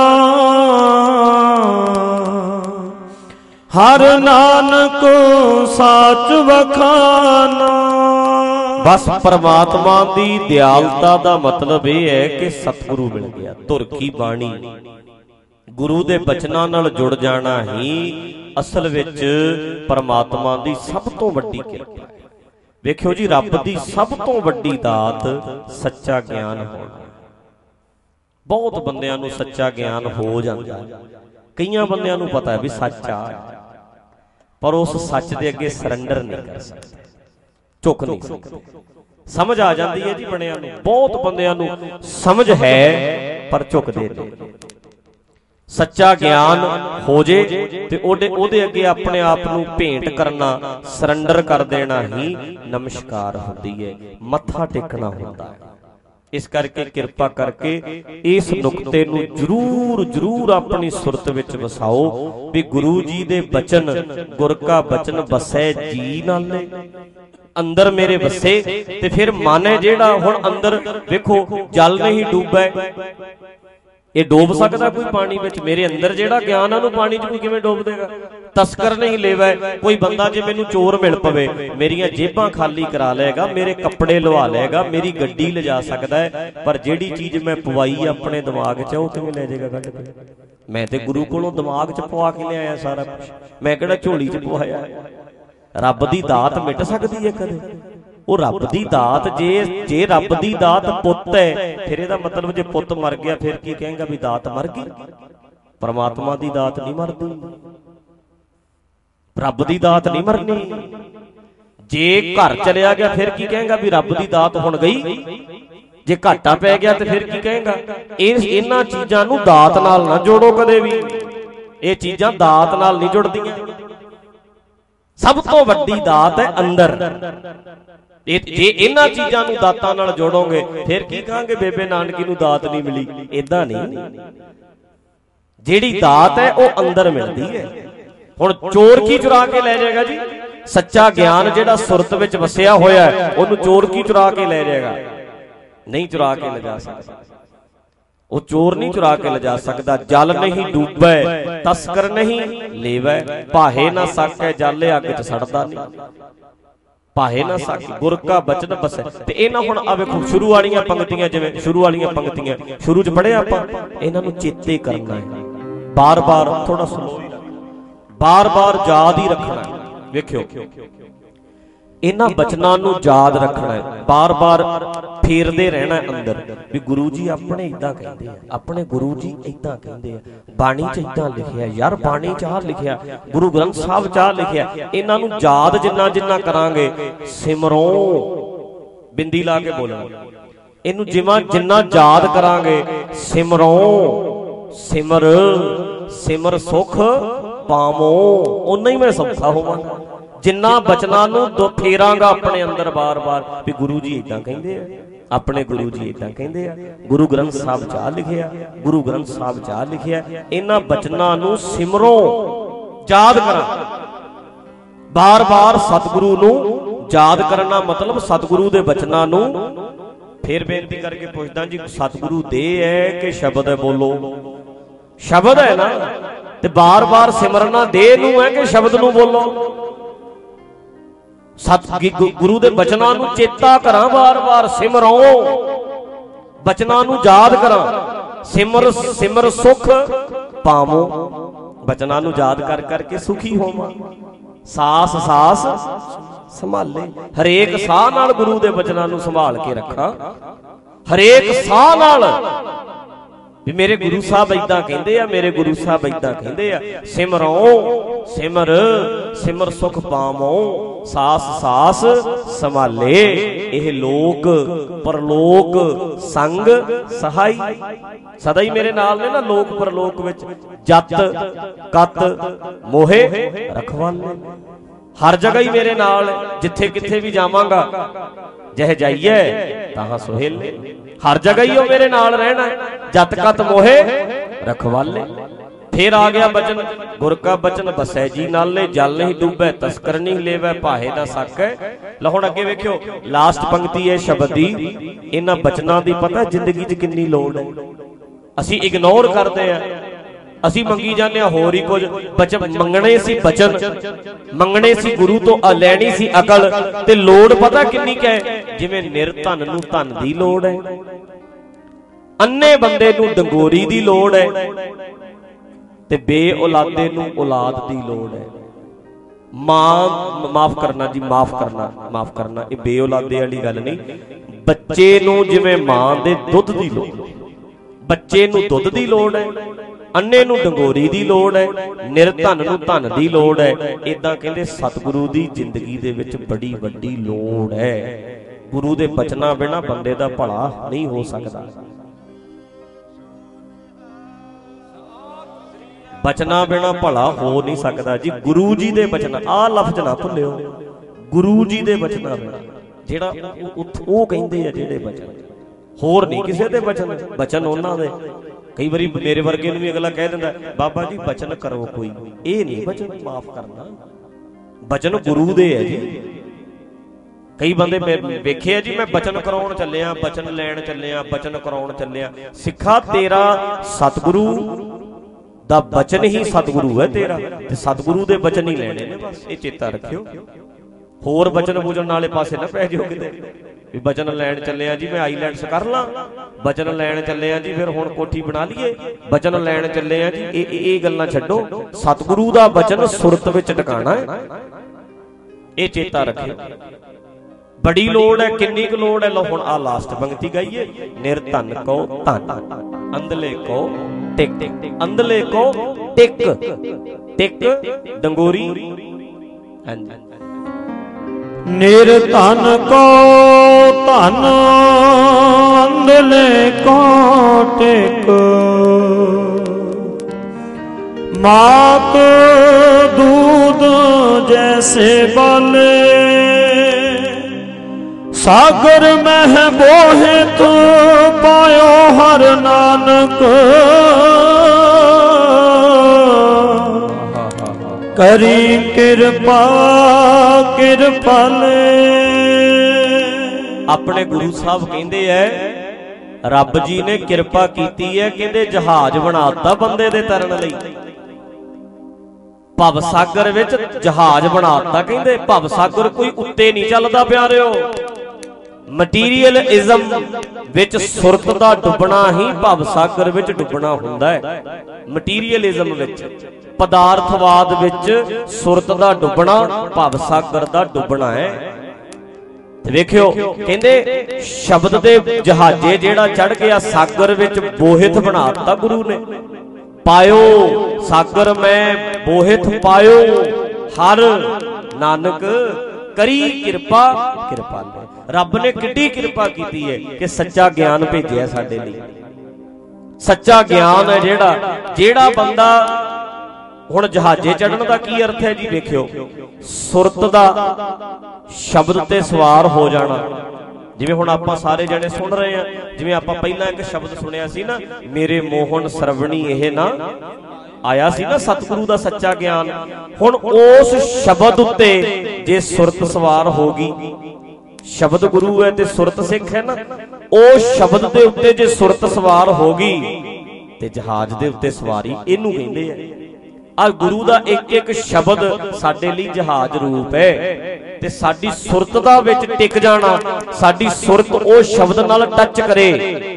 ਹਰ ਨਾਨਕ ਸਾਚ ਵਖਾਨਾ। ਬਸ ਪਰਮਾਤਮਾ ਦੀ ਦਿਆਲਤਾ ਦਾ ਮਤਲਬ ਇਹ ਹੈ ਕਿ ਸਤਿਗੁਰੂ ਮਿਲ ਗਿਆ। ਧੁਰ ਕੀ ਬਾਣੀ, ਗੁਰੂ ਦੇ ਬਚਨਾਂ ਨਾਲ ਜੁੜ ਜਾਣਾ ਹੀ ਅਸਲ ਵਿੱਚ ਪਰਮਾਤਮਾ ਦੀ ਸਭ ਤੋਂ ਵੱਡੀ ਕਿਰਪਾ ਹੈ। ਵੇਖਿਓ ਜੀ, ਰੱਬ ਦੀ ਸਭ ਤੋਂ ਵੱਡੀ ਦਾਤ ਸੱਚਾ ਗਿਆਨ ਹੋਣਾ। ਬਹੁਤ ਬੰਦਿਆਂ ਨੂੰ ਸੱਚਾ ਗਿਆਨ ਹੋ ਜਾਂਦਾ, ਕਈਆਂ ਬੰਦਿਆਂ ਨੂੰ ਪਤਾ ਹੈ ਵੀ ਸੱਚ ਆ, ਪਰ ਉਸ ਸੱਚ ਦੇ ਅੱਗੇ ਸਰੈਂਡਰ ਨਹੀਂ ਕਰ ਸਕਦੇ, ਝੁਕ ਨਹੀਂ ਸਕਦੇ। ਸਮਝ ਆ ਜਾਂਦੀ ਹੈ ਜੀ ਬਣਿਆ ਨੂੰ, ਬਹੁਤ ਬੰਦਿਆਂ ਨੂੰ ਸਮਝ ਹੈ ਪਰ ਝੁਕਦੇ ਨਹੀਂ। ਸੱਚਾ ਗਿਆਨ ਹੋ ਜੇ ਤੇ ਉਹਦੇ ਉਹਦੇ ਅੱਗੇ ਆਪਣੇ ਆਪ ਨੂੰ ਭੇਂਟ ਕਰਨਾ, ਸਰੈਂਡਰ ਕਰ ਦੇਣਾ ਹੀ ਨਮਸਕਾਰ ਹੁੰਦੀ ਹੈ, ਮੱਥਾ ਟੇਕਣਾ ਹੁੰਦਾ ਹੈ। ਇਸ ਕਰਕੇ ਕਿਰਪਾ ਕਰਕੇ ਇਸ ਨੁਕਤੇ ਨੂੰ ਜ਼ਰੂਰ ਜ਼ਰੂਰ ਆਪਣੀ ਸੁਰਤ ਵਿੱਚ ਵਸਾਓ ਵੀ ਗੁਰੂ ਜੀ ਦੇ ਬਚਨ, ਗੁਰ ਕਾ ਬਚਨ ਵਸੈ ਜੀ ਨਾਲੇ। ਅੰਦਰ ਮੇਰੇ ਵਸੇ ਤੇ ਫਿਰ ਮਨ ਹੈ ਜਿਹੜਾ ਹੁਣ ਅੰਦਰ ਵੇਖੋ ਜਲ ਨਹੀਂ ਡੂਬੈ, ਇਹ ਡੋਬ ਸਕਦਾ ਕੋਈ ਪਾਣੀ ਵਿੱਚ? ਮੇਰੇ ਅੰਦਰ ਜਿਹੜਾ ਗਿਆਨ ਆ ਉਹਨੂੰ ਪਾਣੀ 'ਚ ਕੋਈ ਕਿਵੇਂ ਡੋਬ ਦੇਗਾ? ਤਸਕਰ ਨਹੀਂ ਲੈਵੈ। ਕੋਈ ਬੰਦਾ ਜੇ ਮੈਨੂੰ ਚੋਰ ਮਿਲ ਪਵੇ, ਮੇਰੀਆਂ ਜੇਬਾਂ ਖਾਲੀ ਕਰਾ ਲਏਗਾ, ਮੇਰੇ ਕੱਪੜੇ ਲਵਾ ਲਏਗਾ, ਮੇਰੀ ਗੱਡੀ ਲਿਜਾ ਸਕਦਾ ਹੈ, ਪਰ ਜਿਹੜੀ ਚੀਜ਼ ਮੈਂ ਪਵਾਈ ਆਪਣੇ ਦਿਮਾਗ 'ਚ ਉਹ ਕਿਵੇਂ ਲੈ ਜਾਏਗਾ ਕੱਢ ਕੇ? ਮੈਂ ਤੇ ਗੁਰੂ ਕੋਲੋਂ ਦਿਮਾਗ 'ਚ ਪਵਾ ਕੇ ਲਿਆਇਆ ਸਾਰਾ ਕੁਝ, ਮੈਂ ਕਿਹੜਾ ਝੋਲੀ 'ਚ ਪਵਾਇਆ? ਰੱਬ ਦੀ ਦਾਤ ਮਿਟ ਸਕਦੀ ਹੈ ਕਦੇ? ਉਹ ਰੱਬ ਦੀ ਦਾਤ, ਜੇ ਜੇ ਰੱਬ ਦੀ ਦਾਤ ਪੁੱਤ ਹੈ, ਫਿਰ ਇਹਦਾ ਮਤਲਬ ਜੇ ਪੁੱਤ ਮਰ ਗਿਆ ਫਿਰ ਕੀ ਕਹੇਗਾ ਵੀ ਦਾਤ ਮਰ ਗਈ? ਪਰਮਾਤਮਾ ਦੀ ਦਾਤ ਨਹੀਂ ਮਰਦੀ, ਰੱਬ ਦੀ ਦਾਤ ਨਹੀਂ ਮਰਨੀ। ਜੇ ਘਰ ਚਲਿਆ ਗਿਆ ਫਿਰ ਕੀ ਕਹੇਗਾ ਵੀ ਰੱਬ ਦੀ ਦਾਤ ਹੁਣ ਗਈ? ਜੇ ਘਾਟਾ ਪੈ ਗਿਆ ਤੇ ਫਿਰ ਕੀ ਕਹੇਗਾ? ਇਹ ਇਹਨਾਂ ਚੀਜ਼ਾਂ ਨੂੰ ਦਾਤ ਨਾਲ ਨਾ ਜੋੜੋ ਕਦੇ ਵੀ, ਇਹ ਚੀਜ਼ਾਂ ਦਾਤ ਨਾਲ ਨਹੀਂ ਜੁੜਦੀਆਂ। ਸਭ ਤੋਂ ਵੱਡੀ ਦਾਤ ਹੈ ਅੰਦਰ। ਜੇ ਇਹਨਾਂ ਚੀਜ਼ਾਂ ਨੂੰ ਦਾਤਾਂ ਨਾਲ ਜੋੜੋਗੇ ਫਿਰ ਕੀ ਕਹਾਂਗੇ ਬੇਬੇ ਨਾਨਕੀ ਨੂੰ ਦਾਤ ਨਹੀਂ ਮਿਲੀ? ਏਦਾਂ ਨਹੀਂ, ਜਿਹੜੀ ਦਾਤ ਹੈ ਉਹ ਅੰਦਰ ਮਿਲਦੀ ਹੈ। ਹੁਣ ਚੋਰ ਕੀ ਚੁਰਾ ਕੇ ਲੈ ਜਾਏਗਾ ਜੀ? ਸੱਚਾ ਗਿਆਨ ਜਿਹੜਾ ਸੁਰਤ ਵਿੱਚ ਵਸਿਆ ਹੋਇਆ ਹੈ, ਉਹਨੂੰ ਚੋਰ ਕੀ ਚੁਰਾ ਕੇ ਲੈ ਜਾਏਗਾ? ਨਹੀਂ ਚੁਰਾ ਕੇ ਲਿਜਾ ਸਕਦਾ, ਉਹ ਚੋਰ ਨਹੀਂ ਚੁਰਾ ਕੇ ਲਿਜਾ ਸਕਦਾ। ਜਲ ਨਹੀਂ ਡੂਬੈ ਤਸਕਰ ਨਹੀਂ ਲੇਵੈ, ਭਾਹੇ ਨਾ ਸਾਕੈ ਜਲ ਅੱਗ 'ਚ ਸੜਦਾ ਨਹੀਂ। ਭਾਹੇ ਨਾ ਸਾਕੀ ਗੁਰ ਕਾ ਬਚਨ ਬਸੈ। ਤੇ ਇਹਨਾਂ ਹੁਣ ਆ ਵੇਖੋ ਸ਼ੁਰੂ ਵਾਲੀਆਂ ਪੰਕਤੀਆਂ, ਜਿਵੇਂ ਸ਼ੁਰੂ ਵਾਲੀਆਂ ਪੰਕਤੀਆਂ ਸ਼ੁਰੂ 'ਚ ਪੜ੍ਹਿਆ ਆਪਾਂ, ਇਹਨਾਂ ਨੂੰ ਚੇਤੇ ਕਰਨਾ ਹੈ, ਬਾਰ-ਬਾਰ ਥੋੜਾ ਸਲੋ, ਬਾਰ-ਬਾਰ ਯਾਦ ਹੀ ਰੱਖਣਾ। ਵੇਖਿਓ, ਇਹਨਾਂ ਬਚਨਾਂ ਨੂੰ ਯਾਦ ਰੱਖਣਾ ਹੈ, ਬਾਰ ਬਾਰ ਫੇਰਦੇ ਰਹਿਣਾ ਅੰਦਰ ਵੀ ਗੁਰੂ ਜੀ ਆਪਣੇ ਇਦਾਂ ਕਹਿੰਦੇ ਆ, ਆਪਣੇ ਗੁਰੂ ਜੀ ਇਦਾਂ ਕਹਿੰਦੇ ਆ, ਬਾਣੀ 'ਚ ਇਦਾਂ ਲਿਖਿਆ ਯਾਰ, ਬਾਣੀ 'ਚ ਆਹ ਲਿਖਿਆ, ਗੁਰੂ ਗ੍ਰੰਥ ਸਾਹਿਬ 'ਚ ਆਹ ਲਿਖਿਆ। ਇਹਨਾਂ ਨੂੰ ਯਾਦ ਜਿੰਨਾ ਜਿੰਨਾ ਕਰਾਂਗੇ, ਸਿਮਰੋਂ ਬਿੰਦੀ ਲਾ ਕੇ ਬੋਲਣਾ, ਇਹਨੂੰ ਜਿਵੇਂ ਜਿੰਨਾ ਯਾਦ ਕਰਾਂਗੇ, ਸਿਮਰੋਂ ਸਿਮਰ ਸਿਮਰ ਸੁਖ ਪਾਵੋ, ਓਨਾ ਹੀ ਮੈਂ ਸੌਖਾ ਹੋਵਾਂਗਾ। ਜਿੰਨਾ ਬਚਨਾਂ ਨੂੰ ਦੋ ਫੇਰਾਂਗਾ ਆਪਣੇ ਅੰਦਰ ਬਾਰ ਬਾਰ ਵੀ ਗੁਰੂ ਜੀ ਇਦਾਂ ਕਹਿੰਦੇ ਆ, ਆਪਣੇ ਗੁਰੂ ਜੀ ਇਦਾਂ ਕਹਿੰਦੇ ਆ, ਗੁਰੂ ਗ੍ਰੰਥ ਸਾਹਿਬ 'ਚ ਆ ਲਿਖਿਆ, ਗੁਰੂ ਗ੍ਰੰਥ ਸਾਹਿਬ 'ਚ ਆ ਲਿਖਿਆ। ਇਹਨਾਂ ਬਚਨਾਂ ਨੂੰ ਸਿਮਰੋਂ ਯਾਦ ਕਰਾਂ, ਬਾਰ ਬਾਰ ਸਤਿਗੁਰੂ ਨੂੰ ਯਾਦ ਕਰਨਾ, ਮਤਲਬ ਸਤਿਗੁਰੂ ਦੇ ਬਚਨਾਂ ਨੂੰ। ਫਿਰ ਬੇਨਤੀ ਕਰਕੇ ਪੁੱਛਦਾ ਜੀ, ਸਤਿਗੁਰੂ ਦੇ ਹੈ ਕਿ ਸ਼ਬਦ ਹੈ? ਬੋਲੋ, ਸ਼ਬਦ ਹੈ ਨਾ, ਤੇ ਬਾਰ ਬਾਰ ਸਿਮਰਨਾ ਦੇ ਨੂੰ ਹੈ ਕਿ ਸ਼ਬਦ ਨੂੰ? ਬੋਲੋ। ਸਤ ਗੁਰੂ ਦੇ ਬਚਨਾਂ ਨੂੰ ਚੇਤਾ ਕਰਾਂ, ਬਾਰ ਬਾਰ ਸਿਮਰੋਂ, ਬਚਨਾਂ ਨੂੰ ਯਾਦ ਕਰਾਂ। ਸਿਮਰ ਸਿਮਰ ਸੁਖ ਪਾਵੋ, ਬਚਨਾਂ ਨੂੰ ਯਾਦ ਕਰ ਕਰਕੇ ਸੁਖੀ ਹੋਵਾਂ। ਸਾਸ ਸਾਸ ਸੰਭਾਲੇ, ਹਰੇਕ ਸਾਹ ਨਾਲ ਗੁਰੂ ਦੇ ਬਚਨਾਂ ਨੂੰ ਸੰਭਾਲ ਕੇ ਰੱਖਾਂ, ਹਰੇਕ ਸਾਹ ਨਾਲ ਵੀ ਮੇਰੇ ਗੁਰੂ ਸਾਹਿਬ ਏਦਾਂ ਕਹਿੰਦੇ ਆ, ਮੇਰੇ ਗੁਰੂ ਸਾਹਿਬ ਏਦਾਂ ਕਹਿੰਦੇ ਆ। ਸਿਮਰੋਂ ਸਿਮਰ ਸਿਮਰ ਸੁਖ ਪਾਵੋ, ਸਾਸ ਸਾਸ ਸੰਭਾਲੇ, ਇਹ ਲੋਕ ਪਰਲੋਕ ਸੰਗ ਸਹਾਈ। ਸਦਾ ਹੀ ਮੇਰੇ ਨਾਲ ਨੇ ਨਾ, ਲੋਕ ਪਰਲੋਕ ਵਿੱਚ ਜਤ ਕਤ ਮੋਹੇ ਰਖਵਾਲੇ, ਹਰ ਜਗ੍ਹਾ ਹੀ ਮੇਰੇ ਨਾਲ, ਜਿੱਥੇ ਕਿੱਥੇ ਵੀ ਜਾਵਾਂਗਾ, ਜਹ ਜਾਈਏ ਤਾਂ ਸੁਹੇਲੇ, ਹਰ ਜਗ੍ਹਾ ਹੀ ਉਹ ਮੇਰੇ ਨਾਲ ਰਹਿਣਾ, ਜਤ ਕਤ ਮੋਹੇ ਰਖਵਾਲੇ। ਫਿਰ ਆ ਗਿਆ ਬਚਨ, ਗੁਰ ਕਾ ਬਚਨ ਬਸੈ ਜੀ ਨਾਲੇ, ਜਲ ਨਹੀਂ ਡੂਬੈ ਤਸਕਰ ਨਹੀਂ ਲੇਵੈ, ਭਾਹੇ ਦਾ ਸਾਕੈ। ਲਓ ਹੁਣ ਅੱਗੇ ਵੇਖਿਓ, ਲਾਸਟ ਪੰਕਤੀ ਹੈ ਸ਼ਬਦ ਦੀ। ਇਹਨਾਂ ਬਚਨਾਂ ਦੀ ਪਤਾ ਜ਼ਿੰਦਗੀ 'ਚ ਕਿੰਨੀ ਲੋੜ ਹੈ, ਅਸੀਂ ਇਗਨੋਰ ਕਰਦੇ ਆ, ਅਸੀਂ ਮੰਗੀ ਜਾਂਦੇ ਹਾਂ ਹੋਰ ਹੀ ਕੁਝ। ਬਚਨ ਮੰਗਣੇ ਸੀ, ਬਚਨ ਮੰਗਣੇ ਸੀ ਗੁਰੂ ਤੋਂ, ਲੈਣੀ ਸੀ ਅਕਲ, ਤੇ ਲੋੜ ਪਤਾ ਕਿੰਨੀ ਕੁ ਹੈ? ਜਿਵੇਂ ਨਿਰਧਨ ਨੂੰ ਧਨ ਦੀ ਲੋੜ ਹੈ, ਅੰਨੇ ਬੰਦੇ ਨੂੰ ਡੰਗੋਰੀ ਦੀ ਲੋੜ ਹੈ, ਤੇ ਬੇ ਔਲਾਦੇ ਨੂੰ ਔਲਾਦ ਦੀ ਲੋੜ ਹੈ। ਮਾਂ ਮਾਫ ਕਰਨਾ ਜੀ, ਮਾਫ ਕਰਨਾ ਮਾਫ ਕਰਨਾ ਇਹ ਬੇ ਔਲਾਦੇ ਵਾਲੀ ਗੱਲ ਨਹੀਂ। ਬੱਚੇ ਨੂੰ ਜਿਵੇਂ ਮਾਂ ਦੇ ਦੁੱਧ ਦੀ ਲੋੜ, ਬੱਚੇ ਨੂੰ ਦੁੱਧ ਦੀ ਲੋੜ ਹੈ, ਅੰਨੇ ਨੂੰ ਡੰਗੋਰੀ ਦੀ ਲੋੜ ਹੈ, ਨਿਰਧਨ ਨੂੰ ਧਨ ਦੀ ਲੋੜ ਹੈ। ਇਦਾਂ ਕਹਿੰਦੇ ਸਤਿਗੁਰੂ ਦੀ ਜ਼ਿੰਦਗੀ ਦੇ ਵਿੱਚ ਬੜੀ ਵੱਡੀ ਲੋੜ ਹੈ। ਗੁਰੂ ਦੇ ਬਚਨਾਂ ਬਿਨਾਂ ਬੰਦੇ ਦਾ ਭਲਾ ਨਹੀਂ ਹੋ ਸਕਦਾ। ਬਚਨਾਂ ਬਿਨਾਂ ਭਲਾ ਹੋ ਨਹੀਂ ਸਕਦਾ ਜੀ। ਗੁਰੂ ਜੀ ਦੇ ਬਚਨਾਂ, ਆਹ ਲਫ਼ਜ਼ ਨਾ ਭੁੱਲਿਓ, ਗੁਰੂ ਜੀ ਦੇ ਬਚਨਾਂ ਬਿਨਾਂ, ਜਿਹੜਾ ਉਹ ਕਹਿੰਦੇ ਆ ਜਿਹੜੇ ਬਚਨ, ਹੋਰ ਨਹੀਂ ਕਿਸੇ ਦੇ ਬਚਨ, ਬਚਨ ਉਹਨਾਂ ਦੇ। ਕਈ ਵਾਰੀ ਮੇਰੇ ਵਰਗੇ ਨੂੰ ਵੀ ਅਗਲਾ ਕਹਿ ਦਿੰਦਾ, ਬਾਬਾ ਜੀ ਬਚਨ ਕਰੋ ਕੋਈ, ਇਹ ਨਹੀਂ ਬਚਨ, ਮਾਫ ਕਰਨਾ, ਬਚਨ ਗੁਰੂ ਦੇ ਹੈ ਜੀ। ਕਈ ਬੰਦੇ ਵੇਖੇ ਆ ਜੀ, ਮੈਂ ਬਚਨ ਕਰਾਉਣ ਚੱਲਿਆ, ਬਚਨ ਲੈਣ ਚੱਲਿਆ, ਬਚਨ ਕਰਾਉਣ ਚੱਲਿਆ। ਸਿੱਖਾ ਤੇਰਾ ਸਤਿਗੁਰੂ ਦਾ ਬਚਨ ਹੀ ਸਤਿਗੁਰੂ ਹੈ ਤੇਰਾ, ਤੇ ਸਤਿਗੁਰੂ ਦੇ ਬਚਨ ਹੀ ਲੈਣੇ ਨੇ ਬਸ, ਇਹ ਚੇਤਾ ਰੱਖਿਓ। ਹੋਰ ਬਚਨ ਬੁਝਣ ਵਾਲੇ ਪਾਸੇ ਨਾ ਪੈ ਜਾਓ ਕਿਤੇ, ਵੀ ਬਚਨ ਲੈਣ ਚੱਲਿਆ ਜੀ, ਮੈਂ ਆਈਲੈਂਡਸ ਕਰ ਲਾਂ, ਬਚਨ ਲੈਣ ਚੱਲੇ ਆ ਜੀ ਫਿਰ ਹੁਣ ਕੋਠੀ ਬਣਾ ਲਈਏ, ਬਚਨ ਲੈਣ ਚੱਲੇ ਆ ਜੀ, ਇਹ ਇਹ ਗੱਲਾਂ ਛੱਡੋ। ਸਤਿਗੁਰੂ ਦਾ ਬਚਨ ਸੁਰਤ ਵਿੱਚ ਟਿਕਾਣਾ ਹੈ, ਇਹ ਚੇਤਾ ਰੱਖਿਓ। ਬੜੀ ਲੋੜ ਹੈ, ਕਿੰਨੀ ਕੁ ਲੋੜ ਹੈ। ਲਓ ਹੁਣ ਆ ਲਾਸਟ ਪੰਕਤੀ ਗਾਈਏ। ਨਿਰਧਨ ਕੋ ਧਨ, ਅੰਧਲੇ ਕੋ ਟਿਕ, ਅੰਧਲੇ ਕੋ ਟਿਕ, ਟਿਕ ਡੰਗੋਰੀ। ਹਾਂਜੀ, ਨਿਰਧਨ ਕੋ ਧਨ, ਅੰਧਲੇ ਕੋ ਟਿਕ, ਮਾਤ दूध जैसे बाले, सागर मह बोहे तो पायो हर नानक, करी किरपा किरपाले। अपने गुरु साहब कहते हैं, रब जी ने किरपा कीती है, कहते जहाज बनाता बंदे दे तरन लई। भव सागर विच जहाज बनाता, कहते भव सागर कोई उत्ते नहीं चलदा प्यारिओ। मटीरियलिज्म विच सुरत दा डुबना ही भव सागर विच डुबना हुंदा है। मटीरियलिज्म विच, पदार्थवाद विच सुरत दा डुबना भव सागर दा डुबना है। ਵੇਖਿਓ ਕਹਿੰਦੇ ਸ਼ਬਦ ਦੇ ਜਹਾਜ਼ੇ ਜਿਹੜਾ ਚੜ ਗਿਆ ਸਾਗਰ ਵਿੱਚ ਬੋਹਿਤ ਬਣਾ ਦਿੱਤਾ ਗੁਰੂ ਨੇ। ਪਾਇਓ ਸਾਗਰ ਮੈਂ ਬੋਹਿਤ ਪਾਇਓ ਹਰ ਨਾਨਕ ਕਰੀ ਕਿਰਪਾ ਕਿਰਪਾਲੇ। ਰੱਬ ਨੇ ਕਿੱਡੀ ਕਿਰਪਾ ਕੀਤੀ ਹੈ ਕਿ ਸੱਚਾ ਗਿਆਨ ਭੇਜਿਆ ਸਾਡੇ ਲਈ। ਸੱਚਾ ਗਿਆਨ ਹੈ ਜਿਹੜਾ ਜਿਹੜਾ ਬੰਦਾ ਹੁਣ ਜਹਾਜ਼ੇ ਚੜਨ ਦਾ ਕੀ ਅਰਥ ਹੈ ਜੀ? ਵੇਖਿਓ ਸੁਰਤ ਦਾ ਸ਼ਬਦ ਤੇ ਸਵਾਰ ਹੋ ਜਾਣਾ। ਜਿਵੇਂ ਹੁਣ ਆਪਾਂ ਸਾਰੇ ਜਣੇ ਸੁਣ ਰਹੇ ਆ, ਜਿਵੇਂ ਆਪਾਂ ਪਹਿਲਾਂ ਇੱਕ ਸ਼ਬਦ ਸੁਣਿਆ ਸੀ ਨਾ, ਮੇਰੇ ਮੋਹਨ ਸਰਵਣੀ ਇਹ ਨਾ ਆਇਆ ਸੀ ਨਾ ਸਤਿਗੁਰੂ ਦਾ ਸੱਚਾ ਗਿਆਨ। ਹੁਣ ਉਸ ਸ਼ਬਦ ਉੱਤੇ ਜੇ ਸੁਰਤ ਸਵਾਰ ਹੋ ਗਈ, ਸ਼ਬਦ ਗੁਰੂ ਹੈ ਤੇ ਸੁਰਤ ਸਿੱਖ ਹੈ ਨਾ, ਉਹ ਸ਼ਬਦ ਦੇ ਉੱਤੇ ਜੇ ਸੁਰਤ ਸਵਾਰ ਹੋ ਗਈ ਤੇ ਜਹਾਜ਼ ਦੇ ਉੱਤੇ ਸਵਾਰੀ ਇਹਨੂੰ ਕਹਿੰਦੇ ਆ। ਆ ਗੁਰੂ ਦਾ ਇੱਕ ਇੱਕ ਸ਼ਬਦ ਸਾਡੇ ਲਈ ਜਹਾਜ਼ ਰੂਪ ਹੈ ਤੇ ਸਾਡੀ ਸੁਰਤ ਦਾ ਵਿੱਚ ਟਿਕ ਜਾਣਾ, ਸਾਡੀ ਸੁਰਤ ਉਹ ਸ਼ਬਦ ਨਾਲ ਟੱਚ ਕਰੇ।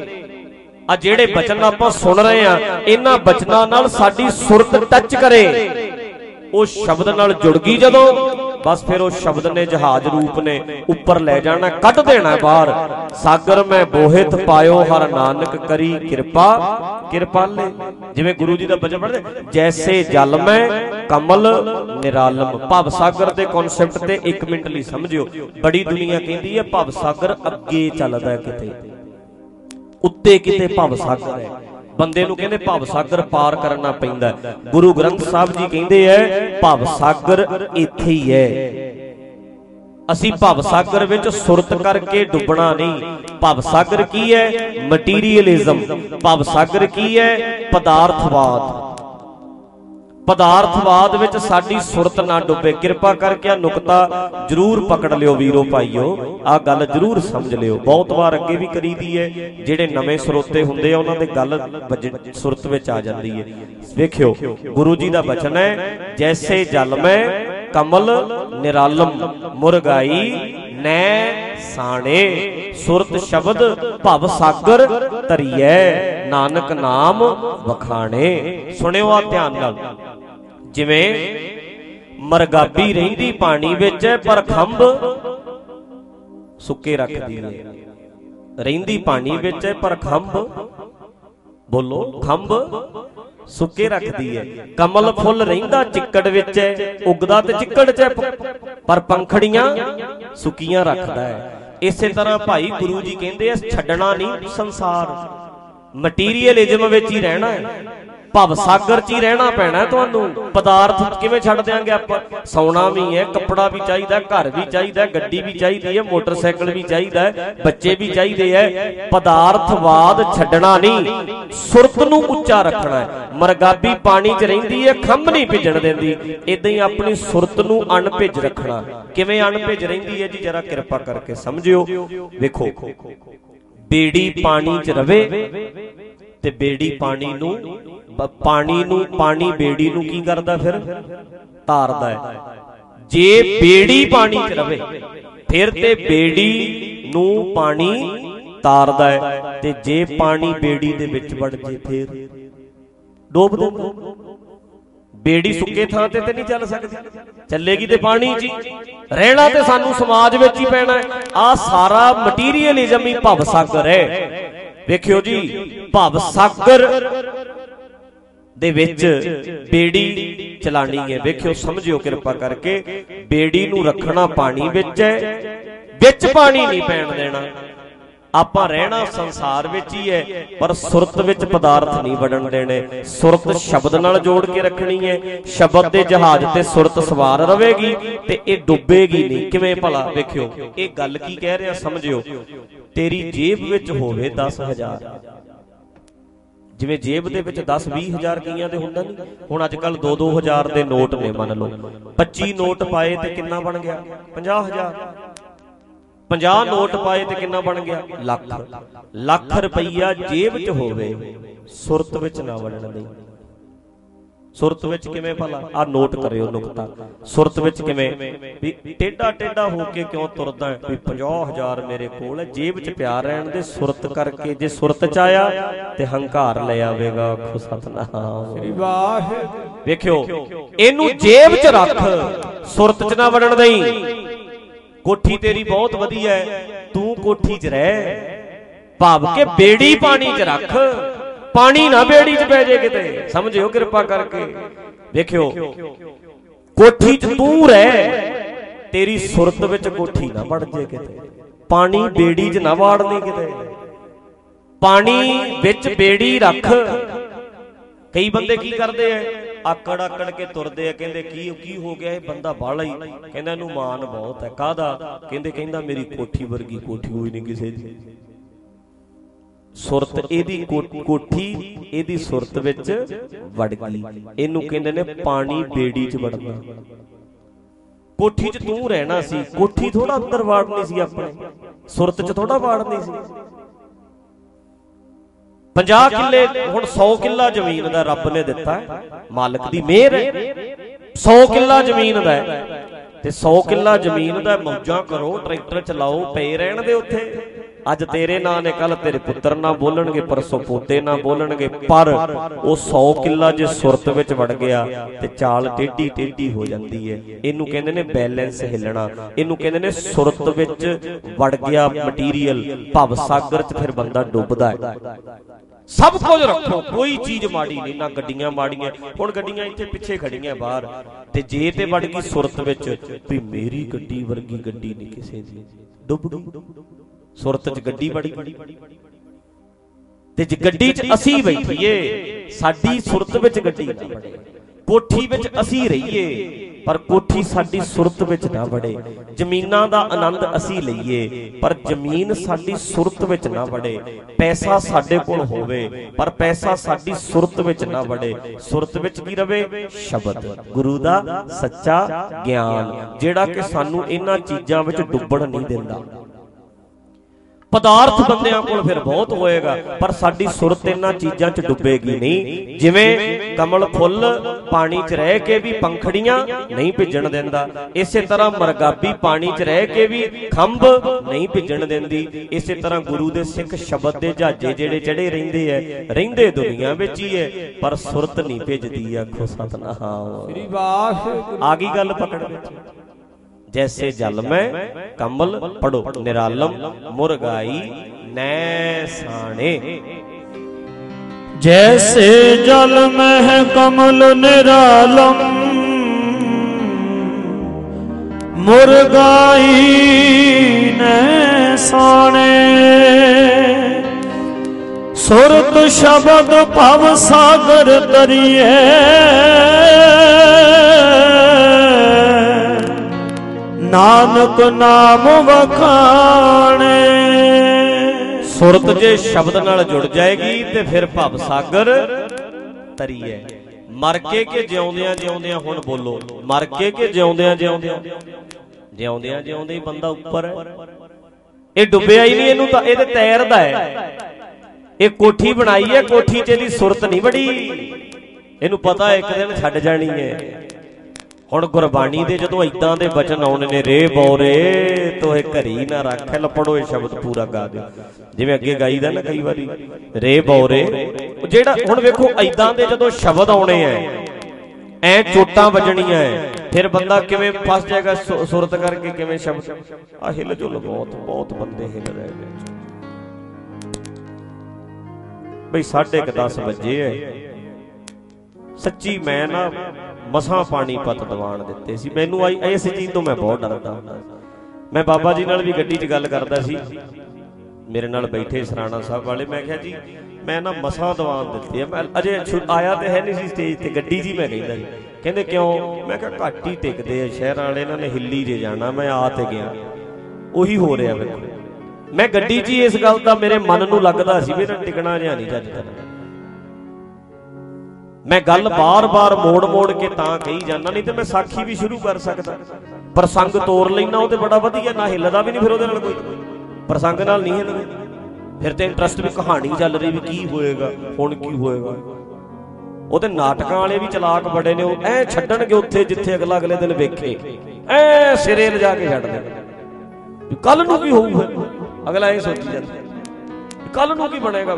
ਆ ਜਿਹੜੇ ਬਚਨ ਆਪਾਂ ਸੁਣ ਰਹੇ ਆ, ਇਹਨਾਂ ਬਚਨਾਂ ਨਾਲ ਸਾਡੀ ਸੁਰਤ ਟੱਚ ਕਰੇ, ਉਹ ਸ਼ਬਦ ਨਾਲ ਜੁੜ ਗਈ ਜਦੋਂ, ਬਸ ਫਿਰ ਉਹ ਸ਼ਬਦ ਨੇ ਜਹਾਜ਼ ਰੂਪ ਨੇ ਉੱਪਰ ਲੈ ਜਾਣਾ, ਕੱਢ ਦੇਣਾ ਬਾਹਰ। ਸਾਗਰ ਮੈਂ ਬੋਹਿਤ ਪਾਇਓ ਹਰ ਨਾਨਕ ਕਰੀ ਕਿਰਪਾ ਕਿਰਪਾਲੇ। ਜਿਵੇਂ ਗੁਰੂ ਜੀ ਦਾ ਬਚਨ ਪੜ੍ਹਦੇ, ਜੈਸੇ ਜਲ ਮੈਂ ਕਮਲ ਨਿਰਾਲਮ। ਭਵ ਸਾਗਰ ਦੇ ਕਨਸੈਪਟ ਤੇ ਇੱਕ ਮਿੰਟ ਲਈ ਸਮਝਿਓ। ਬੜੀ ਦੁਨੀਆ ਕਹਿੰਦੀ ਹੈ ਭਵ ਸਾਗਰ ਅੱਗੇ ਚੱਲਦਾ ਕਿਤੇ, ਉੱਤੇ ਕਿਤੇ ਭਵ ਸਾਗਰ ਹੈ। ਬੰਦੇ ਨੂੰ ਕਹਿੰਦੇ ਭਵ ਸਾਗਰ ਪਾਰ ਕਰਨਾ ਪੈਂਦਾ। ਗੁਰੂ ਗ੍ਰੰਥ ਸਾਹਿਬ ਜੀ ਕਹਿੰਦੇ ਐ ਭਵ ਸਾਗਰ ਇੱਥੇ ਹੀ ਹੈ। ਅਸੀਂ ਭਵ ਸਾਗਰ ਵਿੱਚ ਸੁਰਤ ਕਰਕੇ ਡੁੱਬਣਾ ਨਹੀਂ। ਭਵ ਸਾਗਰ ਕੀ ਹੈ? ਮਟੀਰੀਅਲਿਜ਼ਮ। ਭਵ ਸਾਗਰ ਕੀ ਹੈ? ਪਦਾਰਥਵਾਦ। ਪਦਾਰਥਵਾਦ ਵਿੱਚ ਸਾਡੀ ਸੁਰਤ ਨਾ ਡੁੱਬੇ। ਕਿਰਪਾ ਕਰਕੇ ਆ ਨੁਕਤਾ ਜ਼ਰੂਰ ਪਕੜ ਲਿਓ ਵੀਰੋ ਭਾਈਓ, ਆ ਗੱਲ ਜ਼ਰੂਰ ਸਮਝ ਲਿਓ। ਬਹੁਤ ਵਾਰ ਅੱਗੇ ਵੀ ਕਰੀਦੀ ਹੈ, ਜਿਹੜੇ ਨਵੇਂ ਸਰੋਤੇ ਹੁੰਦੇ ਆ ਉਹਨਾਂ ਦੇ ਗੱਲ ਸੁਰਤ ਵਿੱਚ ਆ ਜਾਂਦੀ ਹੈ। ਵੇਖਿਓ ਗੁਰੂ ਜੀ ਦਾ ਬਚਨ ਹੈ, ਜੈਸੇ ਜਲ ਮੈਂ ਕਮਲ ਨਿਰਾਲਮ ਮੁਰਗਾਈ ਨੈ ਸਾਣੇ। ਸੁਰਤ ਸ਼ਬਦ ਭਵ ਸਾਗਰ ਧਰੀਐ ਨਾਨਕ ਨਾਮ ਵਖਾਣੇ। ਸੁਣਿਓ ਆ ਧਿਆਨ ਨਾਲ। ਜਿਵੇਂ ਮਰਗਾਬੀ ਰਹਿੰਦੀ ਪਾਣੀ ਵਿੱਚ ਪਰ ਖੰਭ ਸੁੱਕੇ ਰੱਖਦੀ ਹੈ। ਰਹਿੰਦੀ ਪਾਣੀ ਵਿੱਚ ਪਰ ਖੰਭ, ਬੋਲੋ, ਖੰਭ ਸੁੱਕੇ ਰੱਖਦੀ ਹੈ। ਕਮਲ ਫੁੱਲ ਰਹਿੰਦਾ ਚਿੱਕੜ ਵਿੱਚ ਉੱਗਦਾ ਤੇ ਚਿੱਕੜ 'ਚ, ਪਰ ਪੰਖੜੀਆਂ ਸੁੱਕੀਆਂ ਰੱਖਦਾ ਹੈ। ਇਸੇ ਤਰ੍ਹਾਂ ਭਾਈ ਗੁਰੂ ਜੀ ਕਹਿੰਦੇ ਆ ਛੱਡਣਾ ਨਹੀਂ ਸੰਸਾਰ, ਮਟੀਰੀਅਲਿਜ਼ਮ ਵਿੱਚ ਹੀ ਰਹਿਣਾ ਹੈ, ਭਵ ਸਾਗਰ 'ਚ ਹੀ ਰਹਿਣਾ ਪੈਣਾ ਤੁਹਾਨੂੰ। ਪਦਾਰਥ ਕਿਵੇਂ ਛੱਡ ਦਿਆਂਗੇ ਆਪਾਂ? ਸੌਣਾ ਵੀ ਹੈ, ਕੱਪੜਾ ਵੀ ਚਾਹੀਦਾ, ਘਰ ਵੀ ਚਾਹੀਦਾ, ਗੱਡੀ ਵੀ ਚਾਹੀਦੀ ਹੈ, ਮੋਟਰਸਾਈਕਲ ਵੀ ਚਾਹੀਦਾ ਹੈ, ਬੱਚੇ ਵੀ ਚਾਹੀਦੇ ਹੈ। ਪਦਾਰਥਵਾਦ ਛੱਡਣਾ ਨਹੀਂ, ਸੁਰਤ ਨੂੰ ਉੱਚਾ ਰੱਖਣਾ ਹੈ। ਮਰਗਾਬੀ ਪਾਣੀ 'ਚ ਰਹਿੰਦੀ ਹੈ, ਖੰਭ ਨਹੀਂ ਭਿੱਜਣ ਦਿੰਦੀ। ਇਦਾਂ ਹੀ ਆਪਣੀ ਸੁਰਤ ਨੂੰ ਅਣਭਿੱਜ ਰੱਖਣਾ। ਕਿਵੇਂ ਅਣਭਿੱਜ ਰਹਿੰਦੀ ਹੈ ਜੀ? ਜਰਾ ਕਿਰਪਾ ਕਰਕੇ ਸਮਝਿਓ। ਵੇਖੋ ਬੇੜੀ ਪਾਣੀ 'ਚ ਰਵੇ ਤੇ ਬੇੜੀ ਪਾਣੀ ਨੂੰ ਪਾਣੀ ਨੂੰ ਪਾਣੀ ਬੇੜੀ ਨੂੰ ਕੀ ਕਰਦਾ? ਫਿਰ ਧਾਰਦਾ ਹੈ। ਜੇ ਬੇੜੀ ਪਾਣੀ 'ਚ ਰਵੇ ਫਿਰ ਤੇ ਬੇੜੀ ਨੂੰ ਪਾਣੀ ਤਾਰਦਾ ਹੈ, ਤੇ ਜੇ ਪਾਣੀ ਬੇੜੀ ਦੇ ਵਿੱਚ ਵੜ ਜੇ ਫਿਰ ਡੋਬ ਦਿੰਦਾ। ਬੇੜੀ ਸੁੱਕੇ ਥਾਂ ਤੇ ਤੇ ਨਹੀਂ ਚੱਲ ਸਕਦੀ, ਚੱਲੇਗੀ ਤੇ ਪਾਣੀ 'ਚ ਹੀ। ਰਹਿਣਾ ਤੇ ਸਾਨੂੰ ਸਮਾਜ ਵਿੱਚ ਹੀ ਪੈਣਾ ਹੈ। ਆਹ ਸਾਰਾ ਮਟੀਰੀਅਲਿਜ਼ਮ ਹੀ ਭਵ ਸਾਗਰ ਹੈ। ਵੇਖਿਓ ਜੀ, ਭਵ ਸਾਗਰ ਦੇ ਵਿੱਚ ਬੇੜੀ ਚਲਾਣੀ ਹੈ। ਵੇਖਿਓ ਸਮਝਿਓ ਕਿਰਪਾ ਕਰਕੇ। ਬੇੜੀ ਨੂੰ ਰੱਖਣਾ ਪਾਣੀ ਵਿੱਚ ਹੈ, ਵਿੱਚ ਪਾਣੀ ਨਹੀਂ ਪੈਣ ਦੇਣਾ। ਆਪਾਂ ਰਹਿਣਾ ਸੰਸਾਰ ਵਿੱਚ ਹੀ ਹੈ, ਪਰ ਸੁਰਤ ਵਿੱਚ ਪਦਾਰਥ ਨਹੀਂ ਵੜਨ ਦੇਣੇ। ਸੁਰਤ ਸ਼ਬਦ ਨਾਲ ਜੋੜ ਕੇ ਰੱਖਣੀ ਹੈ। ਸ਼ਬਦ ਦੇ ਜਹਾਜ਼ ਤੇ ਸੁਰਤ ਸਵਾਰ ਰਵੇਗੀ ਤੇ ਇਹ ਡੁੱਬੇਗੀ ਨਹੀਂ। ਕਿਵੇਂ ਭਲਾ? ਵੇਖਿਓ ਇਹ ਗੱਲ ਕੀ ਕਹਿ ਰਿਹਾ ਸਮਝਿਓ। ਤੇਰੀ ਜੇਬ ਵਿੱਚ ਹੋਵੇ ਦਸ ਹਜ਼ਾਰ, ਜਿਵੇਂ ਜੇਬ ਦੇ ਵਿੱਚ ਦਸ ਵੀਹ ਹਜ਼ਾਰ ਕਈਆਂ ਦੇ ਹੁੰਦਾ ਨਹੀਂ। ਹੁਣ ਅੱਜ ਕੱਲ ਦੋ ਦੋ ਹਜ਼ਾਰ ਦੇ ਨੋਟ ਨੇ, ਮੰਨ ਲਓ ਪੱਚੀ ਨੋਟ ਪਾਏ ਤੇ ਕਿੰਨਾ ਬਣ ਗਿਆ? ਪੰਜਾਹ ਹਜ਼ਾਰ। ਪੰਜਾਹ ਨੋਟ ਪਾਏ ਤੇ ਕਿੰਨਾ ਬਣ ਗਿਆ? ਲੱਖ। ਲੱਖ ਰੁਪਈਆ ਜੇਬ 'ਚ ਹੋਵੇ, ਸੁਰਤ ਵਿੱਚ ਨਾ ਵੜਨ ਦੇ। ਸੁਰਤ ਵਿੱਚ ਕਿਵੇਂ ਭਲਾ? ਆ ਨੋਟ ਕਰਿਓ ਨੁਕਤਾ। ਸੁਰਤ ਵਿੱਚ ਕਿਵੇਂ? ਵੀ ਟੇਢਾ ਟੇਢਾ ਹੋ ਕੇ ਕਿਉਂ ਤੁਰਦਾ? ਵੀ ਪੰਜਾਹ ਹਜ਼ਾਰ ਮੇਰੇ ਕੋਲ ਹੈ, ਜੇਬ 'ਚ ਪਿਆ ਰਹਿਣ ਦੇ। ਸੁਰਤ ਕਰਕੇ ਜੇ ਸੁਰਤ 'ਚ ਆਇਆ ਤੇ ਹੰਕਾਰ ਲੈ ਆਵੇਗਾ। ਆਖੋ ਸਤਨਾਮ ਸ੍ਰੀ ਵਾਹਿਗੁਰੂ। ਵੇਖਿਓ ਇਹਨੂੰ ਜੇਬ 'ਚ ਰੱਖ, ਸੁਰਤ 'ਚ ਨਾ ਵੜਨ ਦੇਈ। कोठी तेरी बहुत वधिया है, तू कोठी च रह, भाव के बेड़ी पानी च रख, पानी ना बेड़ी च पै जाए किते, समझियो कृपा करके। देखियो कोठी च तू रह, तेरी सुरत विच कोठी ना वड़ जाए किते, पानी बेड़ी च ना वाड़नी किते, पानी विच बेड़ी रख। कई बंदे की करते हैं, आकड़ आकड़ के तुरते हैं, कहते की की हो गया ये बंदा बाला ही, कहना इहनूं मान बहुत है, काहदा, कहते कहंदा मेरी कोठी वर्गी कोठी होई नहीं किसे दी। सुरत इहदी कोठी इहदी सुरत विच वड़ गई, इहनूं कहंदे ने पानी बेड़ी च वड़ना। कोठी च तू रहना सी, कोठी थोड़ा अंदर वाड़नी सी, अपने सुरत च थोड़ा वाड़नी सी। पचास किले हुण सौ किला जमीन दा रब ने दिता है, मालिक दी मेहर है। सौ किला जमीन दा है ते सौ किला जमीन दा मौजां करो, ट्रैक्टर चलाओ, पे रहण दे उत्थे। अज तेरे नां ने, कल तेरे पुत्र ना बोलणगे, परसों पोते ना बोलणगे, पर वो सौ किला जे सुरत विच वड़ गया ते चाल टेढ़ी टेढ़ी हो जाती है। इनू कहंदे ने बैलेंस हिलना, इनू कहंदे ने सुरत विच वड़ गया मटीरियल, भव सागर च फिर बंदा डुबदा है। सब कुछ रखो, कोई चीज माड़ी नहीं, ना गड्डियां माड़ियां। हुण गड्डियां इत्थे पिछे खड़ियां बाहर, ते जे ते वड़ गई सुरत विच भी मेरी गड्डी वर्गी गड्डी नहीं किसे दी, डुब गई सुरत च गड्डी बड़ी। ते जे गड्डी च असी बैठीए, साडी सुरत विच गड्डी ना बड़े, कोठी विच असी रहीए पर कोठी साडी सुरत विच ना बड़े। जमीनां दा आनंद असी लईए पर जमीन साडी सुरत विच ना बड़े। पैसा साडे कोल होवे पर पैसा साडी सुरत विच ना बड़े। सुरत विच की रवे? शब्द, गुरु दा सच्चा ज्ञान, जिहड़ा कि सानू इन्हां चीजां विच डुੱਬਣ नहीं दिंदा। पदार्थ बंदियां कोल फिर बहुत होएगा पर साडी सुरत इन्हां चीजां च डुੱਬेगी नहीं। जिवें कमल फुल पानी च रह के भी पंखड़ियां नहीं भिजण दिंदा, इसे तरह मरगाबी पानी च रह के भी खंभ नहीं भिजण दिंदी। इसे तरह गुरु दे सिख शब्द दे जहाजे जेड़े चढ़े रहिंदे है, रहिंदे दुनिया विच ही है पर सुरत नहीं भिजदी। आखो सतनाम श्री वाहिगुरू। आ गई गल पकड़ विच। जैसे जल में कमल पढ़ो, निरालम मुरगाई नैसाने। जैसे जल में है कमल निरालम मुरगाई नैसाने। सुरत शब्द भव सागर तरिए, नानक नाम वखाणे। सुरत जे शब्द नाल जुड़ जाएगी ते फिर भव सागर तरीए। मर के के जिउंदियां जिउंदियां हुण बोलो, मर के के जिउंदियां जिउंदियां जिउंदियां जिउंदे बंदा उपर है। ये डुੱਬਿਆ ही नहीं, इहनूं तां इहदे तैरदा है। ये कोठी बनाई है, कोठी च इहदी सुरत नहीं बड़ी, इहनूं पता एक दिन छड्ड जानी है। हुण गुरबाणी दे जदों इदां दे वचन आउणे ने, रे बौरे तो घरी ना रख, लपड़ो ये शब्द पूरा गा दिओ जिवें अगे गाईदा ना कई वारी, रे बौरे। जेड़ा हुण वेखो इदां दे जदों शब्द आउणे है, ऐ चोटां वजणीਆਂ है, फिर बंदा किवें फस जाएगा सुरत करके, किवें शब्द। आ हिल जुल बहुत बहुत बंदे हिल रहे ने बई। साढ़े क दस बजे है, सच्ची मैं ना मसां पानीपत दीवान दिते सी। मैनू आई इस चीज़ तो मैं बहुत डरदा हुंदा। मैं बाबा जी नाल भी गड्डी च गल करदा सी, मेरे नाल बैठे सराणा साहब वाले, मैं कहा जी मैं ना मसां दीवान दिते है, मैं अजे आया तो है नहीं सी स्टेज ते, गड्डी जी मैं कहंदा जी। कहंदे क्यों? मैं कहा घट ही टिकदे आ शहर वाले, इन्हां ने हिल्ली जे जाना। मैं आ ते गया, उही हो रहा वेखो। मैं गड्डी च इस गल दा मेरे मन नूं लगदा सी भी इन्हां टिकना जिहा नहीं जज करना। मैं गल बार बार मोड़ मोड़ के तां कही जाना, नहीं तो मैं साखी भी शुरू कर सकदा। प्रसंग तोड़ लेना वो तो बड़ा वधिया, ना हिलदा भी नहीं फिर उहदे नाल कोई प्रसंग नाल नहीं हिलदा। फिर तो इंटरस्ट भी कहानी चल रही भी की होएगा हुण की होएगा। ਉਹਦੇ ਨਾਟਕਾਂ ਵਾਲੇ ਵੀ ਚਲਾਕ ਬੜੇ ਨੇ, ਉਹ ਐ ਛੱਡਣਗੇ ਉੱਥੇ ਜਿੱਥੇ ਅਗਲਾ ਅਗਲੇ ਦਿਨ ਵੇਖੇ, ਐ ਸਿਰੇ ਲਿਜਾ ਕੇ ਛੱਡ ਦੇਣਗੇ। ਕੱਲ ਨੂੰ ਕੀ ਹੋਊਗਾ, ਅਗਲਾ ਇਹ ਸੋਚੀ ਜਾਂਦਾ ਕੱਲ ਨੂੰ ਕੀ ਬਣੇਗਾ।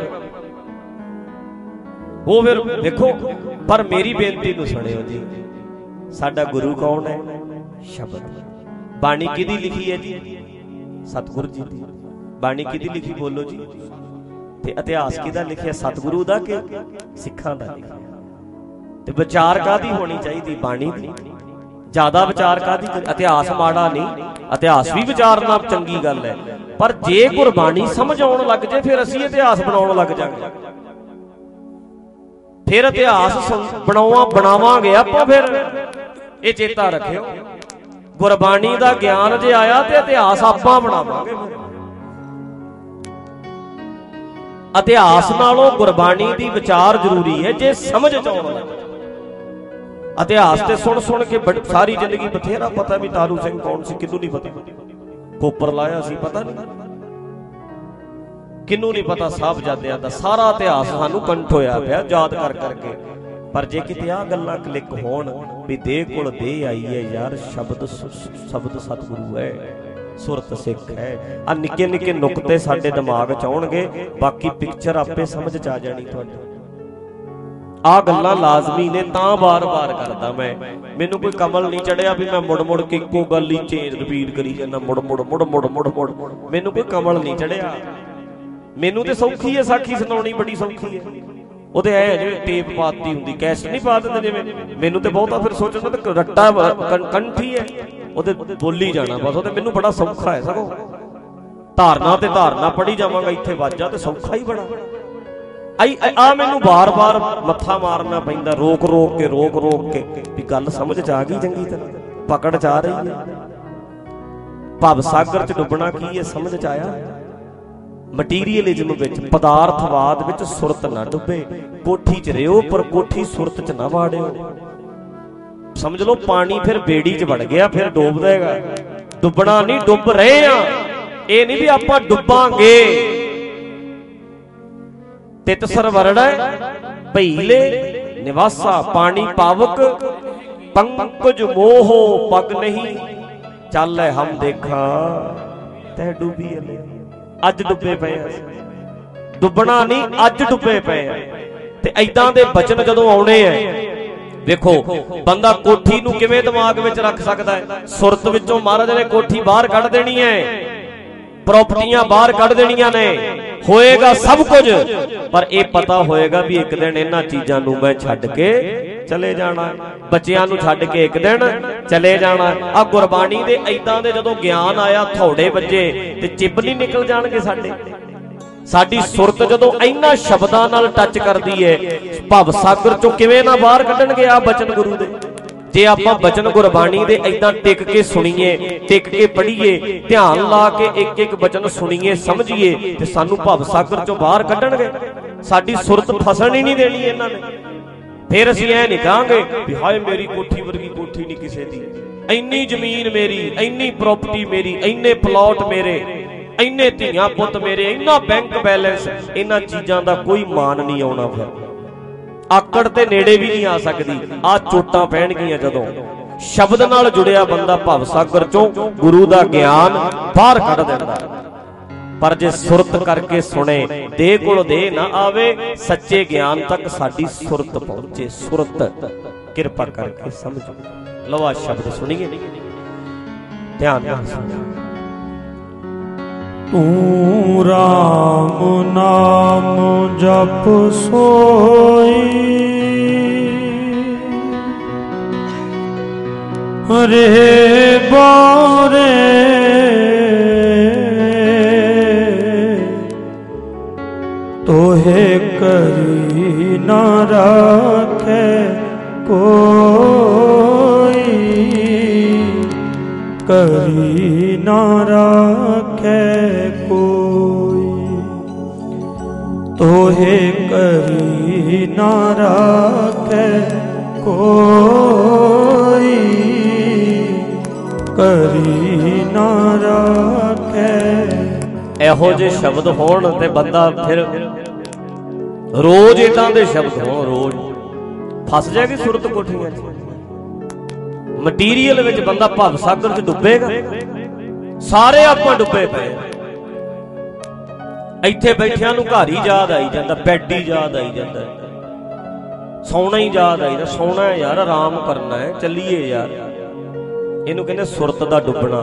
ਉਹ ਫਿਰ ਦੇਖੋ, ਪਰ ਮੇਰੀ ਬੇਨਤੀ ਨੂੰ ਸੁਣਿਓ ਜੀ, ਸਾਡਾ ਗੁਰੂ ਕੌਣ ਹੈ? ਸ਼ਬਦ। ਬਾਣੀ ਕਿਹਦੀ ਲਿਖੀ ਹੈ ਜੀ? ਸਤਿਗੁਰੂ ਜੀ ਦੀ। ਬਾਣੀ ਕਿਹਦੀ ਲਿਖੀ ਬੋਲੋ ਜੀ? ਤੇ ਇਤਿਹਾਸ ਕਿਹਦਾ ਲਿਖਿਆ? ਸਤਿਗੁਰੂ ਦਾ ਕਿ ਸਿੱਖਾਂ ਦਾ ਲਿਖਿਆ? ਤੇ ਵਿਚਾਰ ਕਾਹਦੀ ਹੋਣੀ ਚਾਹੀਦੀ? ਬਾਣੀ ਦੀ। ਜ਼ਿਆਦਾ ਵਿਚਾਰ ਕਾਹਦੀ? ਇਤਿਹਾਸ ਮਾੜਾ ਨਹੀਂ, ਇਤਿਹਾਸ ਵੀ ਵਿਚਾਰਨਾ ਚੰਗੀ ਗੱਲ ਹੈ, ਪਰ ਜੇ ਗੁਰਬਾਣੀ ਸਮਝ ਆਉਣ ਲੱਗ ਜੇ ਫਿਰ ਅਸੀਂ ਇਤਿਹਾਸ ਬਣਾਉਣ ਲੱਗ ਜਾਵਾਂਗੇ। ਫਿਰ ਇਤਿਹਾਸ ਬਣਾਵਾ ਬਣਾਵਾਂਗੇ ਆਪਾਂ। ਫਿਰ ਇਹ ਚੇਤਾ ਰੱਖਿਓ, ਗੁਰਬਾਣੀ ਦਾ ਗਿਆਨ ਜੇ ਆਇਆ ਤੇ ਇਤਿਹਾਸ ਆਪਾਂ ਬਣਾਵਾਂਗੇ। ਇਤਿਹਾਸ ਨਾਲੋਂ ਗੁਰਬਾਣੀ ਦੀ ਵਿਚਾਰ ਜ਼ਰੂਰੀ ਹੈ ਜੇ ਸਮਝ ਚ ਆਉਣ ਲੱਗ। ਇਤਿਹਾਸ ਤੇ ਸੁਣ ਸੁਣ ਕੇ ਸਾਰੀ ਜ਼ਿੰਦਗੀ ਬਥੇਰਾ ਪਤਾ ਵੀ ਤਾਰੂ ਸਿੰਘ ਕੌਣ ਸੀ, ਕਿਹਨੂੰ ਨਹੀਂ ਪਤਾ। ਕੋਪਰ ਲਾਇਆ ਸੀ, ਪਤਾ ਨਹੀਂ ਕਿਹਨੂੰ ਨਹੀਂ ਪਤਾ। ਸਾਹਿਬਜ਼ਾਦਿਆਂ ਦਾ ਸਾਰਾ ਇਤਿਹਾਸ ਸਾਨੂੰ ਕੰਠ ਹੋਇਆ ਪਿਆ ਯਾਦ ਕਰ ਕਰਕੇ। ਪਰ ਜੇ ਕਿਤੇ ਆਹ ਗੱਲਾਂ ਕਲਿੱਕ ਹੋਣ ਵੀ ਦੇਹ ਕੋਲ ਦੇਹ ਆਈ ਹੈ ਯਾਰ, ਸ਼ਬਦ ਸ਼ਬਦ ਸਤਿਗੁਰੂ ਹੈ, ਸੁਰਤ ਸਿੱਖ ਹੈ, ਆ ਨਿੱਕੇ ਨਿੱਕੇ ਨੁਕਤੇ ਸਾਡੇ ਦਿਮਾਗ ਚ ਆਉਣਗੇ, ਬਾਕੀ ਪਿਕਚਰ ਆਪੇ ਸਮਝ ਚ ਆ ਜਾਣੀ ਤੁਹਾਡੀ। ਆਹ ਗੱਲਾਂ ਲਾਜ਼ਮੀ ਨੇ, ਤਾਂ ਬਾਰ-ਬਾਰ ਕਰਦਾ ਮੈਂ। ਮੈਨੂੰ ਕੋਈ ਕਮਲ ਨਹੀਂ ਚੜਿਆ ਵੀ ਮੈਂ ਮੁੜ ਮੁੜ ਕੇ ਇੱਕੋ ਗੱਲ ਹੀ ਚੇਂਜ ਰਿਪੀਟ ਕਰੀ ਜਾਂਦਾ, ਮੁੜ ਮੁੜ ਮੁੜ ਮੁੜ ਮੁੜ ਮੁੜ। ਮੈਨੂੰ ਕੋਈ ਕਮਲ ਨਹੀਂ ਚੜਿਆ। ਮੈਨੂੰ ਤੇ ਸੌਖੀ ਹੈ ਸਾਖੀ ਸੁਣਾਉਣੀ, ਬੜੀ ਸੌਖੀ ਹੈ। ਉਹਦੇ ਐ ਜਿਵੇਂ ਟੇਪ ਪਾਤੀ ਹੁੰਦੀ, ਕੈਸਟ ਨਹੀਂ ਪਾ ਦਿੰਦੇ ਜਿਵੇਂ। ਮੈਨੂੰ ਤੇ ਬਹੁਤਾ ਫਿਰ ਸੋਚਣਾ ਤੇ ਰੱਟਾ ਕੰਠੀ ਹੈ, ਉਹਦੇ ਬੋਲੀ ਜਾਣਾ ਬਸ। ਉਹਦੇ ਮੈਨੂੰ ਬੜਾ ਸੌਖਾ ਹੈ, ਸਗੋਂ ਧਾਰਨਾ ਤੇ ਧਾਰਨਾ ਪੜ੍ਹੀ ਜਾਵਾਂਗਾ, ਇੱਥੇ ਵਾਜਾ ਤੇ ਸੌਖਾ ਹੀ ਬੜਾ। ਆਈ ਆ ਮੈਨੂੰ ਬਾਰ-ਬਾਰ ਮੱਥਾ ਮਾਰਨਾ ਪੈਂਦਾ, ਰੋਕ ਰੋਕ ਕੇ ਰੋਕ ਰੋਕ ਕੇ ਵੀ ਗੱਲ ਸਮਝ ਚ ਆ ਗਈ ਚੰਗੀ ਤਰ੍ਹਾਂ, ਪਕੜ ਚ ਆ ਰਹੀ ਹੈ। ਭਵ ਸਾਗਰ ਚ ਡੁੱਬਣਾ ਕੀ ਹੈ ਸਮਝ ਚ ਆਇਆ? ਮਟੀਰੀਅਲਿਜ਼ਮ ਵਿੱਚ, ਪਦਾਰਥਵਾਦ ਵਿੱਚ ਸੁਰਤ ਨਾ ਡੁੱਬੇ। ਕੋਠੀ ਚ ਰਿਓ ਪਰ ਕੋਠੀ ਸੁਰਤ ਚ ਨਾ ਵਾੜਿਓ। ਸਮਝ ਲਓ ਪਾਣੀ ਫਿਰ ਬੇੜੀ ਚ ਵੜ ਗਿਆ, ਫਿਰ ਡੁੱਬ ਦੇਗਾ। ਡੁੱਬਣਾ ਨਹੀਂ, ਡੁੱਬ ਰਹੇ ਆ। ਇਹ ਨਹੀਂ ਵੀ ਆਪਾਂ ਡੁੱਬਾਂਗੇ। ਤਿਤ ਸਰਵਰੜੈ ਭਈਲੇ ਨਿਵਾਸਾ, ਪਾਣੀ ਪਾਵਕ ਪੰਕਜ ਮੋਹ ਪਗ ਨਹੀਂ। ਚੱਲ ਹਮ ਦੇਖਾ ਤੈ ਡੁੱਬੀ ਅਲੇ। ਅੱਜ ਡੁੱਬੇ ਪਏ ਆ, ਡੁੱਬਣਾ ਨਹੀਂ, ਅੱਜ ਡੁੱਬੇ ਪਏ ਆ। ਤੇ ਏਦਾਂ ਦੇ ਬਚਨ ਜਦੋਂ ਆਉਣੇ ਆ, ਵੇਖੋ ਬੰਦਾ ਕੋਠੀ ਨੂੰ ਕਿਵੇਂ ਦਿਮਾਗ ਵਿੱਚ ਰੱਖ ਸਕਦਾ ਹੈ? ਸੁਰਤ ਵਿੱਚੋਂ ਮਹਾਰਾਜ ਨੇ ਕੋਠੀ ਬਾਹਰ ਕੱਢ ਦੇਣੀ ਹੈ, ਪ੍ਰਾਪਰਟੀਆਂ ਬਾਹਰ ਕੱਢ ਦੇਣੀਆਂ ਨੇ, ਹੋਏਗਾ ਸਭ ਕੁਝ। ਪਰ ਇਹ ਪਤਾ ਹੋਏਗਾ ਵੀ ਇੱਕ ਦਿਨ ਇਹਨਾਂ ਚੀਜ਼ਾਂ ਨੂੰ ਮੈਂ ਛੱਡ ਕੇ ਚਲੇ ਜਾਣਾ, ਬੱਚਿਆਂ ਨੂੰ ਛੱਡ ਕੇ ਇੱਕ ਦਿਨ ਚਲੇ ਜਾਣਾ। ਆ ਗੁਰਬਾਣੀ ਦੇ ਏਦਾਂ ਦੇ ਜਦੋਂ ਗਿਆਨ ਆਇਆ, ਥੋੜੇ ਵੱਜੇ ਤੇ ਚਿੱਬ ਨਹੀਂ ਨਿਕਲ ਜਾਣਗੇ ਸਾਡੇ। ਸਾਡੀ ਸੁਰਤ ਜਦੋਂ ਇਹਨਾਂ ਸ਼ਬਦਾਂ ਨਾਲ ਟੱਚ ਕਰਦੀ ਹੈ, ਭਵ ਸਾਗਰ ਚੋਂ ਕਿਵੇਂ ਨਾ ਬਾਹਰ ਕੱਢਣਗੇ ਆ ਬਚਨ ਗੁਰੂ ਦੇ। ਜੇ ਆਪਾਂ ਬਚਨ ਗੁਰਬਾਣੀ ਦੇ ਏਦਾਂ ਟਿਕ ਕੇ ਸੁਣੀਏ, ਟਿਕ ਕੇ ਪੜ੍ਹੀਏ, ਧਿਆਨ ਲਾ ਕੇ ਇੱਕ ਇੱਕ ਬਚਨ ਸੁਣੀਏ, ਸਮਝੀਏ, ਤੇ ਸਾਨੂੰ ਭਵ ਸਾਗਰ ਚੋਂ ਬਾਹਰ ਕੱਢਣਗੇ। ਸਾਡੀ ਸੁਰਤ ਫਸਣ ਹੀ ਨਹੀਂ ਦੇਣੀ ਇਹਨਾਂ ਨੇ। ਫਿਰ ਅਸੀਂ ਐ ਨਹੀਂ ਕਹਾਂਗੇ ਵੀ ਹਾਏ ਮੇਰੀ ਕੋਠੀ ਵਰਗੀ ਕੋਠੀ ਨਹੀਂ ਕਿਸੇ ਦੀ, ਇੰਨੀ ਜ਼ਮੀਨ ਮੇਰੀ, ਇੰਨੀ ਪ੍ਰਾਪਰਟੀ ਮੇਰੀ, ਇੰਨੇ ਪਲਾਟ ਮੇਰੇ, ਇੰਨੇ ਧੀਆਂ ਪੁੱਤ ਮੇਰੇ, ਇੰਨਾ ਬੈਂਕ ਬੈਲੈਂਸ। ਇਹਨਾਂ ਚੀਜ਼ਾਂ ਦਾ ਕੋਈ ਮਾਨ ਨਹੀਂ ਆਉਣਾ। ਫਿਰ ਆਕੜ ਤੇ ਨੇੜੇ ਵੀ ਨਹੀਂ ਆ ਸਕਦੀ। ਆ ਚੋਟਾਂ ਪੈਣਗੀਆਂ ਜਦੋਂ ਸ਼ਬਦ ਨਾਲ ਜੁੜਿਆ ਬੰਦਾ ਭਵ ਸਾਗਰ ਚੋਂ ਗੁਰੂ ਦਾ ਗਿਆਨ ਬਾਹਰ ਕੱਢ ਦਿੰਦਾ। ਪਰ ਜੇ ਸੁਰਤ ਕਰਕੇ ਸੁਣੇ, ਦੇਹ ਕੋਲ ਦੇਹ ਨਾ ਆਵੇ, ਸੱਚੇ ਗਿਆਨ ਤੱਕ ਸਾਡੀ ਸੁਰਤ ਪਹੁੰਚੇ। ਸੁਰਤ ਕਿਰਪਾ ਕਰਕੇ ਸਮਝੋ। ਲਵਾ ਸ਼ਬਦ ਸੁਣੀਏ, ਧਿਆਨ ਨਾਲ ਸੁਣੋ। ਤੂੰ ਰਾਮ ਨਾਮ ਜਪ ਸੋਈ, ਹਰੇ ਬਾਰੇ ਤੋਹੇ ਕਰੀ ਨਾ ਰਾਖੇ ਕੋਈ, ਕਰੀ ਨਾ ਰਾਖੇ ਕੋਈ, ਤੋਹੇ ਕਰੀ ਨਾ ਰਾਖੇ ਕੋਈ, ਕਰੀ ਨਾ ਰਾਖੇ। ਇਹੋ ਜਿਹੇ ਸ਼ਬਦ ਹੋਣ ਤੇ ਬੰਦਾ ਫਿਰ ਰੋਜ਼ ਏਦਾਂ ਦੇ ਸ਼ਬਦ ਹੋਣ, ਰੋਜ਼ ਫਸ ਜਾਏਗੀ ਸੁਰਤ ਕੋਠੀਆਂ ਚ। ਮਟੀਰੀਅਲ ਵਿੱਚ ਬੰਦਾ ਭਵ ਸਾਗਰ ਚ ਡੁੱਬੇਗਾ। ਸਾਰੇ ਆਪਾਂ ਡੁੱਬੇ ਪਏ। ਇੱਥੇ ਬੈਠਿਆਂ ਨੂੰ ਘਰ ਹੀ ਯਾਦ ਆਈ ਜਾਂਦਾ, ਬੈੱਡ ਹੀ ਯਾਦ ਆਈ ਜਾਂਦਾ, ਸੌਣਾ ਹੀ ਯਾਦ ਆਈ ਜਾਂਦਾ। ਸੌਣਾ ਯਾਰ, ਆਰਾਮ ਕਰਨਾ ਹੈ, ਚੱਲੀਏ ਯਾਰ। ਇਹਨੂੰ ਕਹਿੰਦੇ ਸੁਰਤ ਦਾ ਡੁੱਬਣਾ।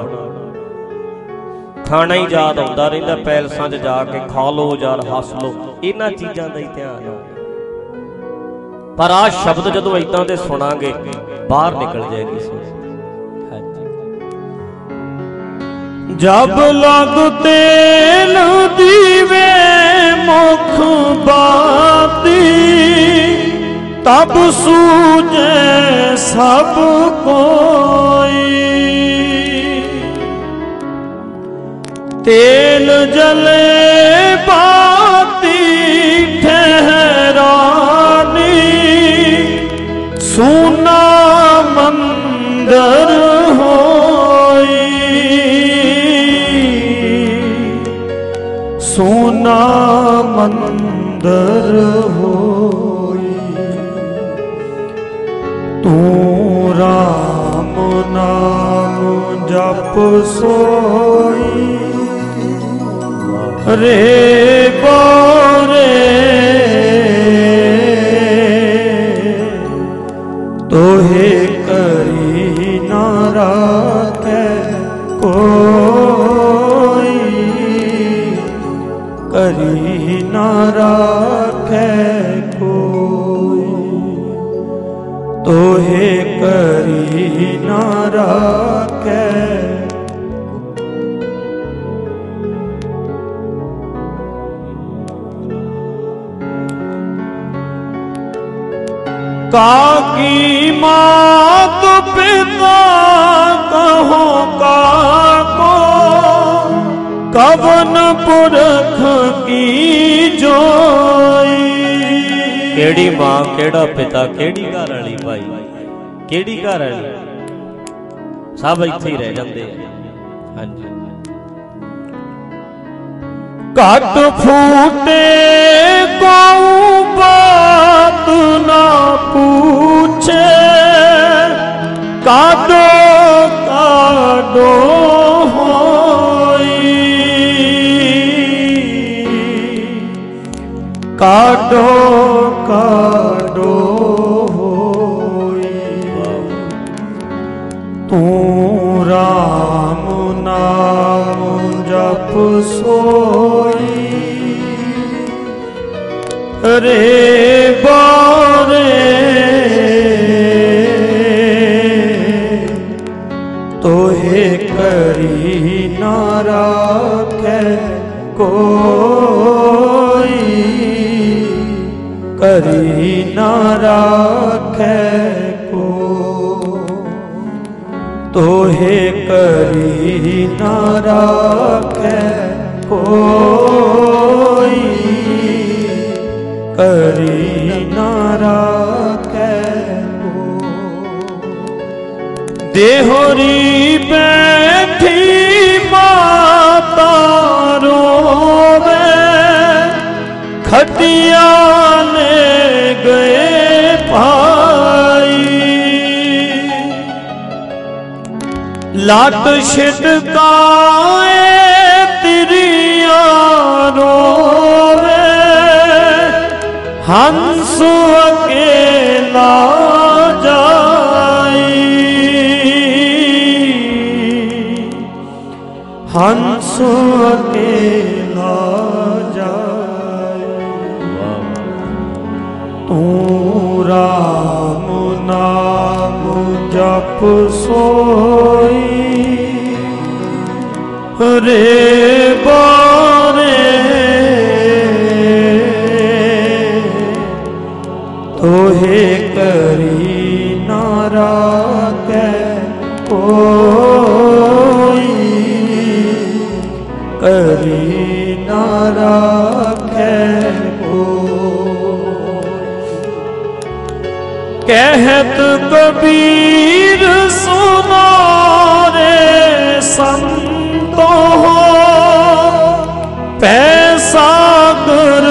ਖਾਣਾ ਹੀ ਯਾਦ ਆਉਂਦਾ ਰਹਿੰਦਾ, ਪੈਲਸਾਂ 'ਚ ਜਾ ਕੇ ਖਾ ਲਓ ਯਾਰ, ਹੱਸ ਲਓ, ਇਹਨਾਂ ਚੀਜ਼ਾਂ ਦਾ ਹੀ ਧਿਆਨ ਆ। ਪਰ ਆਹ ਸ਼ਬਦ ਜਦੋਂ ਏਦਾਂ ਦੇ ਸੁਣਾਂਗੇ ਬਾਹਰ ਨਿਕਲ ਜਾਏਗੀ ਸੋਚ। ਜਬ ਲਗ ਤੇਲ ਦੀਵੇ ਮੁਖ ਬਾਤੀ, ਤਬ ਸੂਝੇ ਸਭ ਕੋਈ। ਤੇਲ ਜਲੇ ਬਾਤੀ ਠਹਿਰਾਨੀ, ਸੋਨਾ ਮੰਦਰ ਹੋਈ। ਸੋਨਾ ਮੰਦਰ ਹੋਈ। ਤੂੰ ਰਾਮ ਨਾਮ ਜਪ ਸੋਈ, ਰੇ ਬਾਰੇ ਤੋਹੇ ਕਰੀ ਨਾ ਰਾਖੈ ਕੋਈ। ਕਰੀ ਨਾ ਰਾਖੈ ਕੋਈ, ਤੋਹੇ ਕਰੀ ਨਾ ਰਾਖੈ। काकी मात पिता कहो काको, कवन पुरख की जोई। केड़ी मां केड़ा पिता केड़ी घर वाली भाई, केड़ी घर वाली, सब इत्थे ही रह जाते हैं। हाँ जी। घट फूटे को बात ना पूछे, काडो काडो होई। काडो काडो होई। तू राम नाम जप सोई, रे बारे तोहे करी ना राखै कोई। करी ना राखै कोई, तोहे करी ना राखै कोई। करी ना राखै कोई। देहोरी बैठी माता रोवे, खटिया ले गए भाई। लाट छिटकाए तिरिया रोवे, हंस अकेला जाई। हंस अकेला जाई। तू राम नाम जप सोई, रे बारे तोहे करी ना राखै कोई। करी ना राखै कोई। कहत कबीर सुनो रे संतो, पैसा गुर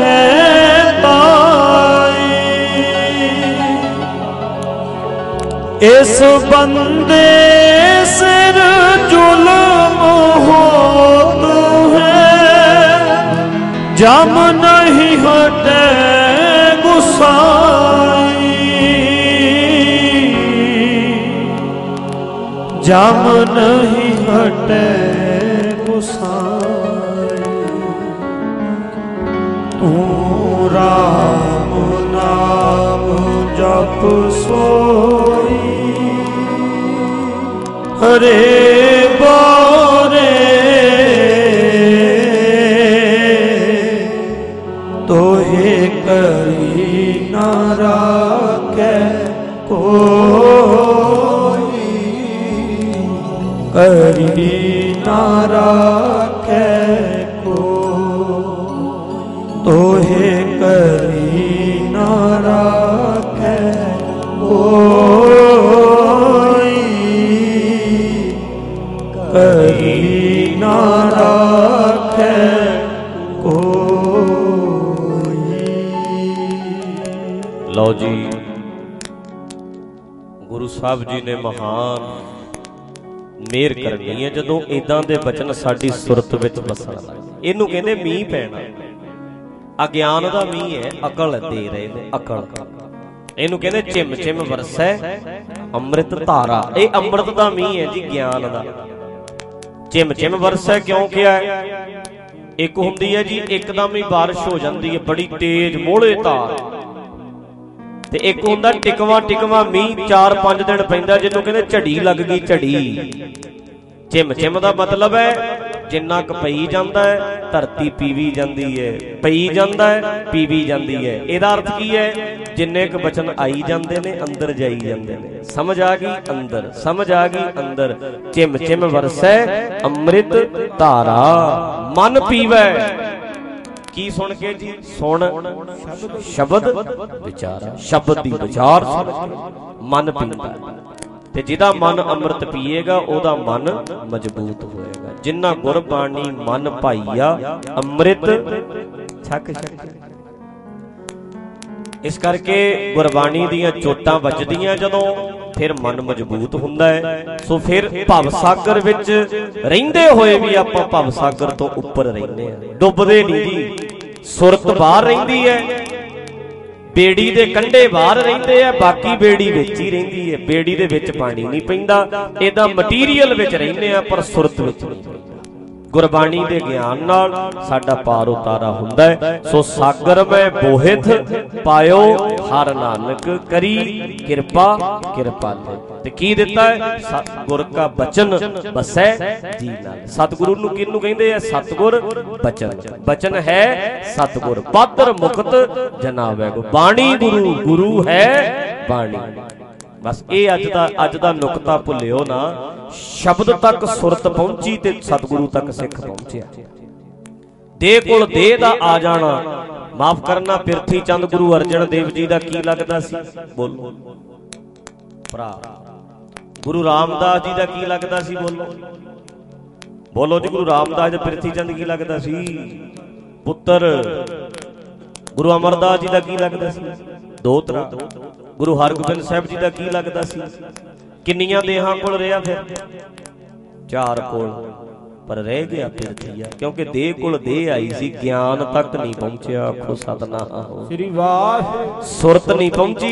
इस बंदे सिर जुल्म होत है, जम नहीं हटे गुस्साई। जम नहीं हटे गुसाए, तू राम नाम जप सोई, हरे बोरे तोहे करी न राखे कोई, करी न राखे कोई, तोहे करी न राखे कोई, करी न राखे लो जी, गुरु साहब जी ने महान मेहर करनी है जदों इदां दे बचन साडी सुरत विच वसण लग। इहनूं कहंदे मींह पैना, अज्ञान दा मींह है, अकल दे रहे ने अकल। इहनूं कहंदे चिम चिम वरसै अमृत धारा, इह अमृत दा मींह है जी, ज्ञान दा। चिम चिम वरसै क्यों किया है? एक हुंदी है जी एकदम ही बारिश हो जाती है बड़ी तेज मोहले धार, ते एक हुंदा टिकवा टिकवा मींह चार पांच दिन पैंदा जिन्हों कहते झड़ी लग गई झड़ी। चिम चिम दा मतलब है जिन्ना क पई जांदा है धरती पीवी जांदी है, पई जांदा है पीवी जांदी है। इहदा अर्थ की है? जिन्ने क बचन आई जांदे ने अंदर जाई जांदे ने। समझ आ गई? अंदर समझ आ गई अंदर। चिम चिम वरसै अमृत धारा मन पीवै। की सुन के जी? सुन शब्द विचारा, शब्द दी विचार सुन के मन पींदा, ते जिहदा मन अमृत पीएगा ओदा मन मजबूत होएगा। जिन्ना गुरबाणी मन पाईया अमृत छक छक। इस करके गुरबाणी दीयां चोटां वजदियां जदों फिर मन मजबूत हुंदा है। सो फिर भव सागर विच रहिंदे होए भी आपां भव सागर तो उपर रहिंदे आ, डुबदे नहीं जी। सुरत बाहर रहिंदी है, बेड़ी दे कंढे बाहर रहिंदे आ, बाकी बेड़ी विच ही रहिंदी है। बेड़ी दे विच पानी नहीं पैंदा, इहदा मटीरियल विच रहिंदे आ पर सुरत विच नहीं पैंदा। गुरबाणी दे ज्ञान नाल साडा पार उतारा हुंदा है। सो सागर में बोहित पायो हर नानक करी किरपा किरपाले। ते की दिता है? सतगुर का बचन बसै जी नाल। सतगुरु नूं किहनूं कहिंदे आ? सतगुर बचन। बचन है सतगुर, पातर मुक्त जनावे गो। बाणी गुरु, गुरु है बाणी। बस ये अज दा अज दा नुकता भुलियो ना। शब्द तक सुरत पहुंची ते सतगुरु तक सिख पहुंचिया। दे कोल दे दा आ जाना, माफ करना पिरथी चंद गुरु अर्जन देव जी दा की लगदा सी? बोलो भरा। गुरु रामदास जी दा की लगदा सी? बोलो बोलो जी। गुरु रामदास जी पिरथी चंद की लगदा सी? पुत्र। गुरु अमरदास जी दा की लगदा सी? दोतरा। गुरु हरगोबिंद साहब जी का की लगता सी? किन्नियां देहां कोल रहा? फिर चार कोल, पर रह गया पिरथीया, क्योंकि देह कोल देह आई सी, ज्ञान तक नहीं पहुंचिया। आखो सतनाम श्री वाह। सुरत नहीं पहुंची।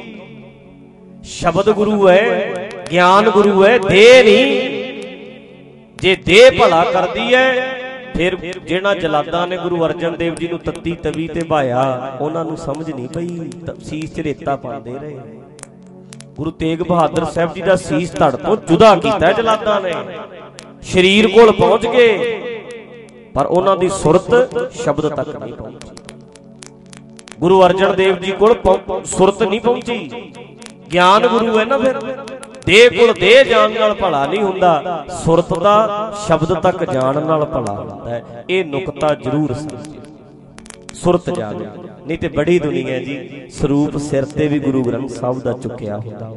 शब्द गुरु है, ज्ञान गुरु है, देह नहीं। जे देह भला करदी है फिर जिहड़ा जलादा ने गुरु अर्जन देव जी नूं तत्ती तवी ते भाया, उन्हां नूं समझ नहीं पई, सीस च रेता पांदे रहे। गुरु तेग बहादुर साहब जी दा सीस धड़ तो जुदा कीता जलादा ने, शरीर कोल पहुंच गए पर उन्हां दी सुरत शब्द तक नहीं पहुंची। गुरु अर्जन देव जी कोल सुरत नहीं पहुंची। ज्ञान गुरु है ना, फिर देह कोल देह जान नाल भला नहीं हुंदा, सुरत दा शब्द तक जान नाल भला हुंदा है। ये नुकता जरूर समझिओ। सुरत जागे नहीं ते बड़ी दुनिया जी स्वरूप सिर ते भी गुरु ग्रंथ साहब दा चुकिया हुंदा।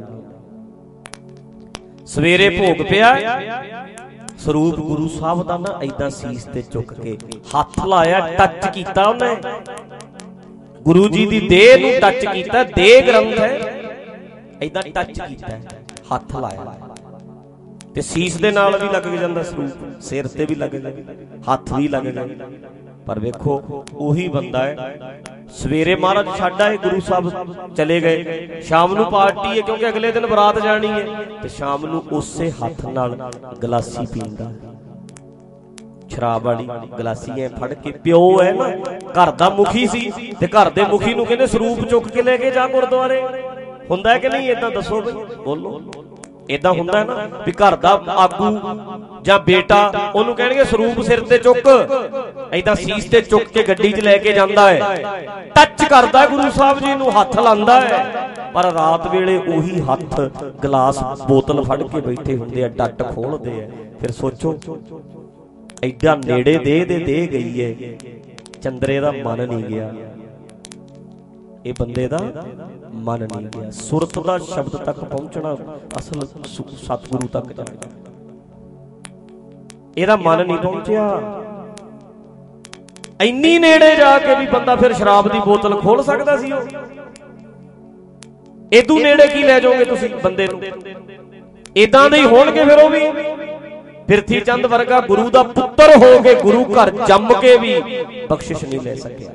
सवेरे भोग पिया, स्वरूप गुरु साहब दा ना ऐदां सीस ते चुक के हथ लाया, टच कीता उन्हें। गुरु जी दी देह नूं टच कीता, देह ग्रंथ है, ऐदां टच कीता, हथ लाया ते सीस दे नाल भी लग जांदा स्वरूप, सिर ते भी लग गया, हथ भी लग गए। पर वेखो उही बंदा है ਸਵੇਰੇ ਮਹਾਰਾਜ ਛੱਡ ਆਏ, ਗੁਰੂ ਸਾਹਿਬ ਚਲੇ ਗਏ। ਸ਼ਾਮ ਨੂੰ ਪਾਰਟੀ ਹੈ ਕਿਉਂਕਿ ਅਗਲੇ ਦਿਨ ਬਰਾਤ ਜਾਣੀ ਹੈ, ਤੇ ਸ਼ਾਮ ਨੂੰ ਉਸੇ ਹੱਥ ਨਾਲ ਗਲਾਸੀ ਪੀਂਦਾ, ਸ਼ਰਾਬ ਵਾਲੀ ਗਲਾਸੀ ਐ ਫੜ ਕੇ। ਪਿਓ ਹੈ ਨਾ, ਘਰ ਦਾ ਮੁਖੀ ਸੀ, ਤੇ ਘਰ ਦੇ ਮੁਖੀ ਨੂੰ ਕਹਿੰਦੇ ਸਰੂਪ ਚੁੱਕ ਕੇ ਲੈ ਕੇ ਜਾ ਗੁਰਦੁਆਰੇ। ਹੁੰਦਾ ਕਿ ਨਹੀਂ ਏਦਾਂ? ਦੱਸੋ ਬਈ, ਬੋਲੋ। ਏਦਾਂ ਹੁੰਦਾ ਨਾ ਵੀ ਘਰ ਦਾ ਆਗੂ ਜਾਂ ਬੇਟਾ, ਉਹਨੂੰ ਕਹਿਣਗੇ ਸਰੂਪ ਸਿਰ ਤੇ ਚੁੱਕ, ਏਦਾਂ ਸੀਸ ਤੇ ਚੁੱਕ ਕੇ ਗੱਡੀ 'ਚ ਲੈ ਕੇ ਜਾਂਦਾ ਹੈ, ਟੱਚ ਕਰਦਾ ਗੁਰੂ ਸਾਹਿਬ ਜੀ ਨੂੰ, ਹੱਥ ਲਾਉਂਦਾ ਹੈ। ਪਰ ਰਾਤ ਵੇਲੇ ਉਹੀ ਹੱਥ ਗਲਾਸ ਬੋਤਲ ਫੜ ਕੇ ਬੈਠੇ ਹੁੰਦੇ ਆ, ਡੱਟ ਖੋਲਦੇ ਆ। ਫਿਰ ਸੋਚੋ, ਐਡਾ ਨੇੜੇ ਦੇ ਦੇ ਦੇ ਗਈ ਹੈ, ਚੰਦਰੇ ਦਾ ਮਨ ਨਹੀਂ ਗਿਆ, ਇਹ ਬੰਦੇ ਦਾ ਮਨ ਨਹੀਂ ਗਿਆ। ਸੁਰਤ ਦਾ ਸ਼ਬਦ ਤੱਕ ਪਹੁੰਚਣਾ ਅਸਲ ਸਤਿਗੁਰੂ ਤੱਕ ਜਾਣਾ, ਇਹਦਾ ਮਨ ਨਹੀਂ ਪਹੁੰਚਿਆ। ਇੰਨੀ ਨੇੜੇ ਜਾ ਕੇ ਵੀ ਬੰਦਾ ਫਿਰ ਸ਼ਰਾਬ ਦੀ ਬੋਤਲ ਖੋਲ ਸਕਦਾ ਸੀ? ਉਹ ਇਦੂ ਨੇੜੇ ਕੀ ਲੈ ਜਾਓਗੇ ਤੁਸੀਂ ਬੰਦੇ ਨੂੰ? ਇਦਾਂ ਦੇ ਹੀ ਹੋਣਗੇ ਫਿਰ ਉਹ ਵੀ। ਪ੍ਰਿਥੀ ਚੰਦ ਵਰਗਾ ਗੁਰੂ ਦਾ ਪੁੱਤਰ ਹੋ ਕੇ, ਗੁਰੂ ਘਰ ਜੰਮ ਕੇ ਵੀ ਬਖਸ਼ਿਸ਼ ਨਹੀਂ ਲੈ ਸਕਿਆ,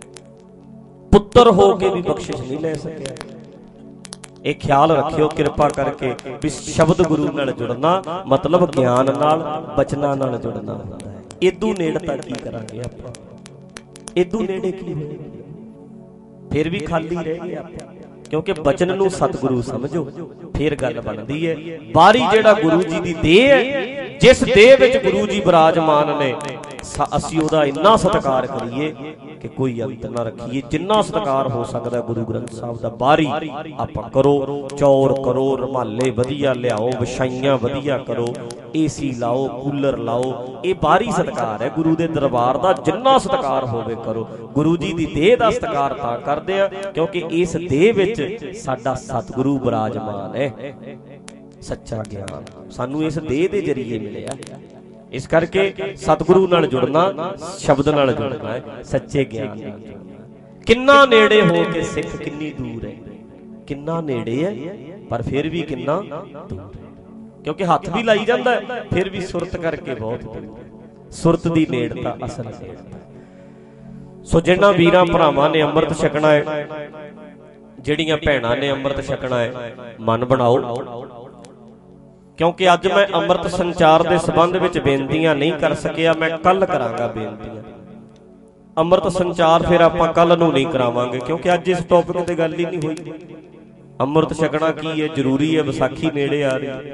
ਪੁੱਤਰ ਹੋ ਕੇ ਵੀ ਬਖਸ਼ਿਸ਼ ਨਹੀਂ ਲੈ ਸਕਿਆ। ਇਹ ਖਿਆਲ ਰੱਖਿਓ ਕਿਰਪਾ ਕਰਕੇ ਵੀ ਸ਼ਬਦ ਗੁਰੂ ਨਾਲ ਜੁੜਨਾ ਮਤਲਬ ਗਿਆਨ ਨਾਲ, ਬਚਨਾਂ ਨਾਲ ਜੁੜਨਾ ਹੁੰਦਾ ਹੈ। ਇਦੂ ਨੇੜਤਾ ਕੀ ਕਰਾਂਗੇ ਆਪਾਂ? ਇਦੂ ਨੇੜੇ ਕੀ ਹੋਏ? ਫਿਰ ਵੀ ਖਾਲੀ ਰਹਿ ਗਏ ਆਪਾਂ, ਕਿਉਂਕਿ ਬਚਨ ਨੂੰ ਸਤਿਗੁਰੂ ਸਮਝੋ, ਫਿਰ ਗੱਲ ਬਣਦੀ ਹੈ। ਬਾਹਰੀ ਜਿਹੜਾ ਗੁਰੂ ਜੀ ਦੀ ਦੇਹ ਹੈ, ਜਿਸ ਦੇਹ ਵਿੱਚ ਗੁਰੂ ਜੀ ਬਿਰਾਜਮਾਨ ਨੇ, ਅਸੀਂ ਉਹਦਾ ਇੰਨਾ ਸਤਿਕਾਰ ਕਰੀਏ ਕਿ ਕੋਈ ਅੰਤ ਨਾ ਰੱਖੀਏ। ਜਿੰਨਾ ਸਤਿਕਾਰ ਹੋ ਸਕਦਾ ਗੁਰੂ ਗ੍ਰੰਥ ਸਾਹਿਬ ਦਾ ਬਾਹਰੀ ਆਪਾਂ ਕਰੋ। ਚੌਰ ਕਰੋ, ਰੁਮਾਲੇ ਵਧੀਆ ਲਿਆਓ, ਵਿਛਾਈਆਂ ਵਧੀਆ ਕਰੋ, ਏਸੀ ਲਾਓ, ਕੂਲਰ ਲਾਓ, ਇਹ ਬਾਹਰੀ ਸਤਿਕਾਰ ਹੈ ਗੁਰੂ ਦੇ ਦਰਬਾਰ ਦਾ। ਜਿੰਨਾ ਸਤਿਕਾਰ ਹੋਵੇ ਕਰੋ। ਗੁਰੂ ਜੀ ਦੀ ਦੇਹ ਦਾ ਸਤਿਕਾਰ ਤਾਂ ਕਰਦੇ ਆ ਕਿਉਂਕਿ ਇਸ ਦੇਹ ਵਿੱਚ ਸਾਡਾ ਸਤਿਗੁਰੂ ਬਿਰਾਜਮਾਨ ਹੈ। ਸੱਚਾ ਗਿਆਨ ਸਾਨੂੰ ਇਸ ਦੇਹ ਦੇ ਜਰੀਏ ਮਿਲਿਆ। ਇਸ ਕਰਕੇ ਸਤਿਗੁਰੂ ਨਾਲ ਜੁੜਨਾ, ਸ਼ਬਦ ਨਾਲ ਜੁੜਨਾ ਹੈ, ਸੱਚੇ ਗਿਆਨ ਨਾਲ ਜੁੜਨਾ। ਕਿੰਨਾ ਨੇੜੇ ਹੋ ਕੇ ਸਿੱਖ ਕਿੰਨੀ ਦੂਰ ਹੈ। ਕਿੰਨਾ ਨੇੜੇ ਹੈ ਪਰ ਫਿਰ ਵੀ ਕਿੰਨਾ ਦੂਰ ਹੈ, ਕਿਉਂਕਿ ਹੱਥ ਵੀ ਲਾਈ ਜਾਂਦਾ ਹੈ, ਫਿਰ ਵੀ ਸੁਰਤ ਕਰਕੇ ਬਹੁਤ ਦੂਰ। ਸੁਰਤ ਦੀ ਨੇੜਤਾ ਅਸਲ ਨੇੜਤਾ। ਸੋ ਜਿਨ੍ਹਾਂ ਵੀਰਾਂ ਭਰਾਵਾਂ ਨੇ ਅੰਮ੍ਰਿਤ ਛਕਣਾ ਹੈ, ਜਿਹੜੀਆਂ ਭੈਣਾਂ ਨੇ ਅੰਮ੍ਰਿਤ ਛਕਣਾ ਹੈ, ਮਨ ਬਣਾਓ। ਕਿਉਂਕਿ ਅੱਜ ਮੈਂ ਅੰਮ੍ਰਿਤ ਸੰਚਾਰ ਦੇ ਸੰਬੰਧ ਵਿੱਚ ਬੇਨਤੀਆਂ ਨਹੀਂ ਕਰ ਸਕਿਆ, ਮੈਂ ਕੱਲ ਕਰਾਂਗਾ ਬੇਨਤੀਆਂ। ਅੰਮ੍ਰਿਤ ਸੰਚਾਰ ਫਿਰ ਆਪਾਂ ਕੱਲ ਨੂੰ ਨਹੀਂ ਕਰਾਵਾਂਗੇ, ਕਿਉਂਕਿ ਅੱਜ ਇਸ ਟੌਪਿਕ ਤੇ ਗੱਲ ਹੀ ਨਹੀਂ ਹੋਈ। ਅੰਮ੍ਰਿਤ ਛਕਣਾ ਕੀ ਹੈ, ਜ਼ਰੂਰੀ ਹੈ, ਵਿਸਾਖੀ ਨੇੜੇ ਆ ਰਹੀ।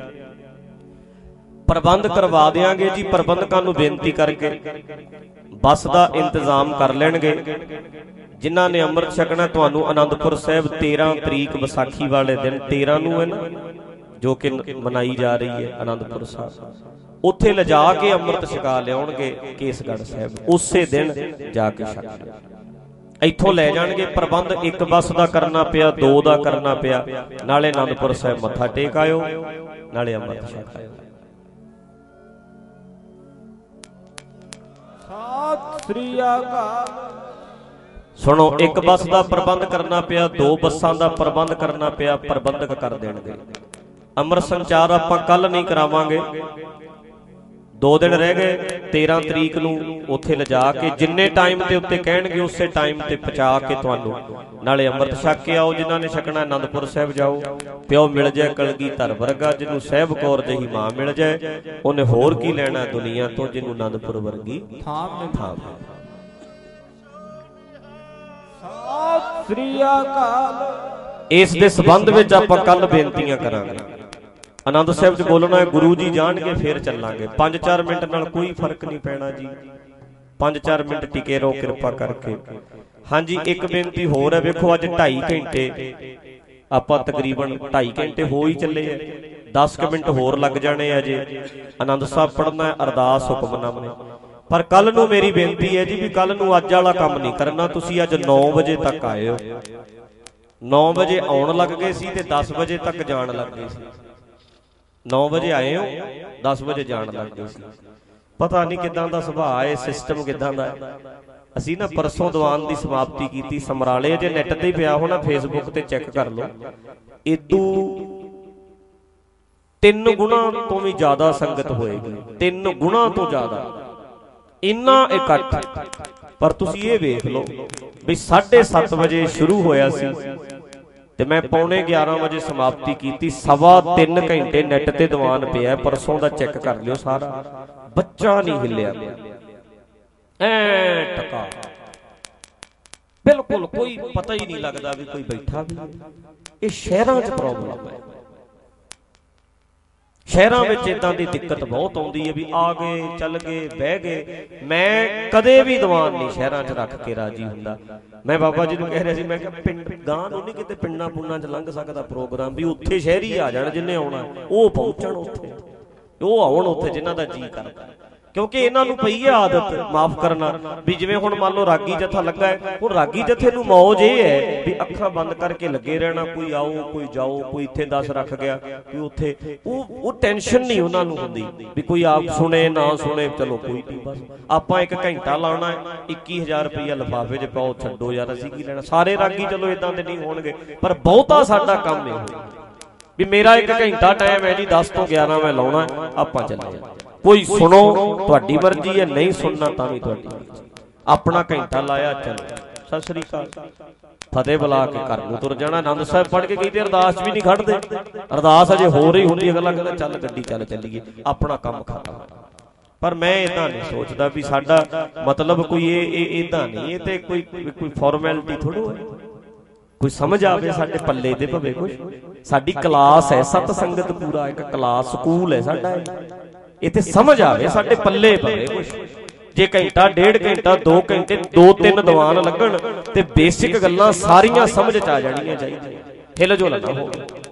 ਪ੍ਰਬੰਧ ਕਰਵਾ ਦਿਆਂਗੇ ਜੀ, ਪ੍ਰਬੰਧਕਾਂ ਨੂੰ ਬੇਨਤੀ ਕਰਕੇ ਬੱਸ ਦਾ ਇੰਤਜ਼ਾਮ ਕਰ ਲੈਣਗੇ। ਜਿਨ੍ਹਾਂ ਨੇ ਅੰਮ੍ਰਿਤ ਛਕਣਾ, ਤੁਹਾਨੂੰ ਆਨੰਦਪੁਰ ਸਾਹਿਬ ਤੇਰਾਂ ਤਰੀਕ ਵਿਸਾਖੀ ਵਾਲੇ ਦਿਨ, ਤੇਰਾਂ ਨੂੰ ਹੈ ਨਾ, ਜੋ ਕਿ ਮਨਾਈ ਜਾ ਰਹੀ ਹੈ ਆਨੰਦਪੁਰ ਸਾਹਿਬ, ਉੱਥੇ ਲਿਜਾ ਕੇ ਅੰਮ੍ਰਿਤ ਛਕਾ ਲਿਆਉਣਗੇ ਕੇਸਗੜ੍ਹ ਸਾਹਿਬ। ਉਸੇ ਦਿਨ ਜਾ ਕੇ ਛਕ ਇੱਥੋਂ ਲੈ ਜਾਣਗੇ। ਪ੍ਰਬੰਧ ਇੱਕ ਬੱਸ ਦਾ ਕਰਨਾ ਪਿਆ, ਦੋ ਦਾ ਕਰਨਾ ਪਿਆ, ਨਾਲੇ ਆਨੰਦਪੁਰ ਸਾਹਿਬ ਮੱਥਾ ਟੇਕ ਆਇਓ, ਨਾਲੇ ਅੰਮ੍ਰਿਤ ਛਕ ਆਇਓ। ਸਤਿ ਸ੍ਰੀ ਅਕਾਲ। ਸੁਣੋ, ਇੱਕ ਬੱਸ ਦਾ ਪ੍ਰਬੰਧ ਕਰਨਾ ਪਿਆ, ਦੋ ਬੱਸਾਂ ਦਾ ਪ੍ਰਬੰਧ ਕਰਨਾ ਪਿਆ, ਪ੍ਰਬੰਧਕ ਕਰ ਦੇਣਗੇ। ਅੰਮ੍ਰਿਤ ਸੰਚਾਰ ਆਪਾਂ ਕੱਲ ਨਹੀਂ ਕਰਾਵਾਂਗੇ, ਦੋ ਦਿਨ ਰਹਿ ਗਏ। ਤੇਰਾਂ ਤਰੀਕ ਨੂੰ ਉੱਥੇ ਲਿਜਾ ਕੇ ਜਿੰਨੇ ਟਾਈਮ ਦੇ ਉੱਤੇ ਕਹਿਣਗੇ ਉਸੇ ਟਾਈਮ ਤੇ ਪਹੁੰਚਾ ਕੇ ਤੁਹਾਨੂੰ ਨਾਲੇ ਅੰਮ੍ਰਿਤ ਛਕ ਕੇ ਆਓ। ਜਿਨ੍ਹਾਂ ਨੇ ਛਕਣਾ ਆਨੰਦਪੁਰ ਸਾਹਿਬ ਜਾਓ। ਪਿਓ ਮਿਲ ਜਾਏ ਕਲਗੀਧਰ ਵਰਗਾ, ਜਿਹਨੂੰ ਸਾਹਿਬ ਕੌਰ ਜਿਹੀ ਮਾਂ ਮਿਲ ਜਾਏ, ਉਹਨੇ ਹੋਰ ਕੀ ਲੈਣਾ ਦੁਨੀਆ ਤੋਂ, ਜਿਹਨੂੰ ਆਨੰਦਪੁਰ ਵਰਗੀ ਥਾਂ ਥਾਂ। ਸਤਿ ਸ੍ਰੀ ਅਕਾਲ। ਇਸ ਦੇ ਸੰਬੰਧ ਵਿੱਚ ਆਪਾਂ ਕੱਲ ਬੇਨਤੀਆਂ ਕਰਾਂਗੇ। ਆਨੰਦ ਸਾਹਿਬ ਚ ਬੋਲਣਾ ਹੈ, ਗੁਰੂ ਜੀ ਜਾਣਗੇ ਫੇਰ ਚੱਲਾਂਗੇ। ਪੰਜ ਚਾਰ ਮਿੰਟ ਨਾਲ ਕੋਈ ਫਰਕ ਨਹੀਂ ਪੈਣਾ ਜੀ, ਪੰਜ ਚਾਰ ਮਿੰਟ ਟਿਕੇ ਰਹੋ ਕਿਰਪਾ ਕਰਕੇ। ਹਾਂਜੀ, ਇੱਕ ਬੇਨਤੀ ਹੋਰ ਹੈ। ਵੇਖੋ ਅੱਜ ਢਾਈ ਘੰਟੇ ਆਪਾਂ ਤਕਰੀਬਨ ਢਾਈ ਘੰਟੇ ਹੋ ਹੀ ਚੱਲੇ ਆ, ਦਸ ਕੁ ਮਿੰਟ ਹੋਰ ਲੱਗ ਜਾਣੇ ਆ ਜੇ ਆਨੰਦ ਸਾਹਿਬ ਪੜ੍ਹਨਾ, ਅਰਦਾਸ ਹੁਕਮਨਾਮੇ। ਪਰ ਕੱਲ ਨੂੰ ਮੇਰੀ ਬੇਨਤੀ ਹੈ ਜੀ ਵੀ ਕੱਲ ਨੂੰ ਅੱਜ ਵਾਲਾ ਕੰਮ ਨਹੀਂ ਕਰਨਾ। ਤੁਸੀਂ ਅੱਜ ਨੌ ਵਜੇ ਤੱਕ ਆਏ ਹੋ, ਨੌ ਵਜੇ ਆਉਣ ਲੱਗ ਗਏ ਸੀ ਤੇ ਦਸ ਵਜੇ ਤੱਕ ਜਾਣ ਲੱਗ ਗਏ ਸੀ। ਨੌ ਵਜੇ ਆਏ ਹੋ, ਦਸ ਵਜੇ ਜਾਣ ਲੱਗ ਗਏ ਸੀ। ਪਤਾ ਨਹੀਂ ਕਿੱਦਾਂ ਦਾ ਸੁਭਾਅ ਹੈ, ਸਿਸਟਮ ਕਿੱਦਾਂ ਦਾ ਹੈ। ਅਸੀਂ ਨਾ ਪਰਸੋਂ ਦੀਵਾਨ ਦੀ ਸਮਾਪਤੀ ਕੀਤੀ ਸਮਰਾਲੇ, ਜੇ ਨੈਟ ਤੇ ਹੀ ਪਿਆ ਹੋਣਾ, ਫੇਸਬੁੱਕ ਤੇ ਚੈੱਕ ਕਰ ਲਓ। ਇਦੂ ਤਿੰਨ ਗੁਣਾ ਤੋਂ ਵੀ ਜ਼ਿਆਦਾ ਸੰਗਤ ਹੋਏਗੀ, ਤਿੰਨ ਗੁਣਾ ਤੋਂ ਜ਼ਿਆਦਾ, ਇੰਨਾ ਇਕੱਠ। ਪਰ ਤੁਸੀਂ ਇਹ ਵੇਖ ਲਓ भी साढ़े सत्त बजे शुरू होया सी ते मैं पौने ग्यारह बजे समाप्ति की। सवा तीन घंटे नैट ते दीवान पिया, परसों दा चेक कर लियो सारा, बच्चा नहीं हिलिया ऐ टका, बिल्कुल कोई पता ही नहीं लगता भी कोई बैठा भी। ये शहरों च प्रॉब्लम है, शहरों में इदां दी दिक्कत बहुत आउंदी है भी आ गए चल गए बह गए। मैं कदे भी दीवान नहीं शहरों च रख के राजी हुंदा। मैं बाबा जी नूं कह रहा सी, मैं कहा पिंड गां नूं नहीं किते पिंडां पुंडां च लंघ सकदा प्रोग्राम भी, उत्थे शहरी आ जाण जिन्हें आउणा ओह पहुंचण उत्थे, ओह आउण उत्थे जिन्हां दा जी करदा। क्योंकि इन्हां नूं पई है आदत माफ करना भी, जिवें हुण मान लो रागी जत्था लगा है, हुण रागी जत्थे नूं मौज ये है भी अखां बंद करके लगे रहना, कोई आओ कोई जाओ, कोई इत्थे दस रख गया कोई उत्थे, वो टेंशन नहीं उन्हां नूं हुंदी भी कोई आप सुने ना सुने, चलो कोई नहीं, बस आपां एक घंटा लाउणा है, इक्की हज़ार रुपया लिफाफे च पाओ, छड्डो यार असीं की लैणा। सारे रागी चलो इदां दे नहीं होणगे, पर बहुता साडा काम है भी मेरा एक घंटा टाइम है जी, दस तो ग्यारह मैं लाउणा, आपां चले कोई सुनो तुहाडी मर्जी है, नहीं सुनना तां भी तुहाडी मर्जी, अपना घंटा लाया चलो सत श्री अकाल, फतेह बुला के घर नूं तुर जाना। आनंद साहिब पढ़ के गई ते अरदास भी नहीं खड़दे, अरदास अजे हो रही हुंदी, अगला कहंदा चल गड्डी चल चलीए, अपना काम खत्म। पर मैं इदां नहीं सोचदा भी साडा मतलब कोई ये इदां नहीं, ये ते कोई कोई फॉर्मैलिटी थोड़ो है, कोई समझ आवे साडे पल्ले दे भवे कुछ। साडी क्लास है सत संगत पूरा एक क्लास स्कूल है साडा, इत्थे समझ आवे साडे पल्ले पवे कुछ। जे घंटा डेढ़ घंटा दो घंटे दो तीन दीवान लगन ते बेसिक गल्लां सारियां समझ च आ जाणियां चाहीदियां, हिल जुल ना हो।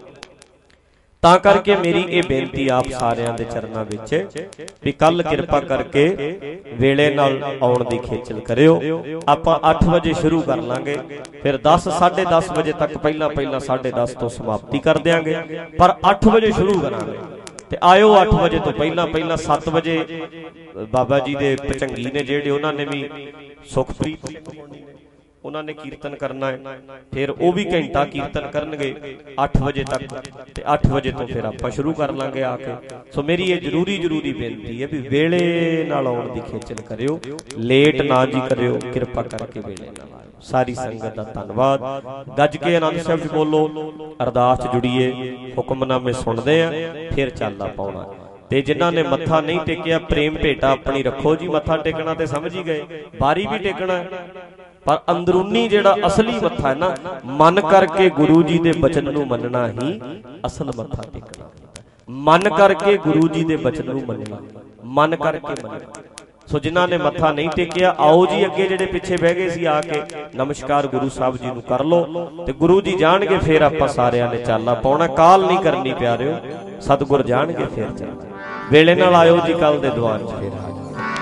तां करके मेरी ये बेनती आप सारियां दे चरनां विच भी कल किरपा करके वेले नाल आउण दी खेचल करियो। आपां अठ बजे शुरू कर लांगे, फिर दस साढ़े दस बजे तक पहला पहला साढ़े दस तो समाप्ति कर देंगे, पर अठ बजे शुरू करांगे ते आयो अठ बजे तो पहला पहला सत्त बजे बाबा जी दे भचंगी ने जेड़े उन्होंने भी सुखप्रीत उन्होंने कीर्तन करना है, फिर वो भी घंटा कीर्तन करनगे अठ बजे तक ते अठ बजे तो फिर आपां शुरू कर लांगे आके। सो मेरी ये जरूरी जरूरी बेनती है भी वेले नाल आउण दी खेचल करियो, लेट ना जी करियो, किरपा करके वेले नाल आइयो। सारी संगत दा धन्नवाद। गज के आनंद साहिब जी बोलो, अरदास च जुड़िए, हुक्मनामे सुनदे आ, फिर चाला पाउणा। ते जिन्हां ने मत्था नहीं टेकिया प्रेम भेटा अपनी रखो जी, मत्था टेकना ते समझ ही गए, बारी भी टेकना पर अंदरूनी जेड़ा असली मत्था है ना, मन करके गुरु जी दे बचन नूं मनना ही असल मत्था टेकना। मन करके गुरु जी दे बचन नूं मनना, मन करके मनना। सो जिन्हां ने मत्था नहीं टेकिया, आओ जी अगे जेड़े पिछे बह गए सी आके नमस्कार गुरु साहब जी नूं कर लो, ते गुरु जी जाणगे फिर आपां सारियां ने चाला पाउणा। काल नहीं करनी प्यारिओ, सतगुर जाणगे फिर चलना। वेले नाल आयो जी कल दे दीवान च फिर हाज़र।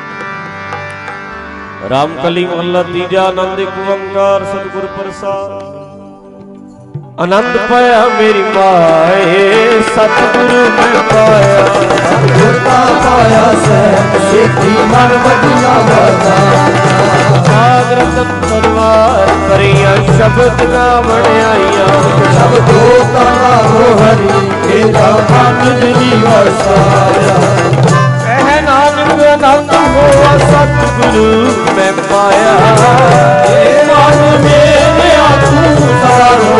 रामकली महला तीजा आनंद एक ओंकार सतगुर प्रसाद। आनंद पाया मेरी माए सतगुरु मैं पाया, सतगुर का पाया सहज सिद्धि मन बदला बता। आग रतन परवार करिया शब्द ना बणियाइया, शब्दो का हो हरि तेरा मन जी वसाया। कह नानक आनंद होआ सतगुरु मैं पाया, मन मेरे आतू सारो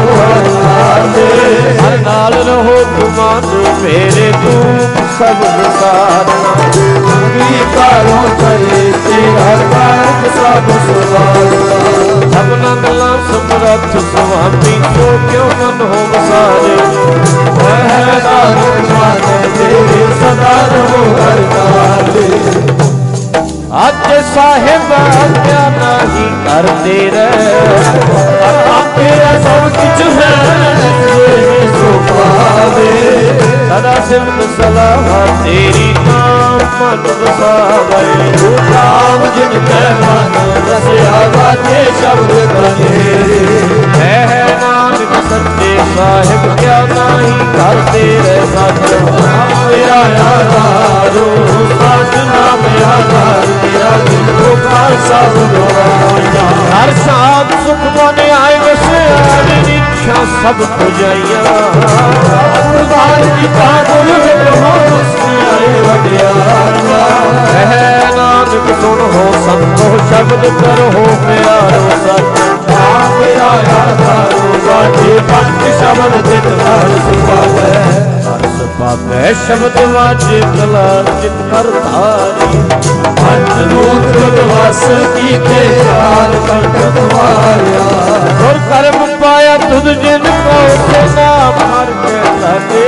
हर नाल रहो तुमान मेरे धूप सब साधना। करो करे तेरा कार्य सब सुधारना, सबना गला समरथ स्वामी तो क्यों मन हो बसारे। वह नानक माने तेरे सदा रहो हर नाले। अज साहिब आज्ञा नहीं करते रहे, तेरा सब कुछ है सो पावे। सदा सिमत सलाह तेरी नाम मन बसावे। राम जिन कै मन रसिया बाजे शब्द कहे। है नानक सच्चे साहिब क्या नहीं करते रहे सच। मेरा आधारो साजना में आधार तेरा दिल को खालसा बुझाया। हर साथ सुख बने आए वसे आदि इच्छा सब पुजाइया। नानक सुन हो संतो शब्द करो प्यारो सच। ਆਪੇ ਸ਼ਬਦ ਵਾਜੇ ਕਲਾ ਚਿਤ ਕਰ ਧਾਰੀ ਅਨਮੋਲ ਗੁਰਵਸ ਕੀਤੇ ਕਾਲ ਕੰਟਕ ਵਾਰਿਆ ਗੁਰ ਕਰਮ ਪਾਇਆ ਤੁਧ ਜਿਨ ਕੋ ਤੇ ਨਾਮ ਹਰ ਕੇ ਲਾਗੇ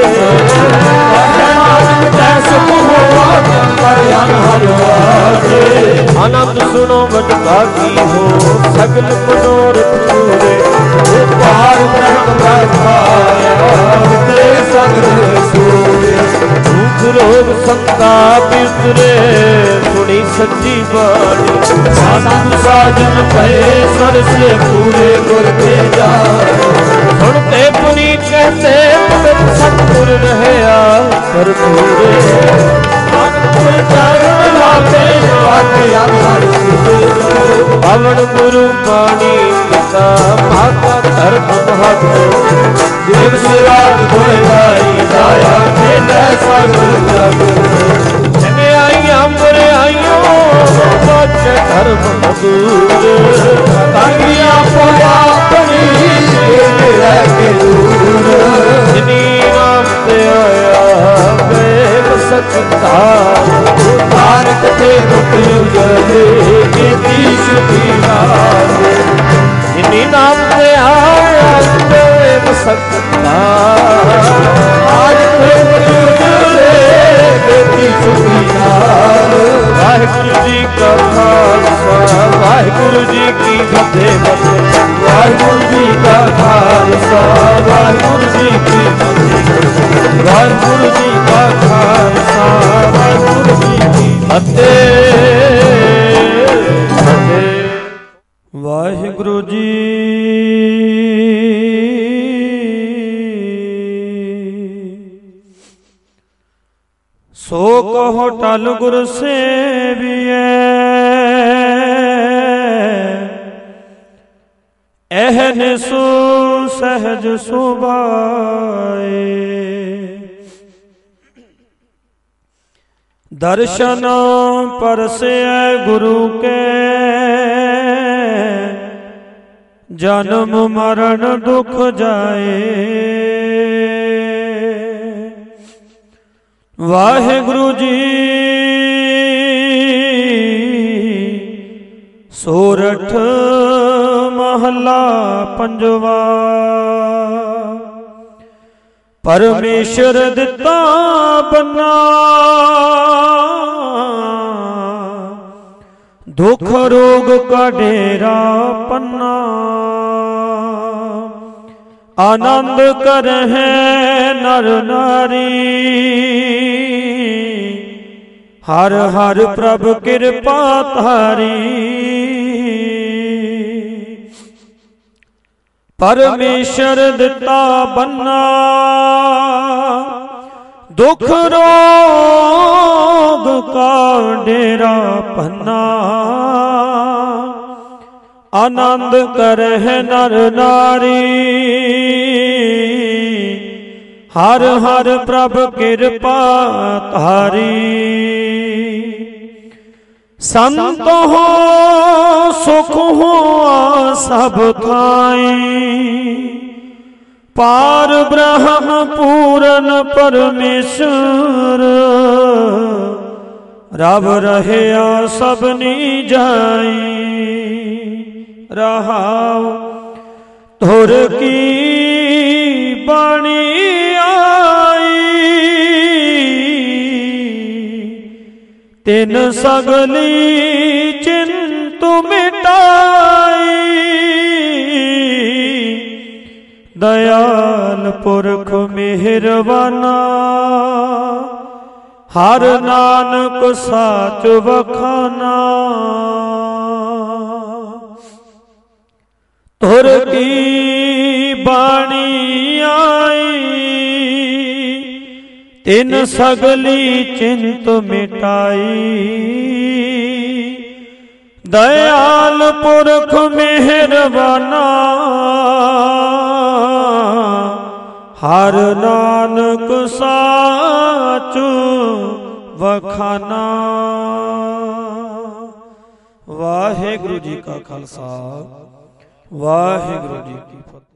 ਜੈਸ ਹੋਆ ਪਰ ਅਨਹਰ ਵਾਜੇ ਆਨੰਦ ਸੁਣੋ ਵਡ ਭਾਗੀ ਹੋ ਸਗਲ ਮਨੋਰਥ ਪੂਰੇ ਉਪਾਰ ਬ੍ਰਹਮ ਦਾ ਪਾਇਆ ਤੇ ਸਗਲ ਸੂਰੇ ਦੁਖ ਰੋਗ ਸੰਤਾਪ ਉਤਰੇ ਸੁਣੀ ਸੱਚੀ ਬਾਣੀ ਸਾਧੂ ਸਾਜਨ ਪਏ ਸਰਸੇ ਪੂਰੇ ਗੁਰ ਤੇ ਜਾਏ ਸੁਣਤੇ ਪੁਨੀਤ ਕਹਤੇ ਪਵਿੱਤ ਸਤਿਗੁਰ ਰਹਿਆ ਕਰ ਪੂਰੇ ਨਾਨਕ ਚਰਨ ਲਾਗੇ ਵਾਕੇ ਅੰਮ੍ਰਿਤ ਪਵਨ ਗੁਰੂ ਬਾਣੀ ਪਿਤਾ ਮਾਤਾ ਧਰਮ ਮਹਤ ਜਿਨ ਸਿਰਾਜ ਹੋਏ ਭਾਈ ਦਾਇਆ ਖੇਲੇ ਸਗਲ ਜਗ ਜਿਨੇ ਆਈਆਂ ਮੁਰ ਆਈਓ ਸੋਚੇ ਧਰਮ ਮਦੂਰ ਤਾਂਗੀਆਂ ਪੋਇਆ ਆਪਣੀ ਰਹਿ ਕੇ ਦੂਰ ਜਿਨੀ ਨਾਮ ਤੇ ਆਇਆ ਵੇਖ ਸਚਤਾਰ ਤਾਰਕ ਤੇ ਰੁਕ ਜਲੇ ਕੀਤੀ ਸ਼ੁਭੀ ਨਾਮ ਜਿਨੀ ਨਾਮ ਤੇ ਆਇਆ ਵੇਖ ਸਚਤਾਰ ਆਜ ਤੇ ਜਲੇ ਕੀਤੀ ਸ਼ੁਭੀ ਨਾਮ ਵਾਹਿਗੁਰੂ ਜੀ ਕਾ ਖਾਲਸਾ ਵਾਹਿਗੁਰੂ ਜੀ ਕੀ ਫਤਿਹ ਵਾਹਿਗੁਰੂ ਜੀ ਕਾ ਖਾਲਸਾ ਵਾਹਿਗੁਰੂ ਜੀ ਕੀ ਫਤਿਹ ਵਾਹਿਗੁਰੂ ਜੀ ਕਾ ਖਾਲਸਾ ਵਾਹਿਗੁਰੂ ਜੀ ਕੀ ਫਤਿਹ ਫਤਿਹ ਵਾਹਿਗੁਰੂ ਜੀ ਸੋ ਕਹੋ ਟਲ ਗੁਰ ਸੇਵੀਐ ਐਹਨ ਸੋ ਸਹਿਜ ਸੁਭਾਏ ਦਰਸ਼ਨ ਪਰਸੈ ਗੁਰੂ ਕੇ ਜਨਮ ਮਰਨ ਦੁਖ ਜਾਏ ਵਾਹਿਗੁਰੂ ਜੀ ਸੋਰਠ ਮਹਲਾ ਪੰਜਵਾ ਪਰਮੇਸ਼ਰ ਦਿੱਤਾ ਬੰਨਾ ਦੁਖ ਰੋਗ ਕਾ ਡੇਰਾ ਪੰਨਾ ਆਨੰਦ ਕਰਹਿ ਨਰ ਨਾਰੀ ਹਰ ਹਰ ਪ੍ਰਭ ਕਿਰਪਾ ਧਾਰੀ ਪਰਮੇਸ਼ਰ ਦਿੱਤਾ ਬੰਨਾ ਦੁਖ ਰੋਗ ਕਾ ਡੇਰਾ ਪੰਨਾ ਆਨੰਦ ਕਰਹਿ ਨਰ ਨਾਰੀ ਹਰ ਹਰ ਪ੍ਰਭ ਕਿਰਪਾ ਧਾਰੀ ਸੰਤ ਹੋ ਸੁਖ ਹੋ ਸਭ ਥਾਈ ਪਾਰ ਬ੍ਰਹਮ ਪੂਰਨ ਪਰਮੇਸ਼ਰ ਰਬ ਰਹਿਆ ਸਭਨੀ ਜਾਈ ਰਹਾਉ ਧੁਰ ਕੀ ਬਾਣੀ ਆਈ ਤਿਨ ਸਗਲੀ ਚਿੰਤ ਮਿਟਾਈ ਦਇਆਲ ਪੁਰਖ ਮਿਹਰਬਾਨਾ ਹਰ ਨਾਨਕ ਸਾਚ ਵਖਾਨਾ ਧੁਰ ਕੀ ਬਾਣੀ ਆਈ ਤਿਨ ਸਗਲੀ ਚਿੰਤ ਮਿਟਾਈ ਦਇਆਲ ਪੁਰਖ ਮਿਹਰਬਾਨਾ ਹਰ ਨਾਨਕ ਸਾਚ ਵਖਾਨਾ। ਵਾਹਿਗੁਰੂ ਜੀ ਕਾ ਖਾਲਸਾ ਵਾਹਿਗੁਰੂ ਜੀ ਕੀ ਫਤਿਹ।